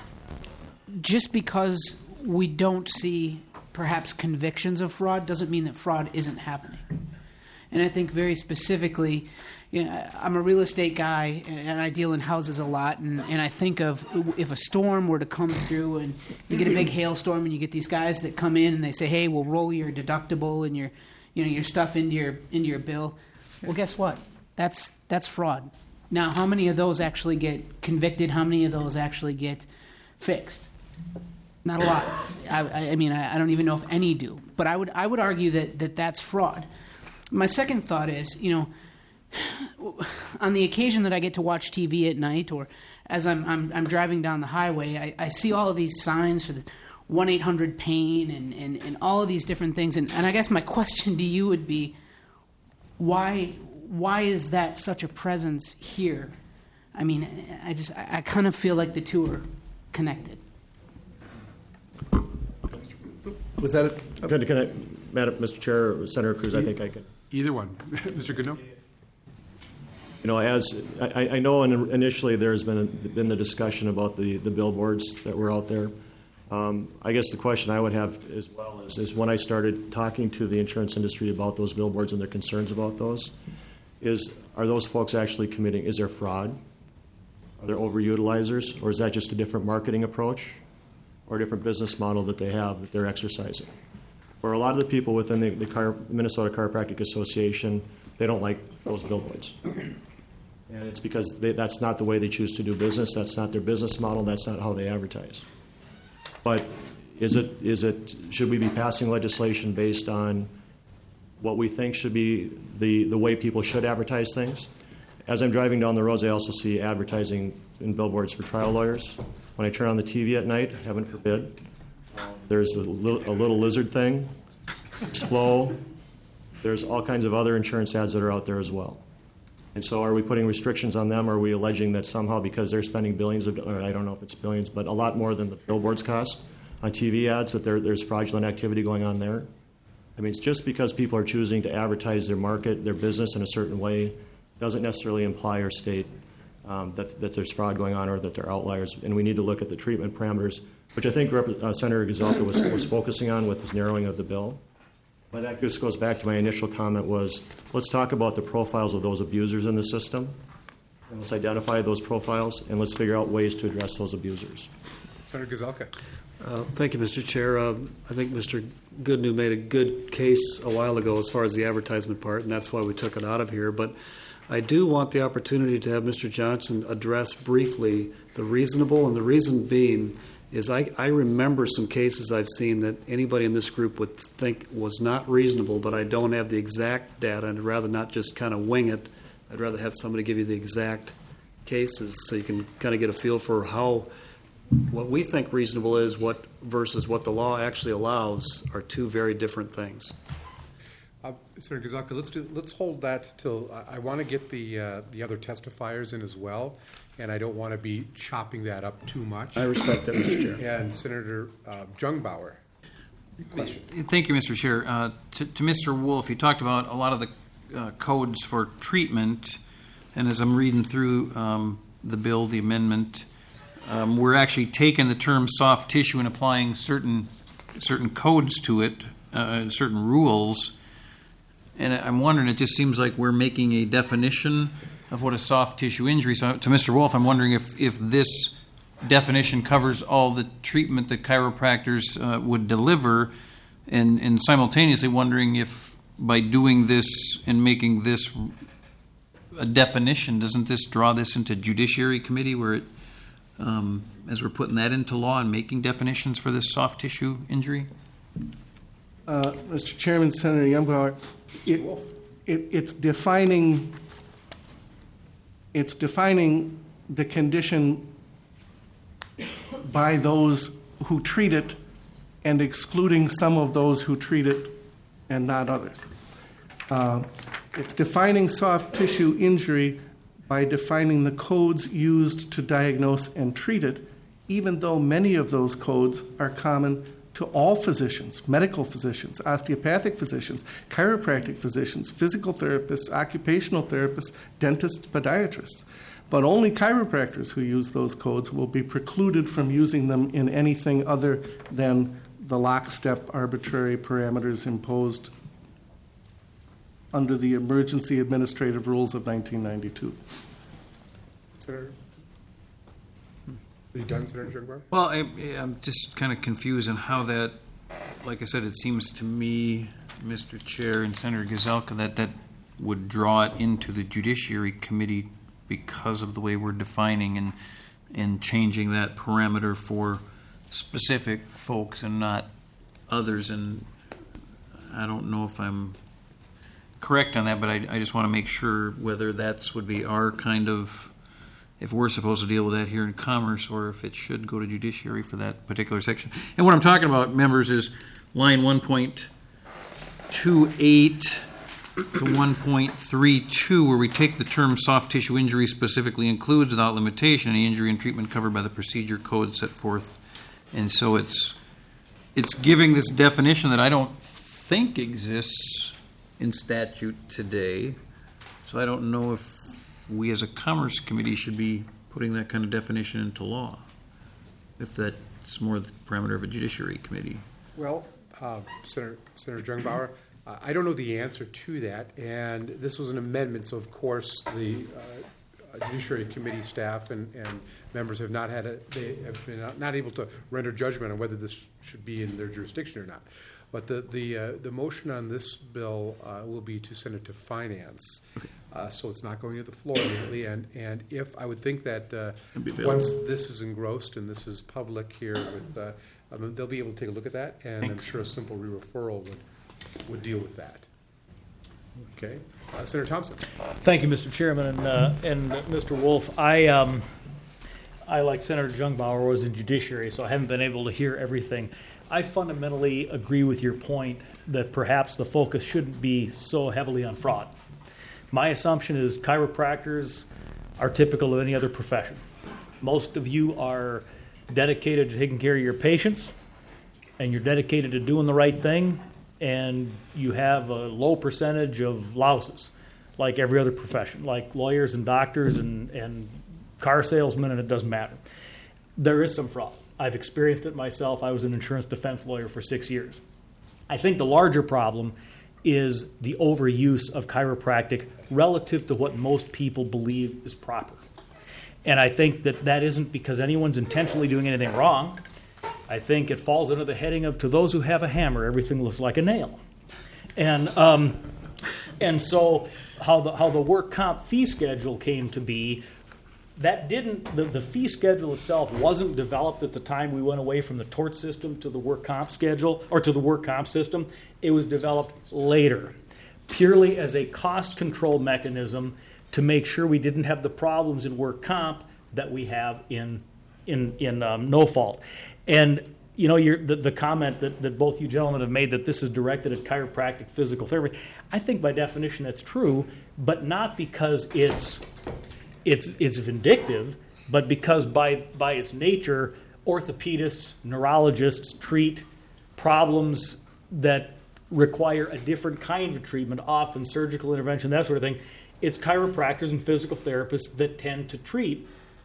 just because we don't see perhaps convictions of fraud doesn't mean that fraud isn't happening. And I think very specifically, you know, I'm a real estate guy, and I deal in houses a lot, and, and I think of if a storm were to come through and you get a big hailstorm and you get these guys that come in and they say, hey, we'll roll your deductible and your, you know, your stuff into your into your bill. Well, guess what? That's that's fraud. Now, how many of those actually get convicted? How many of those actually get fixed? Not a lot. I, I mean, I, I don't even know if any do. But I would I would argue that, that that's fraud. My second thought is, you know, on the occasion that I get to watch T V at night, or as I'm I'm, I'm driving down the highway, I, I see all of these signs for the one eight hundred pain and, and, and all of these different things. And, and I guess my question to you would be, why why is that such a presence here? I mean, I just I, I kind of feel like the two are connected. Was that a, Can, can I, Madam, Mister Chair, Senator Cruz, I think I can. Either one. Mister Goodnow? You know, as I, I know initially there's been, been the discussion about the, the billboards that were out there. Um, I guess the question I would have as well is, is when I started talking to the insurance industry about those billboards and their concerns about those, is are those folks actually committing, is there fraud? Are there overutilizers? Or is that just a different marketing approach or a different business model that they have that they're exercising? For a lot of the people within the, the Car, Minnesota Chiropractic Association, they don't like those billboards. And it's because they, that's not the way they choose to do business. That's not their business model. That's not how they advertise. But is it, is it, should we be passing legislation based on what we think should be the, the way people should advertise things? As I'm driving down the roads, I also see advertising in billboards for trial lawyers. When I turn on the T V at night, heaven forbid, there's a little, a little lizard thing, Flow. There's all kinds of other insurance ads that are out there as well. And so are we putting restrictions on them? Are we alleging that somehow because they're spending billions of, or I don't know if it's billions, but a lot more than the billboards cost on T V ads, that there, there's fraudulent activity going on there? I mean, it's just because people are choosing to advertise their market, their business in a certain way, doesn't necessarily imply or state um, that, that there's fraud going on or that they're outliers. And we need to look at the treatment parameters, which I think Rep- uh, Senator Gazelka was, was focusing on with his narrowing of the bill. But that just goes back to my initial comment was, let's talk about the profiles of those abusers in the system. And let's identify those profiles, and let's figure out ways to address those abusers. Senator Gazelka. Uh, thank you, Mister Chair. Uh, I think Mister Goodnew made a good case a while ago as far as the advertisement part, and that's why we took it out of here. But I do want the opportunity to have Mister Johnson address briefly the reasonable, and the reason being is I, I remember some cases I've seen that anybody in this group would think was not reasonable, but I don't have the exact data, and I'd rather not just kind of wing it. I'd rather have somebody give you the exact cases so you can kind of get a feel for how what we think reasonable is what versus what the law actually allows are two very different things. Uh, Senator Gazelka, let's do, let's hold that till I, I want to get the uh, the other testifiers in as well, and I don't want to be chopping that up too much. I respect that, Mister Chair. And Senator uh, Jungbauer, question. Thank you, Mister Chair. Uh, to, to Mister Wolf, you talked about a lot of the uh, codes for treatment, and as I'm reading through um, the bill, the amendment, um, we're actually taking the term soft tissue and applying certain certain codes to it, uh, certain rules. And I'm wondering, it just seems like we're making a definition of what a soft tissue injury. So to Mister Wolf, I'm wondering if, if this definition covers all the treatment that chiropractors uh, would deliver, and, and simultaneously wondering if by doing this and making this a definition, doesn't this draw this into Judiciary Committee where it, um, as we're putting that into law and making definitions for this soft tissue injury? Uh, Mister Chairman, Senator Jungbauer, it, it, it's defining it's defining the condition by those who treat it and excluding some of those who treat it and not others. Uh, it's defining soft tissue injury by defining the codes used to diagnose and treat it, even though many of those codes are common to all physicians, medical physicians, osteopathic physicians, chiropractic physicians, physical therapists, occupational therapists, dentists, podiatrists. But only chiropractors who use those codes will be precluded from using them in anything other than the lockstep arbitrary parameters imposed under the Emergency Administrative Rules of nineteen ninety-two. Senator? Are you done, Senator Jungbauer? Well, I, I'm just kind of confused on how that, like I said, it seems to me, Mister Chair and Senator Gazelka, that that would draw it into the Judiciary Committee because of the way we're defining and and changing that parameter for specific folks and not others. And I don't know if I'm correct on that, but I, I just want to make sure whether that's would be our kind of, if we're supposed to deal with that here in Commerce, or if it should go to Judiciary for that particular section. And what I'm talking about, members, is line one point two eight to one point three two, where we take the term soft tissue injury specifically includes without limitation any injury and treatment covered by the procedure code set forth. And so it's it's giving this definition that I don't think exists in statute today. So I don't know if we as a Commerce Committee should be putting that kind of definition into law, if that's more the parameter of a Judiciary Committee. Well, uh, Senator, Senator Jungbauer, uh, I don't know the answer to that, and this was an amendment, so of course the uh, Judiciary Committee staff and, and members have not had a, they have been not able to render judgment on whether this should be in their jurisdiction or not. But the the, uh, the motion on this bill uh, will be to send it to Finance, okay. uh, so it's not going to the floor immediately. And, and if I would think that uh, once this is engrossed and this is public here, with uh, I mean, they'll be able to take a look at that, and Thanks. I'm sure a simple re-referral would would deal with that. Okay, uh, Senator Thompson. Thank you, Mister Chairman, and uh, and uh, Mister Wolf. I um, I like Senator Jungbauer was in Judiciary, so I haven't been able to hear everything. I fundamentally agree with your point that perhaps the focus shouldn't be so heavily on fraud. My assumption is chiropractors are typical of any other profession. Most of you are dedicated to taking care of your patients, and you're dedicated to doing the right thing, and you have a low percentage of louses, like every other profession, like lawyers and doctors and, and car salesmen, and it doesn't matter. There is some fraud. I've experienced it myself. I was an insurance defense lawyer for six years. I think the larger problem is the overuse of chiropractic relative to what most people believe is proper. And I think that that isn't because anyone's intentionally doing anything wrong. I think it falls under the heading of, to those who have a hammer, everything looks like a nail. And um, and so how the how the work comp fee schedule came to be, that didn't, the, the fee schedule itself wasn't developed at the time we went away from the tort system to the work comp schedule, or to the work comp system. It was developed later, purely as a cost control mechanism to make sure we didn't have the problems in work comp that we have in in, in um, no fault. And, you know, you're, the, the comment that, that both you gentlemen have made that this is directed at chiropractic physical therapy, I think by definition that's true, but not because it's It's it's vindictive, but because by by its nature, orthopedists, neurologists treat problems that require a different kind of treatment, often surgical intervention, that sort of thing. It's chiropractors and physical therapists that tend to treat,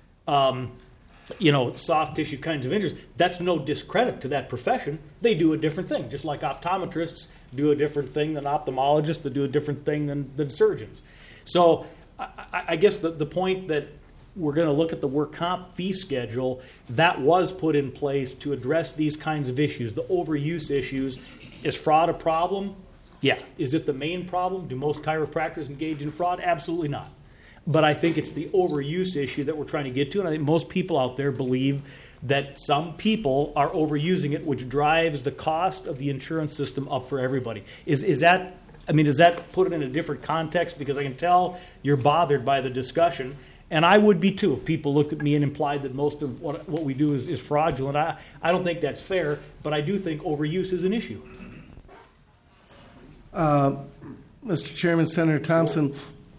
um, you know, soft tissue kinds of injuries. That's no discredit to that profession. They do a different thing, just like optometrists do a different thing than ophthalmologists, that do a different thing than, than surgeons. So I, I guess the, the point that we're going to look at the work comp fee schedule, that was put in place to address these kinds of issues, the overuse issues. Is fraud a problem? Yeah. Is it the main problem? Do most chiropractors engage in fraud? Absolutely not. But I think it's the overuse issue that we're trying to get to, and I think most people out there believe that some people are overusing it, which drives the cost of the insurance system up for everybody. Is is that, I mean, does that put it in a different context? Because I can tell you're bothered by the discussion, and I would be too if people looked at me and implied that most of what what we do is, is fraudulent. I, I don't think that's fair, but I do think overuse is an issue. Uh, Mister Chairman, Senator Thompson,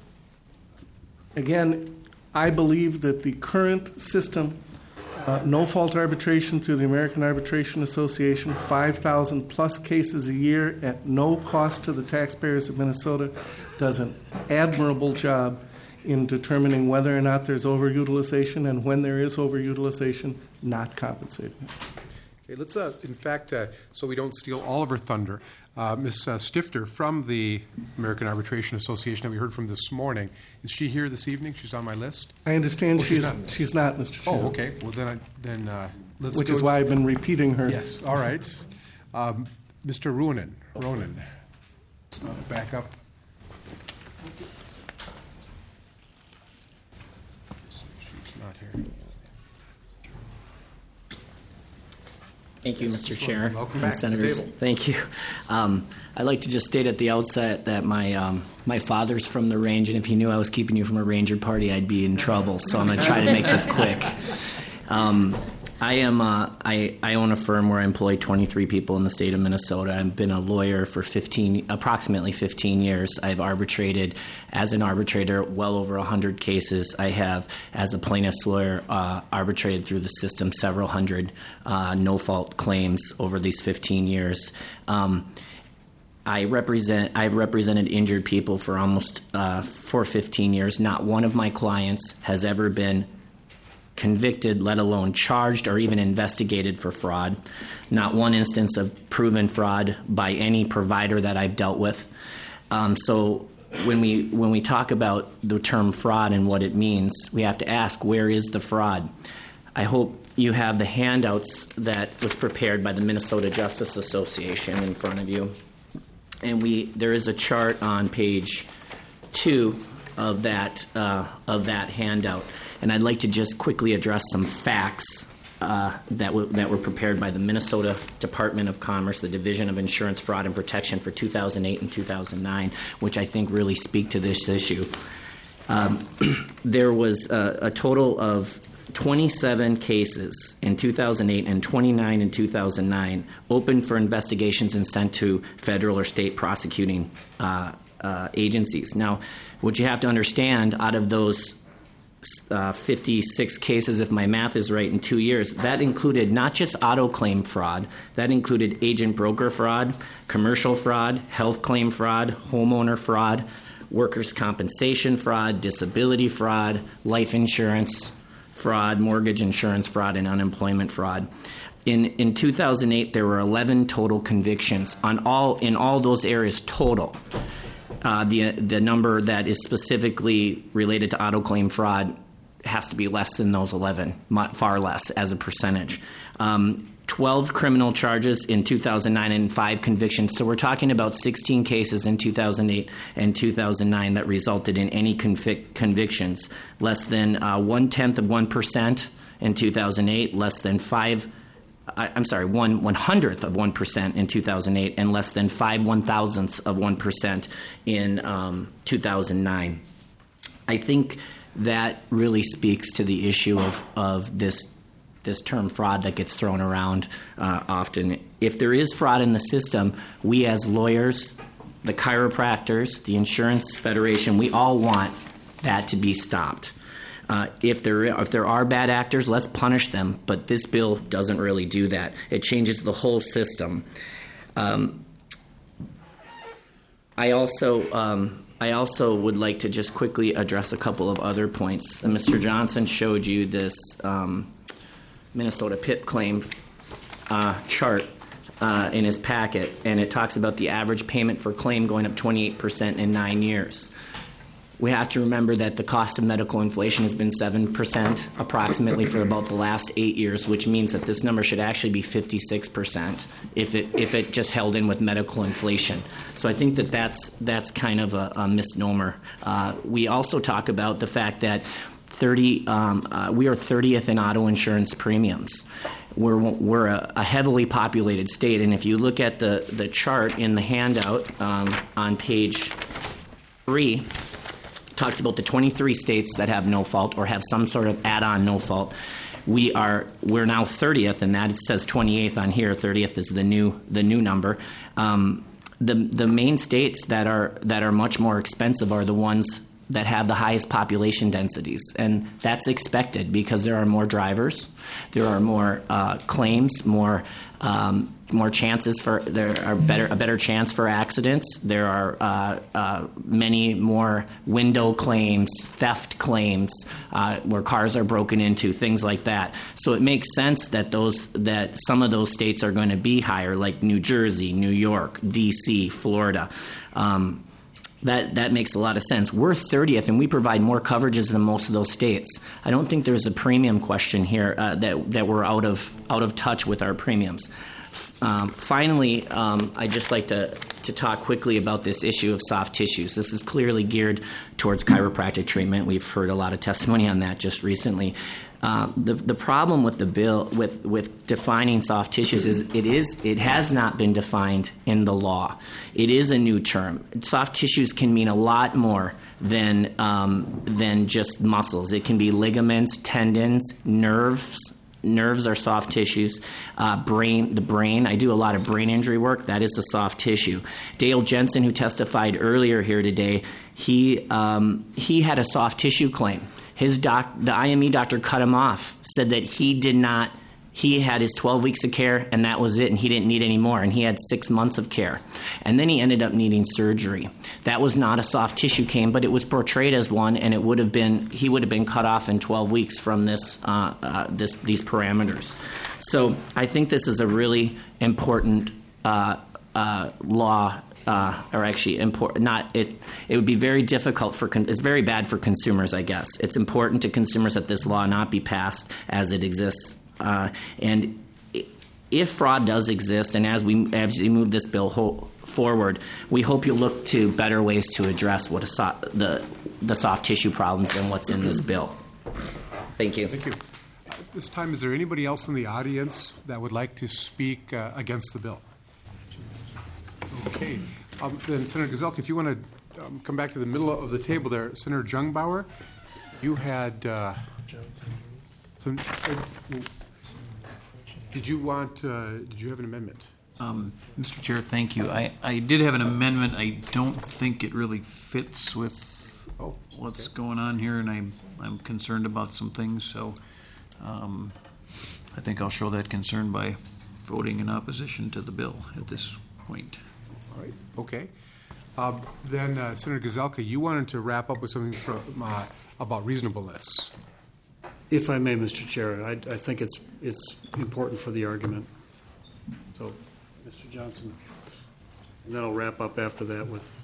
again, I believe that the current system, uh, no-fault arbitration through the American Arbitration Association, five thousand plus cases a year at no cost to the taxpayers of Minnesota, does an admirable job in determining whether or not there's overutilization, and when there is overutilization, not compensating. Okay, let's, uh, in fact, uh, so we don't steal all of her thunder, uh, Miz Uh, Stifter from the American Arbitration Association that we heard from this morning, is she here this evening? She's on my list? I understand Oh, she's, she's not. she's not, Mister Chairman. Oh, okay. Well, then, I, then uh, let's Which go is to- why I've been repeating her. Yes, all right. Um, Mister Ronan, Ronan, uh, back up. She's not here. Thank you, Mister Chair Welcome and back to the Senators. table. Thank you. Um, I'd like to just state at the outset that my um, my father's from the range, and if he knew I was keeping you from a Ranger party, I'd be in trouble. So I'm going to try to make this quick. Um, I am. Uh, I I own a firm where I employ twenty-three people in the state of Minnesota. I've been a lawyer for fifteen, approximately fifteen years. I've arbitrated as an arbitrator well over one hundred cases. I have, as a plaintiff's lawyer, uh, arbitrated through the system several hundred uh, no-fault claims over these fifteen years. Um, I represent. I've represented injured people for almost uh, for fifteen years. Not one of my clients has ever been convicted, let alone charged or even investigated for fraud. Not one instance of proven fraud by any provider that I've dealt with. Um, so when we when we talk about the term fraud and what it means, we have to ask, where is the fraud? I hope you have the handouts that was prepared by the Minnesota Justice Association in front of you. And we there is a chart on page two of that uh, of that handout, and I'd like to just quickly address some facts uh, that w- that were prepared by the Minnesota Department of Commerce, the Division of Insurance Fraud and Protection for two thousand eight and two thousand nine, which I think really speak to this issue. Um, there was a, a total of twenty-seven cases in two thousand eight and twenty-nine in two thousand nine opened for investigations and sent to federal or state prosecuting uh, uh, agencies. Now, what you have to understand, out of those uh, fifty-six cases, if my math is right, in two years, that included not just auto claim fraud, that included agent broker fraud, commercial fraud, health claim fraud, homeowner fraud, workers' compensation fraud, disability fraud, life insurance fraud, mortgage insurance fraud, and unemployment fraud. In in two thousand eight, there were eleven total convictions on all in all those areas total. Uh, the the number that is specifically related to auto claim fraud has to be less than those eleven, far less as a percentage. Um, twelve criminal charges in two thousand nine and five convictions. So we're talking about sixteen cases in two thousand eight and two thousand nine that resulted in any convic- convictions. Less than uh, one-tenth of one percent in two thousand eight, less than five, I, I'm sorry, one one-hundredth of one percent in two thousand eight, and less than five one-thousandths of one percent in um, two thousand nine. I think that really speaks to the issue of, of this this term fraud that gets thrown around uh, often. If there is fraud in the system, we as lawyers, the chiropractors, the Insurance Federation, we all want that to be stopped. Uh, if there if there are bad actors, let's punish them, but this bill doesn't really do that. It changes the whole system. Um, I also um, I also would like to just quickly address a couple of other points. Uh, Mister Johnson showed you this um, Minnesota P I P claim uh, chart uh, in his packet, and it talks about the average payment for claim going up twenty-eight percent in nine years. We have to remember that the cost of medical inflation has been seven percent approximately for about the last eight years, which means that this number should actually be fifty-six percent if it if it just held in with medical inflation. So I think that that's, that's kind of a, a misnomer. Uh, we also talk about the fact that thirty um, uh, we are thirtieth in auto insurance premiums. We're we're a, a heavily populated state, and if you look at the, the chart in the handout um, on page three, talks about the twenty-three states that have no fault or have some sort of add-on no fault. We are we're now thirtieth, and that it says twenty-eighth on here. thirtieth is the new the new number. Um, the the main states that are that are much more expensive are the ones that have the highest population densities, and that's expected because there are more drivers, there are more uh, claims, more um, more chances for there are better a better chance for accidents. There are uh, uh, many more window claims, theft claims, uh, where cars are broken into, things like that. So it makes sense that those that some of those states are going to be higher, like New Jersey, New York, D C, Florida. Um, That that makes a lot of sense. We're thirtieth, and we provide more coverages than most of those states. I don't think there's a premium question here uh, that that we're out of out of touch with our premiums. Um, finally, um, I'd just like to, to talk quickly about this issue of soft tissues. This is clearly geared towards chiropractic treatment. We've heard a lot of testimony on that just recently. Uh, the the problem with the bill with, with defining soft tissues is it is it has not been defined in the law. It is a new term. Soft tissues can mean a lot more than um, than just muscles. It can be ligaments, tendons, nerves. Nerves are soft tissues. Uh, brain, the brain. I do a lot of brain injury work. That is a soft tissue. Dale Jensen, who testified earlier here today, he um, he had a soft tissue claim. His doc, the I M E doctor, cut him off. Said that he did not he had his twelve weeks of care, and that was it, and he didn't need any more, and he had six months of care. And then he ended up needing surgery. That was not a soft tissue cane, but it was portrayed as one, and it would have been he would have been cut off in twelve weeks from this, uh, uh, this these parameters. So I think this is a really important uh, uh, law. Uh, or actually, import, not it. It would be very difficult for. Con- it's very bad for consumers, I guess. It's important to consumers that this law not be passed as it exists. Uh, and if fraud does exist, and as we as we move this bill ho- forward, we hope you look to better ways to address what a so- the the soft tissue problems and what's in this bill. Thank you. Thank you. At this time, is there anybody else in the audience that would like to speak uh, against the bill? Okay. Um, then, Senator Gazelka, if you want to um, come back to the middle of the table there, Senator Jungbauer, you had uh, some. Uh, did you want? Uh, did you have an amendment? Um, Mister Chair, thank you. I, I did have an amendment. I don't think it really fits with oh, what's okay. going on here, and I'm I'm concerned about some things. So, um, I think I'll show that concern by voting in opposition to the bill at this point. All right. Okay. Uh, then, uh, Senator Gazelka, you wanted to wrap up with something from, uh, about reasonableness. If I may, Mister Chair, I, I think it's it's important for the argument. So, Mister Johnson, and then I'll wrap up after that with.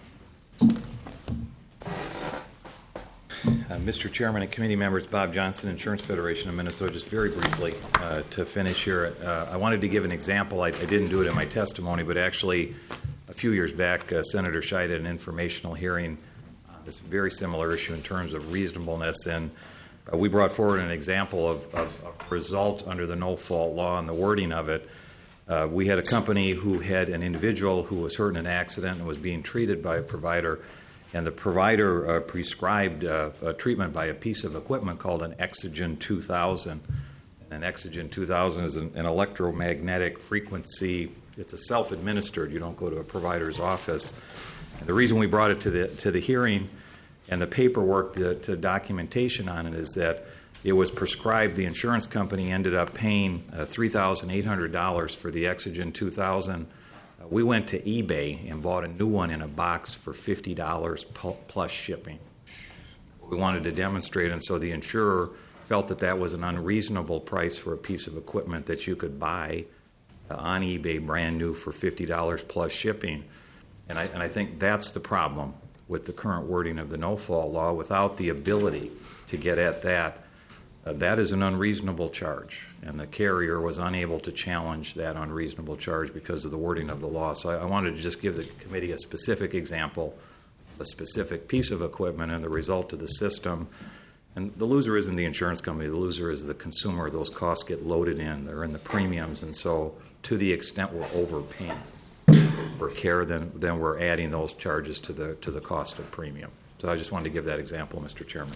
Uh, Mister Chairman and committee members, Bob Johnson, Insurance Federation of Minnesota, just very briefly uh, to finish here. Uh, I wanted to give an example. I, I didn't do it in my testimony, but actually a few years back, uh, Senator Scheid had an informational hearing on this very similar issue in terms of reasonableness, and uh, we brought forward an example of, of a result under the no-fault law and the wording of it. Uh, we had a company who had an individual who was hurt in an accident and was being treated by a provider, and the provider uh, prescribed uh, a treatment by a piece of equipment called an Exogen two thousand. An Exogen two thousand is an, an electromagnetic frequency. It's a self-administered. You don't go to a provider's office. And the reason we brought it to the to the hearing and the paperwork, the to documentation on it, is that it was prescribed. The insurance company ended up paying uh, three thousand eight hundred dollars for the Exogen two thousand. We went to eBay and bought a new one in a box for fifty dollars plus shipping. We wanted to demonstrate, and so the insurer felt that that was an unreasonable price for a piece of equipment that you could buy uh, on eBay brand new for fifty dollars plus shipping. And I, and I think that's the problem with the current wording of the no-fault law. Without the ability to get at that, uh, that is an unreasonable charge. And the carrier was unable to challenge that unreasonable charge because of the wording of the law. So I, I wanted to just give the committee a specific example, a specific piece of equipment, and the result of the system. And the loser isn't the insurance company. The loser is the consumer. Those costs get loaded in. They're in the premiums. And so to the extent we're overpaying for care, then, then we're adding those charges to the, to the cost of premium. So I just wanted to give that example, Mister Chairman.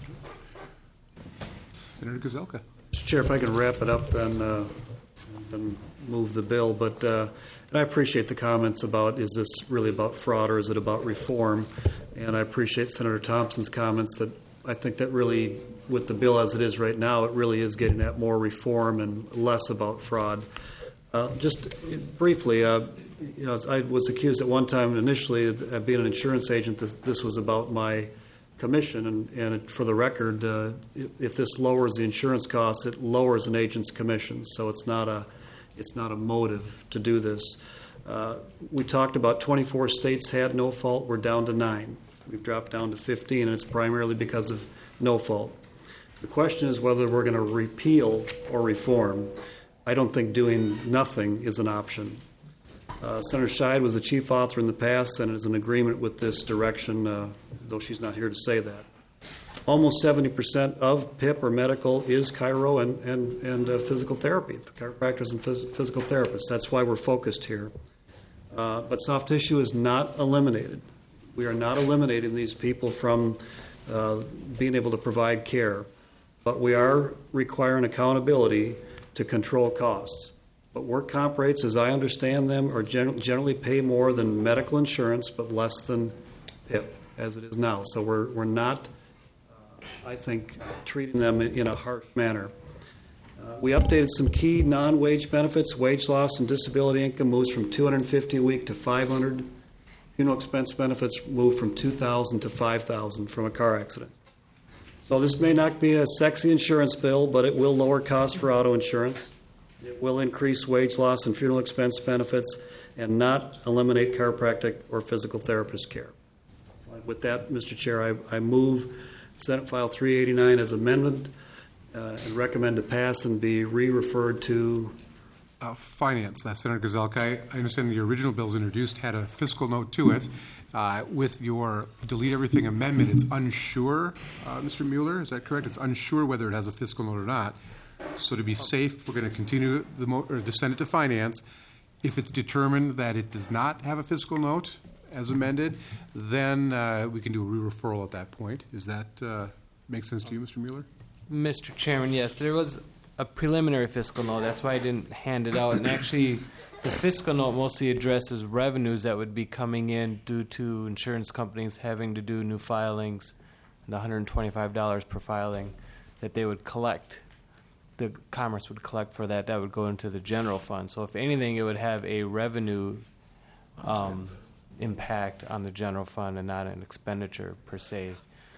Senator Gazelka. Mister Chair, if I can wrap it up, then uh, and move the bill. But uh, and I appreciate the comments about, is this really about fraud or is it about reform? And I appreciate Senator Thompson's comments that I think that really, with the bill as it is right now, it really is getting at more reform and less about fraud. Uh, just briefly, uh, you know, I was accused at one time initially of being an insurance agent that this was about my commission, and, and for the record, uh, if this lowers the insurance costs, it lowers an agent's commission. So it's not a, it's not a motive to do this. Uh, we talked about twenty-four states had no fault. We're down to nine. We've dropped down to fifteen, and it's primarily because of no fault. The question is whether we're going to repeal or reform. I don't think doing nothing is an option. Uh, Senator Scheid was the chief author in the past and is in agreement with this direction, uh, though she's not here to say that. Almost seventy percent of P I P or medical is chiro and, and, and uh, physical therapy, chiropractors and phys- physical therapists. That's why we're focused here. Uh, but soft tissue is not eliminated. We are not eliminating these people from uh, being able to provide care, but we are requiring accountability to control costs. But work comp rates, as I understand them, are gen- generally pay more than medical insurance, but less than P I P, as it is now. So we're we're not, uh, I think, treating them in a harsh manner. Uh, We updated some key non-wage benefits. Wage loss and disability income moves from two hundred fifty dollars a week to five hundred dollars. Funeral expense benefits move from two thousand dollars to five thousand dollars from a car accident. So this may not be a sexy insurance bill, but it will lower costs for auto insurance. It will increase wage loss and funeral expense benefits and not eliminate chiropractic or physical therapist care. With that, Mister Chair, I, I move Senate File three eighty-nine as amendment uh, and recommend to pass and be re-referred to Uh, Finance. Uh, Senator Gazelka, I I understand the original bills introduced had a fiscal note to it. Uh, with your delete everything amendment, it's unsure, uh, Mister Mueller, is that correct? It's unsure whether it has a fiscal note or not. So to be safe, we're going to continue the mo- or to send it to Finance. If it's determined that it does not have a fiscal note as amended, then uh, we can do a re-referral at that point. Is that uh, make sense to you, Mister Mueller? Mister Chairman, yes, there was a preliminary fiscal note. That's why I didn't hand it out. And actually, the fiscal note mostly addresses revenues that would be coming in due to insurance companies having to do new filings, the one hundred twenty-five dollars per filing that they would collect. The Commerce would collect for that. That would go into the general fund. So if anything, it would have a revenue um, impact on the general fund and not an expenditure per se.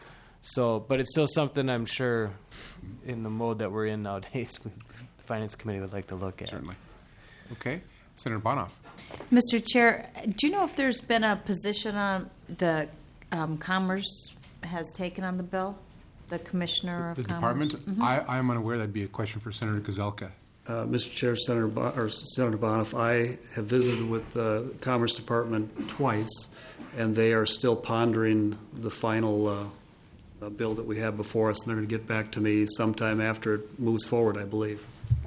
So, but it's still something I'm sure in the mode that we're in nowadays, the Finance Committee would like to look at. Certainly. Okay. Senator Bonoff. Mister Chair, do you know if there's been a position on the um, Commerce has taken on the bill? The Commissioner of The Commerce? Department? I, I'm unaware. That'd be a question for Senator Gazelka. Uh, Mister Chair, Senator Bo- or Senator Bonoff, I have visited with the Commerce Department twice, and they are still pondering the final uh, uh, bill that we have before us, and they're going to get back to me sometime after it moves forward, I believe.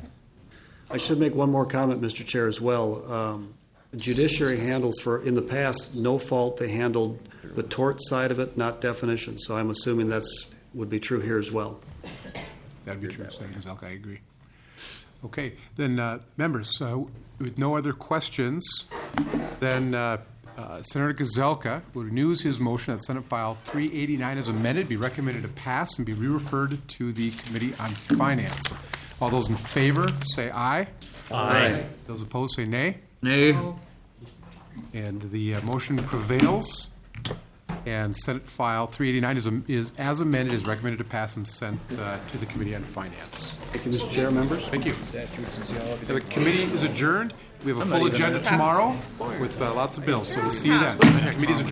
I should make one more comment, Mister Chair, as well. Um, Judiciary handles for, in the past, no fault, they handled the tort side of it, not definition. So I'm assuming that's would be true here as well. That'd be true, Senator Gazelka. I agree. Okay, then, uh, members, uh, with no other questions, then uh, uh, Senator Gazelka will renew his motion that Senate File three eighty-nine as amended be recommended to pass and be re-referred to the Committee on Finance. All those in favor say aye. Aye. Those opposed say nay. Nay. And the uh, motion prevails. And Senate File three eighty-nine is, is as amended, is recommended to pass and sent uh, to the Committee on Finance. Thank you, Mister Chair, members. Thank you. The committee is adjourned. We have a full agenda tomorrow with uh, lots of bills, so we'll see you then. The committee is adjourned.